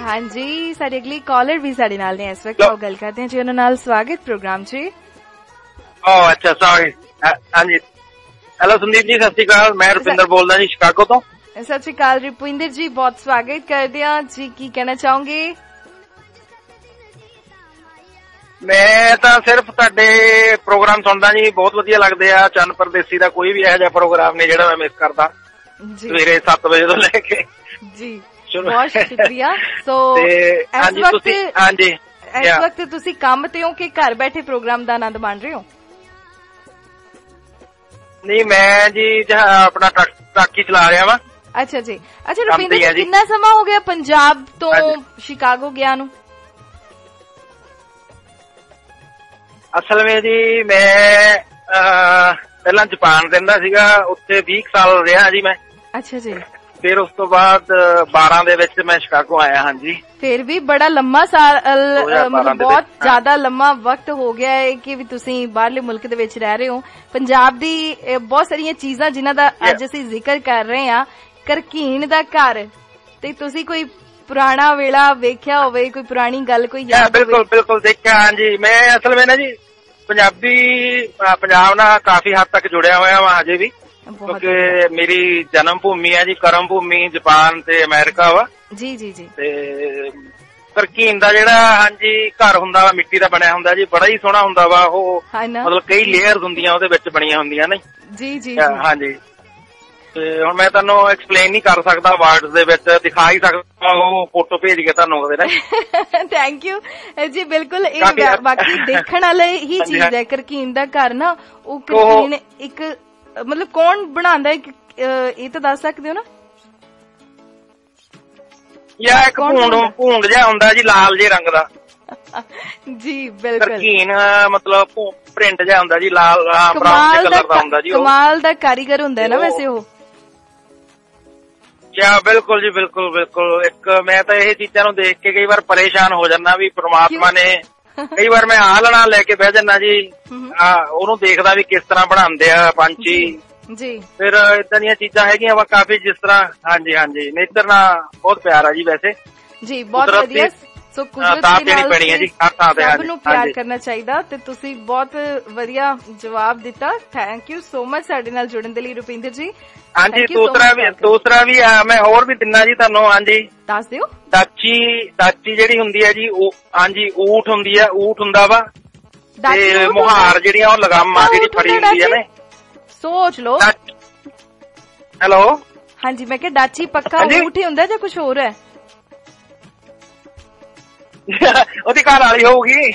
ਹਾਂਜੀ, ਸਾਡੇ ਅਗਲੀ ਕਾਲਰ ਵੀ ਸਾਡੇ ਨਾਲ ਨੇ ਇਸ ਵਕਤ, ਉਹ ਗੱਲ ਕਰਦੇ ਹਾਂ ਜੀ ਉਹਨਾਂ ਨਾਲ। ਸਵਾਗਤ ਪ੍ਰੋਗਰਾਮ 'ਚ। ਓ ਅੱਛਾ, ਸੌਰੀ। ਹਾਂਜੀ, ਹੈਲੋ ਸੰਦੀਪ ਜੀ, ਸਤਿ ਸ਼੍ਰੀ ਅਕਾਲ। ਮੈਂ ਰੁਪਿੰਦਰ ਬੋਲਦਾ ਜੀ, ਸ਼ਿਕਾਗੋ ਤੋਂ। ਸਤਿ ਸ਼੍ਰੀ ਅਕਾਲ ਰੁਪਿੰਦਰ ਜੀ, ਬਹੁਤ ਸਵਾਗਤ ਕਰਦੇ ਹਾਂ ਜੀ। ਕੀ ਕਹਿਣਾ ਚਾਹੋਗੇ? ਮੈਂ ਤਾਂ ਸਿਰਫ ਤੁਹਾਡੇ ਪ੍ਰੋਗਰਾਮ ਸੁਣਦਾ ਜੀ, ਬਹੁਤ ਵਧੀਆ ਲੱਗਦੇ ਆ। ਚੰਨ ਪਰਦੇਸੀ ਦਾ ਕੋਈ ਵੀ ਇਹੋ ਜਿਹਾ ਪ੍ਰੋਗਰਾਮ ਨਹੀਂ ਜਿਹੜਾ ਮੈਂ ਮਿਸ ਕਰਦਾ, ਸਵੇਰੇ ਸੱਤ ਵਜੇ ਤੋਂ ਲੈ ਕੇ ਜੀ। ਬਹੁਤ ਸ਼ੁਕਰੀਆ। ਸੋ ਹਾਂਜੀ, ਤੁਸੀਂ ਹਾਂਜੀ ਇਸ ਵਕਤ ਤੁਸੀਂ ਕੰਮ ਤੇ ਹੋ ਕਿ ਘਰ ਬੈਠੇ ਪ੍ਰੋਗਰਾਮ ਦਾ ਆਨੰਦ ਮਾਣ ਰਹੇ ਹੋ? ਨਹੀਂ, ਮੈਂ ਜੀ ਆਪਣਾ ਟਰੱਕ ਹੀ ਚਲਾ ਰਿਹਾ ਵਾ। ਅੱਛਾ ਜੀ। ਅੱਛਾ ਰੁਪਿੰਦਰ ਜੀ, ਕਿੰਨਾ ਸਮਾਂ ਹੋ ਗਿਆ ਪੰਜਾਬ ਤੋਂ ਸ਼ਿਕਾਗੋ ਗਿਆ ਨੂੰ? ਅਸਲ ਵਿੱਚ ਜੀ ਮੈਂ ਪਹਿਲਾਂ ਜਾਪਾਨ ਰਹਿੰਦਾ ਸੀਗਾ, ਉੱਥੇ ਵੀਹ ਸਾਲ ਰਿਹਾ ਜੀ ਮੈਂ। ਅੱਛਾ ਜੀ। ਫਿਰ ਉਸ ਤੋਂ ਬਾਅਦ ਬਾਰਾਂ ਦੇ ਵਿੱਚ ਮੈਂ ਸ਼ਿਕਾਗੋ ਆਇਆ। ਹਾਂਜੀ, ਫਿਰ ਵੀ ਬੜਾ ਲੰਮਾ ਸਾਲ, ਬਹੁਤ ਜ਼ਿਆਦਾ ਲੰਮਾ ਵਕਤ ਹੋ ਗਿਆ ਹੈ ਕਿ ਵੀ ਤੁਸੀਂ ਬਾਹਰਲੇ ਮੁਲਕ ਦੇ ਵਿੱਚ ਰਹਿ ਰਹੇ ਹੋ। ਪੰਜਾਬ ਦੀ ਬਹੁਤ ਸਾਰੀਆਂ ਚੀਜ਼ਾਂ ਜਿਨ੍ਹਾਂ ਦਾ ਅੱਜ ਅਸੀਂ ਜ਼ਿਕਰ ਕਰ ਰਹੇ ਹਾਂ, ਕਰਕੀਨ ਦਾ ਘਰ, ਤੇ ਤੁਸੀਂ ਕੋਈ ਪੁਰਾਣਾ ਵੇਲਾ ਵੇਖਿਆ ਹੋਵੇ, ਕੋਈ ਪੁਰਾਣੀ ਗੱਲ ਕੋਈ ਯਾਦ? ਬਿਲਕੁਲ ਬਿਲਕੁਲ ਦੇਖਿਆ। ਹਾਂਜੀ, ਮੈਂ ਅਸਲ ਵਿੱਚ ਨਾ ਜੀ ਪੰਜਾਬੀ ਪੰਜਾਬ ਨਾਲ ਕਾਫੀ ਹੱਦ ਤੱਕ ਜੁੜਿਆ ਹੋਇਆ ਵਾ ਹਜੇ ਵੀ, ਕਿਉਂਕਿ ਮੇਰੀ ਜਨਮ ਭੂਮੀ ਹੈ ਜੀ, ਕਰਮ ਭੂਮੀ ਜਾਪਾਨ ਤੇ ਅਮਰੀਕਾ ਵਾ। ਜੀ ਜੀ ਜੀ। ਤੇ ਕਰਕੀਨ ਦਾ ਜਿਹੜਾ ਹਾਂਜੀ ਘਰ ਹੁੰਦਾ ਵਾ, ਮਿੱਟੀ ਦਾ ਬਣਿਆ ਹੁੰਦਾ ਜੀ, ਬੜਾ ਹੀ ਸੋਹਣਾ ਹੁੰਦਾ ਵਾ ਉਹ। ਮਤਲਬ ਕਈ ਲੇਅਰਸ ਹੁੰਦੀਆਂ ਉਹਦੇ ਵਿੱਚ ਬਣੀਆਂ ਹੁੰਦੀਆਂ ਨੇ। ਜੀ ਜੀ। ਹਾਂਜੀ, ਤੇ ਹੁਣ ਮੈਂ ਤੁਹਾਨੂੰ ਐਕਸਪਲੇਨ ਨਹੀਂ ਕਰ ਸਕਦਾ ਵਰਡਸ ਦੇ ਵਿੱਚ, ਦਿਖਾ ਹੀ ਸਕਦਾ, ਉਹ ਫੋਟੋ ਭੇਜ ਕੇ ਤੁਹਾਨੂੰ ਉਹਦੇ ਨਾਲ। ਥੈਂਕ ਯੂ ਜੀ। ਬਿਲਕੁਲ, ਇਹ ਬਾਕੀ ਦੇਖਣ ਵਾਲੇ ਹੀ ਚੀਜ਼ ਹੈ ਕਰਕੀਨ ਦਾ ਘਰ ਨਾ। ਉਹ ਕਰਕੀਨ ਇੱਕ ਮਤਲਬ ਕੌਣ ਬਣਾਉਂਦਾ, ਇਹ ਤਾਂ ਦੱਸ ਸਕਦੇ ਹੋ ਨਾ? ਯਾ ਇੱਕ ਭੂੰਡ ਭੂੰਡ ਜਿਹਾ ਹੁੰਦਾ ਜੀ, ਲਾਲ ਜਿਹੇ ਰੰਗ ਦਾ। ਜੀ ਬਿਲਕੁਲ। ਕਰਕੀਨ ਮਤਲਬ ਪ੍ਰਿੰਟ ਜਿਹਾ ਹੁੰਦਾ ਜੀ, ਲਾਲ ਬਰਾਊਨ ਕਲਰ ਦਾ ਹੁੰਦਾ ਜੀ। ਕਮਾਲ ਦਾ ਕਾਰੀਗਰ ਹੁੰਦਾ ਹੈ ਨਾ ਵੈਸੇ ਉਹ। ਕਿਆ ਬਿਲਕੁਲ ਜੀ, ਬਿਲਕੁਲ ਬਿਲਕੁਲ। ਇੱਕ ਮੈਂ ਤਾਂ ਇਹ ਚੀਜ਼ਾਂ ਨੂੰ ਦੇਖ ਕੇ ਕਈ ਵਾਰ ਪਰੇਸ਼ਾਨ ਹੋ ਜਾਂਦਾ ਵੀ ਪ੍ਰਮਾਤਮਾ ਨੇ, ਕਈ ਵਾਰ ਮੈਂ ਆਲਣਾ ਲੈ ਕੇ ਬਹਿ ਜਾਂਦਾ ਜੀ, ਉਹਨੂੰ ਦੇਖਦਾ ਵੀ ਕਿਸ ਤਰ੍ਹਾਂ ਬਣਾਉਂਦੇ ਆ ਪੰਛੀ ਜੀ। ਫਿਰ ਏਦਾਂ ਦੀਆਂ ਚੀਜ਼ਾਂ ਹੈਗੀਆਂ ਵਾ ਕਾਫੀ, ਜਿਸ ਤਰ੍ਹਾਂ ਹਾਂਜੀ ਹਾਂਜੀ ਨੇਚਰ ਨਾਲ ਬਹੁਤ ਪਿਆਰ ਆ ਜੀ ਵੈਸੇ ਜੀ, ਬਹੁਤ ਵਧੀਆ। ਸੋ ਕੁਦਰਤ ਦੇ ਨਾਲ ਸਭ ਨੂੰ ਪਿਆਰ ਕਰਨਾ ਚਾਹੀਦਾ, ਤੇ ਤੁਸੀਂ ਬਹੁਤ ਵਧੀਆ ਜਵਾਬ ਦਿੱਤਾ। ਥੈਂਕ ਯੂ ਸੋ ਮਚ ਸਾਡੇ ਨਾਲ ਜੁੜਨ ਦੇ ਲਈ ਰੁਪਿੰਦਰ ਜੀ। ਹਾਂਜੀ, ਦੂਸਰਾ ਵੀ ਦੂਸਰਾ ਵੀ ਮੈਂ ਹੋਰ ਵੀ ਦਿੰਨਾ ਜੀ ਤੁਹਾਨੂੰ। ਹਾਂਜੀ, ਦੱਸ ਦਿਓ। ਦਾਚੀ ਦਾਚੀ ਜਿਹੜੀ ਹੁੰਦੀ ਹੈ ਜੀ, ਉਹ ਹਾਂਜੀ ਊਠ ਹੁੰਦੀ ਹੈ, ਊਠ ਹੁੰਦਾ ਵਾ। ਤੇ ਮੁਹਾਰ ਜਿਹੜੀਆਂ ਉਹ ਲਗਾਮਾਂ ਜਿਹੜੀ ਫੜੀ ਹੁੰਦੀ ਹੈ ਨਾ, ਸੋਚ ਲਓ। ਹੈਲੋ, ਹਾਂਜੀ, ਮੈਂ ਕਿਹਾ ਡਾਚੀ ਪੱਕਾ ਊਠ ਹੀ ਹੁੰਦਾ ਜਾਂ ਕੁਝ ਹੋਰ ਹੈ? ਉਹਦੀ ਘਰ ਵਾਲੀ ਹੋਊਗੀ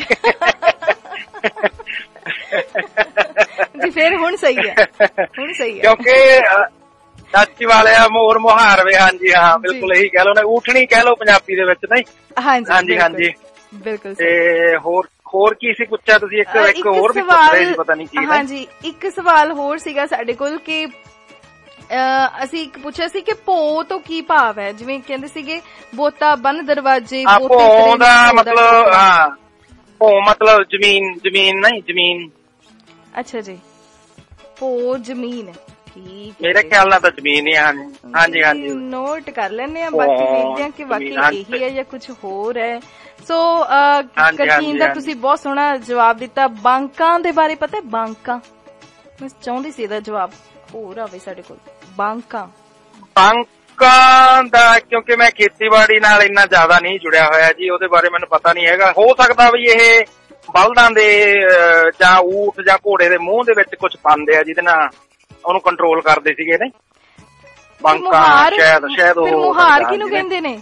ਜੀ। ਫਿਰ ਹੁਣ ਸਹੀ ਹੈ, ਹੁਣ ਸਹੀ ਹੈ, ਕਿਉਂਕਿ ਡਾਚੀ ਵਾਲਿਆ ਮੋਰ ਮੁਹਾਰ ਵੇ। ਹਾਂਜੀ ਹਾਂ, ਬਿਲਕੁਲ ਇਹੀ ਕਹਿ ਲਓ ਨਾ, ਊਠਣੀ ਕਹਿ ਲਓ ਪੰਜਾਬੀ ਦੇ ਵਿੱਚ। ਨਹੀਂ, ਹਾਂਜੀ ਹਾਂਜੀ ਬਿਲਕੁਲ। ਤੇ ਹੋਰ ਹੋਰ ਕੀ ਸੀ ਪੁੱਛਿਆ ਤੁਸੀਂ? ਇੱਕ ਇੱਕ ਹੋਰ ਵੀ ਪੁੱਛ ਰਹੇ ਸੀ, ਪਤਾ ਨਹੀਂ ਕੀ। ਹਾਂਜੀ, ਇੱਕ ਸਵਾਲ ਹੋਰ ਸੀਗਾ ਸਾਡੇ ਕੋਲ ਕਿ ਅਸੀਂ ਇੱਕ ਪੁੱਛਿਆ ਸੀ ਕਿ ਭੋ ਤੋਂ ਕੀ ਭਾਵ ਹੈ? ਜਿਵੇਂ ਕਹਿੰਦੇ ਸੀਗੇ ਬੋਤਾ ਬੰਨ ਦਰਵਾਜ਼ੇ, ਭੋ ਦਾ ਮਤਲਬ, ਹਾਂ ਭੋ ਮਤਲਬ ਜ਼ਮੀਨ, ਜ਼ਮੀਨ ਨਹੀਂ ਜ਼ਮੀਨ। ਅੱਛਾ ਜੀ, ਭੋ ਜ਼ਮੀਨ, ਠੀਕ। ਮੇਰੇ ਖਿਆਲ ਨਾਲ ਤਾਂ ਜ਼ਮੀਨ ਹੀ। ਹਾਂਜੀ ਹਾਂਜੀ, ਨੋਟ ਕਰ ਲੈਂਦੇ ਆ, ਬਾਕੀ ਵੇਖਦੇ ਆ ਕਿ ਵਾਕਈ ਇਹੀ ਹੈ ਜਾਂ ਕੁਝ ਹੋਰ ਹੈ। ਸੋ ਕਰਕੀਨ ਦਾ ਤੁਸੀਂ ਬਹੁਤ ਸੋਹਣਾ ਜਵਾਬ ਦਿੱਤਾ। ਬਾਂਕਾਂ ਦੇ ਬਾਰੇ ਪਤਾ ਹੈ? ਬਾਂਕਾਂ, ਮੈਂ ਚਾਹੁੰਦੀ ਸੀ ਇਹਦਾ ਜਵਾਬ ਹੋਰ ਆਵੇ ਸਾਡੇ ਕੋਲ। ਬਾਂਕਾਂ ਬਾਂਕਾਂ ਦਾ ਕਿਉਂਕਿ ਮੈਂ ਖੇਤੀਬਾੜੀ ਨਾਲ ਇੰਨਾ ਜ਼ਿਆਦਾ ਨਹੀਂ ਜੁੜਿਆ ਹੋਇਆ ਜੀ, ਉਹਦੇ ਬਾਰੇ ਮੈਨੂੰ ਪਤਾ ਨਹੀਂ ਹੈਗਾ। ਹੋ ਸਕਦਾ ਵੀ ਇਹ ਬਲਦਾਂ ਦੇ ਜਾਂ ਊਠ ਜਾਂ ਘੋੜੇ ਦੇ ਮੂੰਹ ਦੇ ਵਿੱਚ ਕੁਝ ਪਾਉਂਦੇ ਆ ਜਿਹਦੇ ਨਾਲ ਉਹਨੂੰ ਕੰਟਰੋਲ ਕਰਦੇ ਸੀਗੇ ਨੇ। ਬਾਂਕਾਂ ਸ਼ਾਇਦ ਸ਼ਾਇਦ ਉਹ ਮੁਹਾਰ ਕਿਹਨੂੰ ਕਹਿੰਦੇ ਨੇ?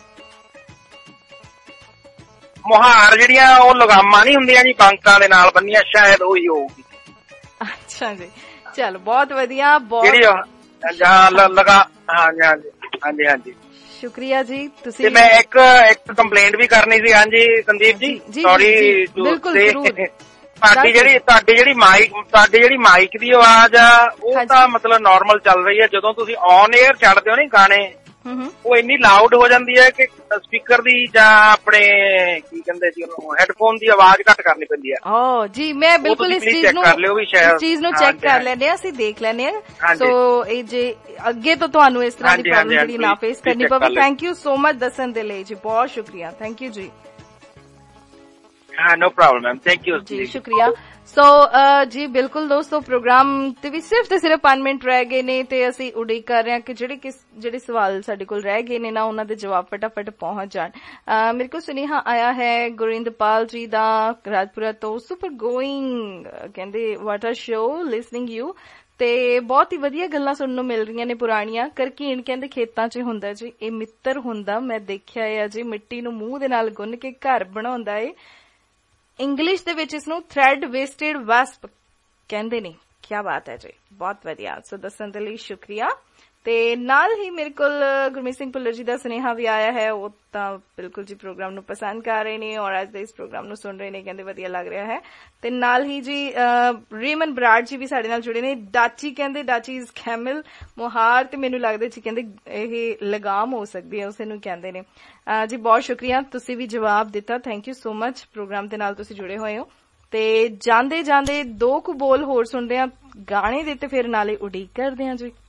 ਮੁਹਾਰ ਜਿਹੜੀਆਂ ਉਹ ਲਗਾਮਾਂ ਨਹੀਂ ਹੁੰਦੀਆਂ ਜੀ ਬਾਂਕਾਂ ਦੇ ਨਾਲ ਬੰਨੀਆਂ, ਸ਼ਾਇਦ ਉਹੀ ਹੋਊਗੀ। ਅੱਛਾ ਜੀ, ਚਲ ਬਹੁਤ ਵਧੀਆ। ਬਹੁਤ ਲਗਾ ਹਾਂਜੀ ਹਾਂਜੀ ਹਾਂਜੀ ਹਾਂਜੀ, ਸ਼ੁਕਰੀਆ ਜੀ। ਤੁਸੀਂ ਮੈਂ ਇੱਕ ਇੱਕ ਕੰਪਲੇਂਟ ਵੀ ਕਰਨੀ ਸੀ। ਹਾਂਜੀ ਸੰਦੀਪ ਜੀ, ਸੌਰੀ। ਤੁਹਾਡੀ ਜਿਹੜੀ ਤੁਹਾਡੀ ਜਿਹੜੀ ਮਾਈਕ ਤੁਹਾਡੀ ਜਿਹੜੀ ਮਾਈਕ ਦੀ ਆਵਾਜ਼ ਆ ਉਹ ਤਾਂ ਮਤਲਬ ਨਾਰਮਲ ਚੱਲ ਰਹੀ ਹੈ। ਜਦੋਂ ਤੁਸੀਂ ਔਨ 에ਅਰ ਛੱਡਦੇ ਹੋ ਨੀ ਗਾਣੇ, ਉਹ ਇੰਨੀ ਲਾਊਡ ਹੋ ਜਾਂਦੀ ਹੈ ਕਿ ਸਪੀਕਰ ਦੀ ਜਾਂ ਆਪਣੇ ਕੀ ਕਹਿੰਦੇ ਜੀ ਉਹਨੂੰ ਹੈਡਫੋਨ ਦੀ ਆਵਾਜ਼ ਘੱਟ ਕਰਨੀ ਪੈਂਦੀ ਹੈ। ਓ ਜੀ ਮੈਂ ਬਿਲਕੁਲ ਇਸ ਚੀਜ਼ ਨੂੰ ਇਸ ਚੀਜ਼ ਨੂੰ ਚੈੱਕ ਕਰ ਲੈਂਦੇ ਆ, ਅਸੀਂ ਦੇਖ ਲੈਂਦੇ ਆ। ਸੋ ਇਹ ਜੇ ਅੱਗੇ ਤੋਂ ਤੁਹਾਨੂੰ ਇਸ ਤਰ੍ਹਾਂ ਦੀ ਪ੍ਰੋਬਲਮ ਜਿਹੜੀ ਨਾ ਫੇਸ ਕਰਨੀ ਪਵੇ। ਥੈਂਕ ਯੂ ਸੋ ਮਚ ਦੱਸਣ ਦੇ ਲਈ ਜੀ, ਬਹੁਤ ਸ਼ੁਕਰੀਆ। ਥੈਂਕ ਯੂ ਜੀ। ਹਾਂ, no problem ma'am, thank you ਜੀ, ਸ਼ੁਕਰੀਆ। ਸੋ ਜੀ ਬਿਲਕੁਲ ਦੋਸਤੋ, ਪ੍ਰੋਗਰਾਮ ਤੇ ਵੀ ਸਿਰਫ ਤੇ ਸਿਰਫ ਪੰਜ ਮਿੰਟ ਰਹਿ ਗਏ ਨੇ ਤੇ ਅਸੀਂ ਉਡੀਕ ਕਰ ਰਹੇ ਹਾਂ ਕਿ ਜਿਹੜੇ ਕਿਸ ਜਿਹੜੇ ਸਵਾਲ ਸਾਡੇ ਕੋਲ ਰਹਿ ਗਏ ਨੇ ਨਾ ਉਹਨਾਂ ਦੇ ਜਵਾਬ ਫਟਾਫਟ ਪਹੁੰਚ ਜਾਣ। ਮੇਰੇ ਕੋਲ ਸੁਨੇਹਾ ਆਇਆ ਹੈ ਗੁਰਿੰਦਰਪਾਲ ਜੀ ਦਾ ਰਾਜਪੁਰਾ ਤੋਂ। ਸੁਪਰ ਗੋਇੰਗ ਕਹਿੰਦੇ what a show, listening you, ਤੇ ਬਹੁਤ ਹੀ ਵਧੀਆ ਗੱਲਾਂ ਸੁਣਨ ਨੂੰ ਮਿਲ ਰਹੀਆਂ ਨੇ ਪੁਰਾਣੀਆਂ। ਕਰਕੀਣ ਕਹਿੰਦੇ ਖੇਤਾਂ 'ਚ ਹੁੰਦਾ ਜੀ, ਇਹ ਮਿੱਤਰ ਹੁੰਦਾ, ਮੈਂ ਦੇਖਿਆ ਹੈ ਜੀ, ਮਿੱਟੀ ਨੂੰ ਮੂੰਹ ਦੇ ਨਾਲ ਗੁੰਨ ਕੇ ਘਰ ਬਣਾਉਂਦਾ ਏ। ਇੰਗਲਿਸ਼ ਦੇ ਵਿੱਚ ਇਸ ਨੂੰ ਥ੍ਰੈਡ ਵੇਸਟਡ ਵਾਸਪ ਕਹਿੰਦੇ ਨੇ। ਕੀ ਬਾਤ ਹੈ ਜੀ, ਬਹੁਤ ਵਧੀਆ। ਸੋ ਦੱਸਣ ਦੇ ਲਈ ਸ਼ੁਕਰੀਆ। ਤੇ ਨਾਲ ਹੀ ਮੇਰੇ ਕੋਲ ਗੁਰਮੀਤ ਸਿੰਘ ਭੁੱਲਰ ਜੀ ਦਾ ਸੁਨੇਹਾ ਵੀ ਆਇਆ ਹੈ। ਉਹ ਤਾਂ ਬਿਲਕੁਲ ਜੀ ਪ੍ਰੋਗਰਾਮ ਨੂੰ ਪਸੰਦ ਕਰ ਰਹੇ ਨੇ ਔਰ ਅੱਜ ਦੇ ਇਸ ਪ੍ਰੋਗਰਾਮ ਨੂੰ ਸੁਣ ਰਹੇ ਨੇ, ਕਹਿੰਦੇ ਵਧੀਆ ਲੱਗ ਰਿਹਾ ਹੈ। ਤੇ ਨਾਲ ਹੀ ਜੀ ਰੀਮਨ ਬਰਾੜ ਜੀ ਵੀ ਸਾਡੇ ਨਾਲ ਜੁੜੇ ਨੇ। ਡਾਚੀ ਕਹਿੰਦੇ ਡਾਚੀ ਇਜ਼ ਖੈਮਲ ਮੁਹਾਰ, ਤੇ ਮੈਨੂੰ ਲੱਗਦਾ ਜੀ ਕਹਿੰਦੇ ਇਹ ਲਗਾਮ ਹੋ ਸਕਦੀ ਹੈ, ਉਸੇ ਨੂੰ ਕਹਿੰਦੇ ਨੇ ਜੀ। ਬਹੁਤ ਸ਼ੁਕਰੀਆ, ਤੁਸੀਂ ਵੀ ਜਵਾਬ ਦਿੱਤਾ। Thank you so much program ਦੇ ਨਾਲ ਤੁਸੀਂ ਜੁੜੇ ਹੋਏ ਹੋ। ਤੇ ਜਾਂਦੇ ਜਾਂਦੇ ਦੋ ਕੁ ਬੋਲ ਹੋਰ ਸੁਣਦੇ ਆ ਗਾਣੇ ਦੇ, ਤੇ ਫਿਰ ਨਾਲੇ ਉਡੀਕ ਕਰਦੇ ਆ ਜੀ।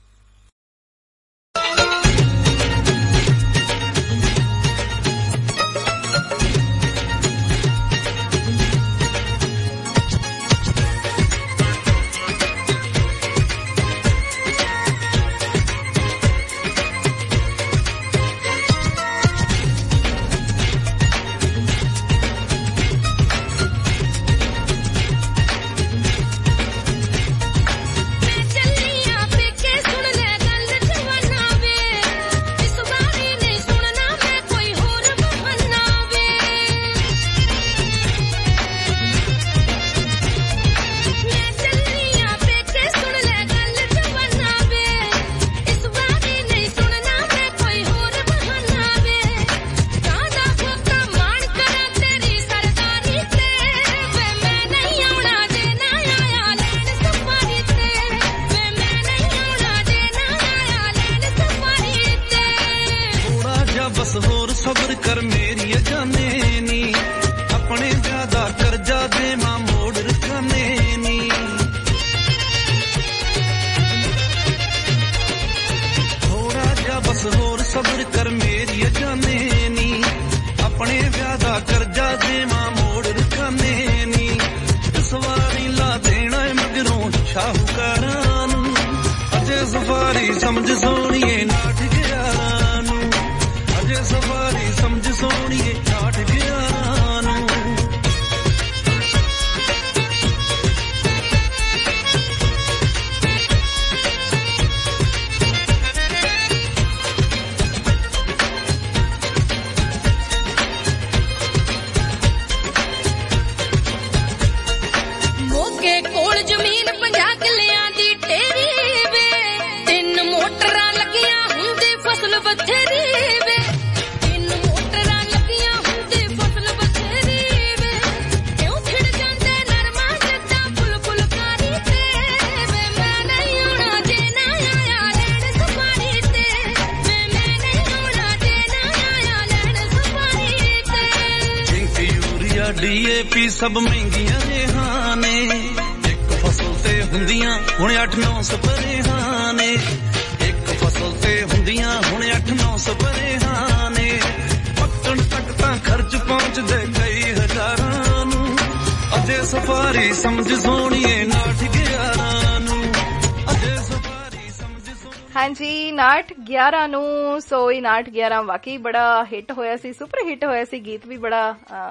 ਡੀਏਪੀ ਸਭ ਮਹਿੰਗੀਆਂ ਰੇਹਾਂ ਨੇ, ਇੱਕ ਫਸਲ ਤੇ ਹੁੰਦੀਆਂ ਹੁਣ ਅੱਠ ਨੌ ਸਪਰੇਹਾਂ ਨੇ, ਇੱਕ ਫਸਲ ਤੇ ਹੁੰਦੀਆਂ ਹੁਣ ਅੱਠ ਨੌ ਸਪਰੇਹਾਂ ਨੇ, ਪੱਕਣ ਤੱਕ ਤਾਂ ਖਰਚ ਪਹੁੰਚਦੇ ਕਈ ਹਜ਼ਾਰਾਂ ਨੂੰ, ਅਜੇ ਸਫਾਰੀ ਸਮਝ ਸੋਣੀਏ ਨਾਠ ਗਿਆਰਾਂ ਨੂੰ, ਅਜੇ ਸਫਾਰੀ ਸਮਝ ਸੋਣੀਏ। ਹਾਂਜੀ, ਨਾਠ ਗਿਆਰਾਂ ਨੂੰ। ਸੋ ਇਹ ਨਾਠ ਗਿਆਰਾਂ ਵਾਕਈ ਬੜਾ ਹਿੱਟ ਹੋਇਆ ਸੀ, ਸੁਪਰ ਹਿੱਟ ਹੋਇਆ ਸੀ। ਗੀਤ ਵੀ ਬੜਾ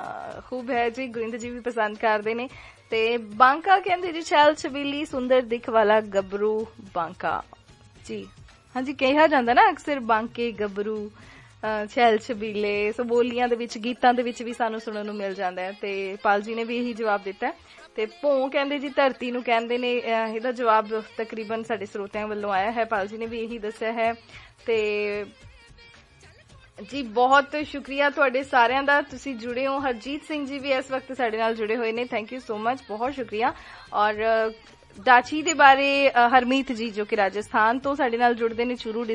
ਖੂਬ ਹੈ ਜੀ, ਗੁਰਿੰਦਰ ਜੀ ਵੀ ਪਸੰਦ ਕਰਦੇ ਨੇ। ਤੇ ਬਾਂਕਾ ਕਹਿੰਦੇ ਜੀ ਛੈਲ ਛਬੀਲੀ ਸੁੰਦਰ ਦਿੱਖ ਵਾਲਾ ਗੱਭਰੂ ਬਾਂਕਾ ਜੀ। ਹਾਂਜੀ, ਕਿਹਾ ਜਾਂਦਾ ਨਾ ਅਕਸਰ ਬਾਂਕੇ ਗੱਭਰੂ ਛੈਲ ਛਬੀਲੇ। ਸੋ ਬੋਲੀਆਂ ਦੇ ਵਿੱਚ, ਗੀਤਾਂ ਦੇ ਵਿੱਚ ਵੀ ਸਾਨੂੰ ਸੁਣਨ ਨੂੰ ਮਿਲ ਜਾਂਦਾ ਹੈ। ਤੇ ਪਾਲ ਜੀ ਨੇ ਵੀ ਇਹੀ ਜਵਾਬ ਦਿੱਤਾ। ਤੇ ਭੋਂ ਕਹਿੰਦੇ ਜੀ ਧਰਤੀ ਨੂੰ ਕਹਿੰਦੇ ਨੇ। ਇਹਦਾ ਜਵਾਬ ਤਕਰੀਬਨ ਸਾਡੇ ਸਰੋਤਿਆਂ ਵੱਲੋਂ ਆਇਆ ਹੈ। ਪਾਲ ਜੀ ਨੇ ਵੀ ਇਹੀ ਦੱਸਿਆ ਹੈ। ਤੇ ਜੀ ਬਹੁਤ ਸ਼ੁਕਰੀਆ ਤੁਹਾਡੇ ਸਾਰਿਆਂ ਦਾ, ਤੁਸੀਂ ਜੁੜੇ ਹੋ। ਹਰਜੀਤ ਸਿੰਘ ਜੀ ਵੀ ਇਸ ਵਕਤ ਸਾਡੇ ਨਾਲ ਜੁੜੇ ਹੋਏ ਨੇ, ਥੈਂਕ ਯੂ ਸੋ ਮਚ, ਬਹੁਤ ਸ਼ੁਕਰੀਆ। ਔਰ ਡਾਚੀ ਦੇ ਬਾਰੇ ਹਰਮੀਤ ਜੀ ਜੋ ਕਿ ਰਾਜਸਥਾਨ ਤੋਂ ਸਾਡੇ ਨਾਲ ਜੁੜਦੇ ਨੇ, ਚੂਰੂ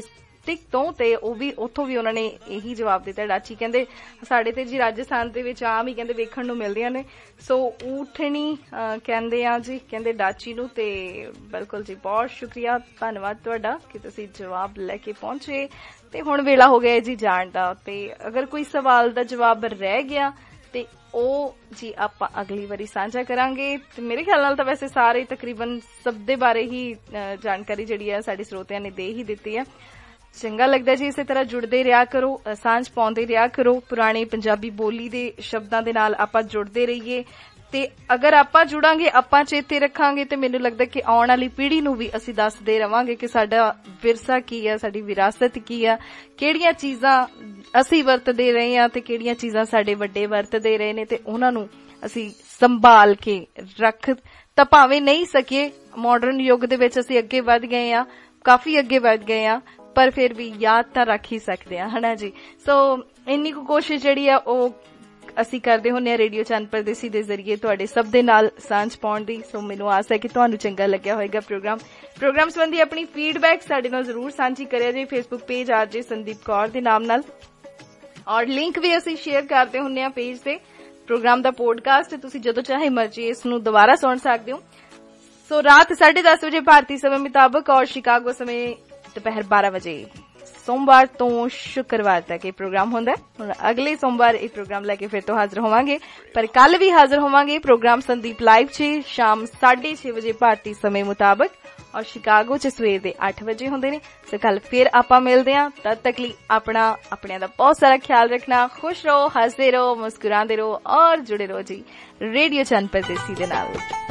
ਡਿਸਟ੍ਰਿਕਟ ਤੋਂ, ਤੇ ਉਹ ਵੀ ਉੱਥੋਂ ਵੀ ਉਹਨਾਂ ਨੇ ਇਹੀ ਜਵਾਬ ਦਿੱਤਾ। ਡਾਚੀ ਕਹਿੰਦੇ ਸਾਡੇ ਤੇ ਜੀ ਰਾਜਸਥਾਨ ਦੇ ਵਿੱਚ ਆਮ ਹੀ ਕਹਿੰਦੇ ਵੇਖਣ ਨੂੰ ਮਿਲਦੀਆਂ ਨੇ। ਸੋ ਊਠਣੀ ਕਹਿੰਦੇ ਆ ਜੀ, ਕਹਿੰਦੇ ਡਾਚੀ ਨੂੰ। ਤੇ ਬਿਲਕੁਲ ਜੀ, ਬਹੁਤ ਸ਼ੁਕਰੀਆ, ਧੰਨਵਾਦ ਤੁਹਾਡਾ ਕਿ ਤੁਸੀਂ ਜਵਾਬ ਲੈ ਕੇ ਪਹੁੰਚੇ। ਤੇ ਹੁਣ ਵੇਲਾ ਹੋ ਗਿਆ ਜੀ ਜਾਣ ਦਾ, ਤੇ ਅਗਰ ਕੋਈ ਸਵਾਲ ਦਾ ਜਵਾਬ ਰਹਿ ਗਿਆ ਤੇ ਉਹ ਜੀ ਆਪਾਂ ਅਗਲੀ ਵਾਰੀ ਸਾਂਝਾ ਕਰਾਂਗੇ। ਤੇ ਮੇਰੇ ਖਿਆਲ ਨਾਲ ਤਾਂ ਵੈਸੇ ਸਾਰੇ ਤਕਰੀਬਨ ਸਭ ਦੇ ਬਾਰੇ ਹੀ ਜਾਣਕਾਰੀ ਜਿਹੜੀ ਹੈ ਸਾਡੇ ਸਰੋਤਿਆਂ ਨੇ ਦੇ ਹੀ ਦਿੱਤੀ ਹੈ। ਚੰਗਾ ਲੱਗਦਾ ਜੀ, ਇਸੇ ਤਰ੍ਹਾਂ ਜੁੜਦੇ ਰਿਹਾ ਕਰੋ, ਸਾਂਝ ਪਾਉਂਦੇ ਰਿਹਾ ਕਰੋ, ਪੁਰਾਣੀ ਪੰਜਾਬੀ ਬੋਲੀ ਦੇ ਸ਼ਬਦਾਂ ਦੇ ਨਾਲ ਆਪਾਂ ਜੁੜਦੇ ਰਹੀਏ। ਤੇ ਅਗਰ ਆਪਾਂ ਜੁੜਾਂਗੇ, ਆਪਾਂ ਚੇਤੇ ਰੱਖਾਂਗੇ, ਤੇ ਮੈਨੂੰ ਲੱਗਦਾ ਕਿ ਆਉਣ ਵਾਲੀ ਪੀੜ੍ਹੀ ਨੂੰ ਵੀ ਅਸੀਂ ਦੱਸਦੇ ਰਵਾਂਗੇ ਕਿ ਸਾਡਾ ਵਿਰਸਾ ਕੀ ਹੈ, ਸਾਡੀ ਵਿਰਾਸਤ ਕੀ ਆ, ਕਿਹੜੀਆਂ ਚੀਜ਼ਾਂ ਅਸੀਂ ਵਰਤਦੇ ਰਹੇ ਹਾਂ ਤੇ ਕਿਹੜੀਆਂ ਚੀਜ਼ਾਂ ਸਾਡੇ ਵੱਡੇ ਵਰਤਦੇ ਰਹੇ ਨੇ, ਤੇ ਉਹਨਾਂ ਨੂੰ ਅਸੀਂ ਸੰਭਾਲ ਕੇ ਰੱਖ ਤਾਂ ਭਾਵੇਂ ਨਹੀਂ ਸਕੀਏ। ਮਾਡਰਨ ਯੁੱਗ ਦੇ ਵਿੱਚ ਅਸੀਂ ਅੱਗੇ ਵੱਧ ਗਏ ਆ, ਕਾਫੀ ਅੱਗੇ ਵੱਧ ਗਏ ਆ, ਪਰ ਫਿਰ ਵੀ ਯਾਦ ਤਾਂ ਰੱਖ ਹੀ ਸਕਦੇ ਆ, ਹਨਾ ਜੀ। ਸੋ ਇੰਨੀ ਕੁ ਕੋਸ਼ਿਸ਼ ਜਿਹੜੀ ਆ ਉਹ ਅਸੀਂ ਕਰਦੇ ਹੁੰਦੇ ਆ ਰੇਡੀਓ ਚੰਨ ਪਰਦੇਸੀ ਦੇ ਜ਼ਰੀਏ ਤੁਹਾਡੇ ਸਭ ਦੇ ਨਾਲ ਸਾਂਝ ਪਾਉਣ ਦੀ। ਸੋ ਮੈਨੂੰ ਆਸ ਹੈ ਕਿ ਤੁਹਾਨੂੰ ਚੰਗਾ ਲੱਗਿਆ ਹੋਏਗਾ ਪ੍ਰੋਗਰਾਮ। ਪ੍ਰੋਗਰਾਮ ਸੰਬੰਧੀ ਆਪਣੀ ਫੀਡਬੈਕ ਸਾਡੇ ਨਾਲ ਜ਼ਰੂਰ ਸਾਂਝੀ ਕਰਿਆ ਜੀ। Facebook page RJ Sandeep Kaur ਦੇ ਨਾਮ ਨਾਲ, ਔਰ ਲਿੰਕ ਵੀ ਅਸੀਂ ਸ਼ੇਅਰ ਕਰਦੇ ਹੁੰਦੇ ਆ ਪੇਜ ਤੇ। ਪ੍ਰੋਗਰਾਮ ਦਾ ਪੋਡਕਾਸਟ ਤੁਸੀਂ ਜਦੋਂ ਚਾਹੇ ਮਰਜੀ ਇਸ ਨੂੰ ਦੁਬਾਰਾ ਸੁਣ ਸਕਦੇ ਹੋ। ਸੋ ਰਾਤ ਸਾਢੇ ਦਸ ਵਜੇ ਭਾਰਤੀ ਸਮੇਂ ਮੁਤਾਬਕ ਔਰ ਸ਼ਿਕਾਗੋ ਸਮੇਂ ਦੁਪਹਿਰ ਬਾਰਾਂ ਵਜੇ ਸੋਮਵਾਰ ਤੋਂ ਸ਼ੁੱਕਰਵਾਰ ਤੱਕ ਇਹ ਪ੍ਰੋਗਰਾਮ ਹੁੰਦਾ। ਹੁਣ ਅਗਲੇ ਸੋਮਵਾਰ ਇਹ ਪ੍ਰੋਗਰਾਮ ਲੈ ਕੇ ਫਿਰ ਤੋਂ ਹਾਜ਼ਰ ਹੋਵਾਂਗੇ, ਪਰ ਕੱਲ ਵੀ ਹਾਜ਼ਰ ਹੋਵਾਂਗੇ ਪ੍ਰੋਗਰਾਮ ਸੰਦੀਪ ਲਾਈਵ ਚ ਸ਼ਾਮ ਸਾਢੇ ਛੇ ਵਜੇ ਭਾਰਤੀ ਸਮੇਂ ਮੁਤਾਬਕ, ਔਰ ਸ਼ਿਕਾਗੋ ਚ ਸਵੇਰ ਦੇ ਅੱਠ ਵਜੇ ਹੁੰਦੇ ਨੇ। ਸੋ ਕੱਲ ਫਿਰ ਆਪਾਂ ਮਿਲਦੇ ਹਾਂ। ਤਦ ਤੱਕ ਲਈ ਆਪਣਾ ਆਪਣਿਆਂ ਦਾ ਬਹੁਤ ਸਾਰਾ ਖਿਆਲ ਰੱਖਣਾ। ਖੁਸ਼ ਰਹੋ, ਹੱਸਦੇ ਰਹੋ, ਮੁਸਕਰਾਉਂਦੇ ਰਹੋ ਔਰ ਜੁੜੇ ਰਹੋ ਜੀ ਰੇਡੀਓ ਚੰਨ ਪਰਦੇਸੀ ਦੇ ਨਾਲ।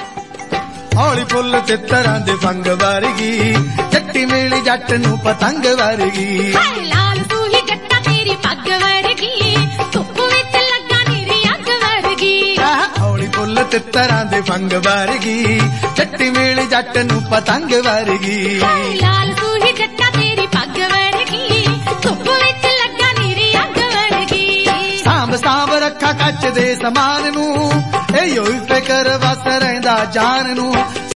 ਹੌਲੀ ਫੁੱਲ ਚਿੱਤਰਾਂ ਦੇ ਫੰਗ ਵਰਗੀ, ਜੱਟੀ ਮੇਲੀ ਜੱਟ ਨੂੰ ਪਤੰਗ ਵਰਗੀ। ਹਾਏ ਲਾਲ ਸੂਹੀ ਜੱਟਾ ਤੇਰੀ ਪੱਗ ਵਰਗੀ, ਧੁੱਪ ਵਿੱਚ ਲੱਗਾ ਨੀਰੀ ਅੱਗ ਵਰਗੀ। ਹੌਲੀ ਫੁੱਲ ਚਿੱਤਰਾਂ ਦੇ ਫੰਗ ਵਰਗੀ, ਜੱਟੀ ਮੇਲੀ ਜੱਟ ਨੂੰ ਪਤੰਗ ਵਰਗੀ। ਹਾਏ ਲਾਲ ਸੂਹੀ ਜੱਟਾ ਤੇਰੀ ਪੱਗ ਵਰਗੀ, ਧੁੱਪ ਵਿੱਚ ਲੱਗਾ ਨੀਰੀ ਅੱਗ ਵਰਗੀ। ਸਾਂਭ ਸਾਂਭ ਰੱਖਾ ਕੱਚ ਦੇ ਸਮਾਨ ਨੂੰ, ਇਹੋ ਹੀ ਫਿਕਰ ਵਸ ਰਹਿੰਦਾ ਜਾਨ ਨੂੰ।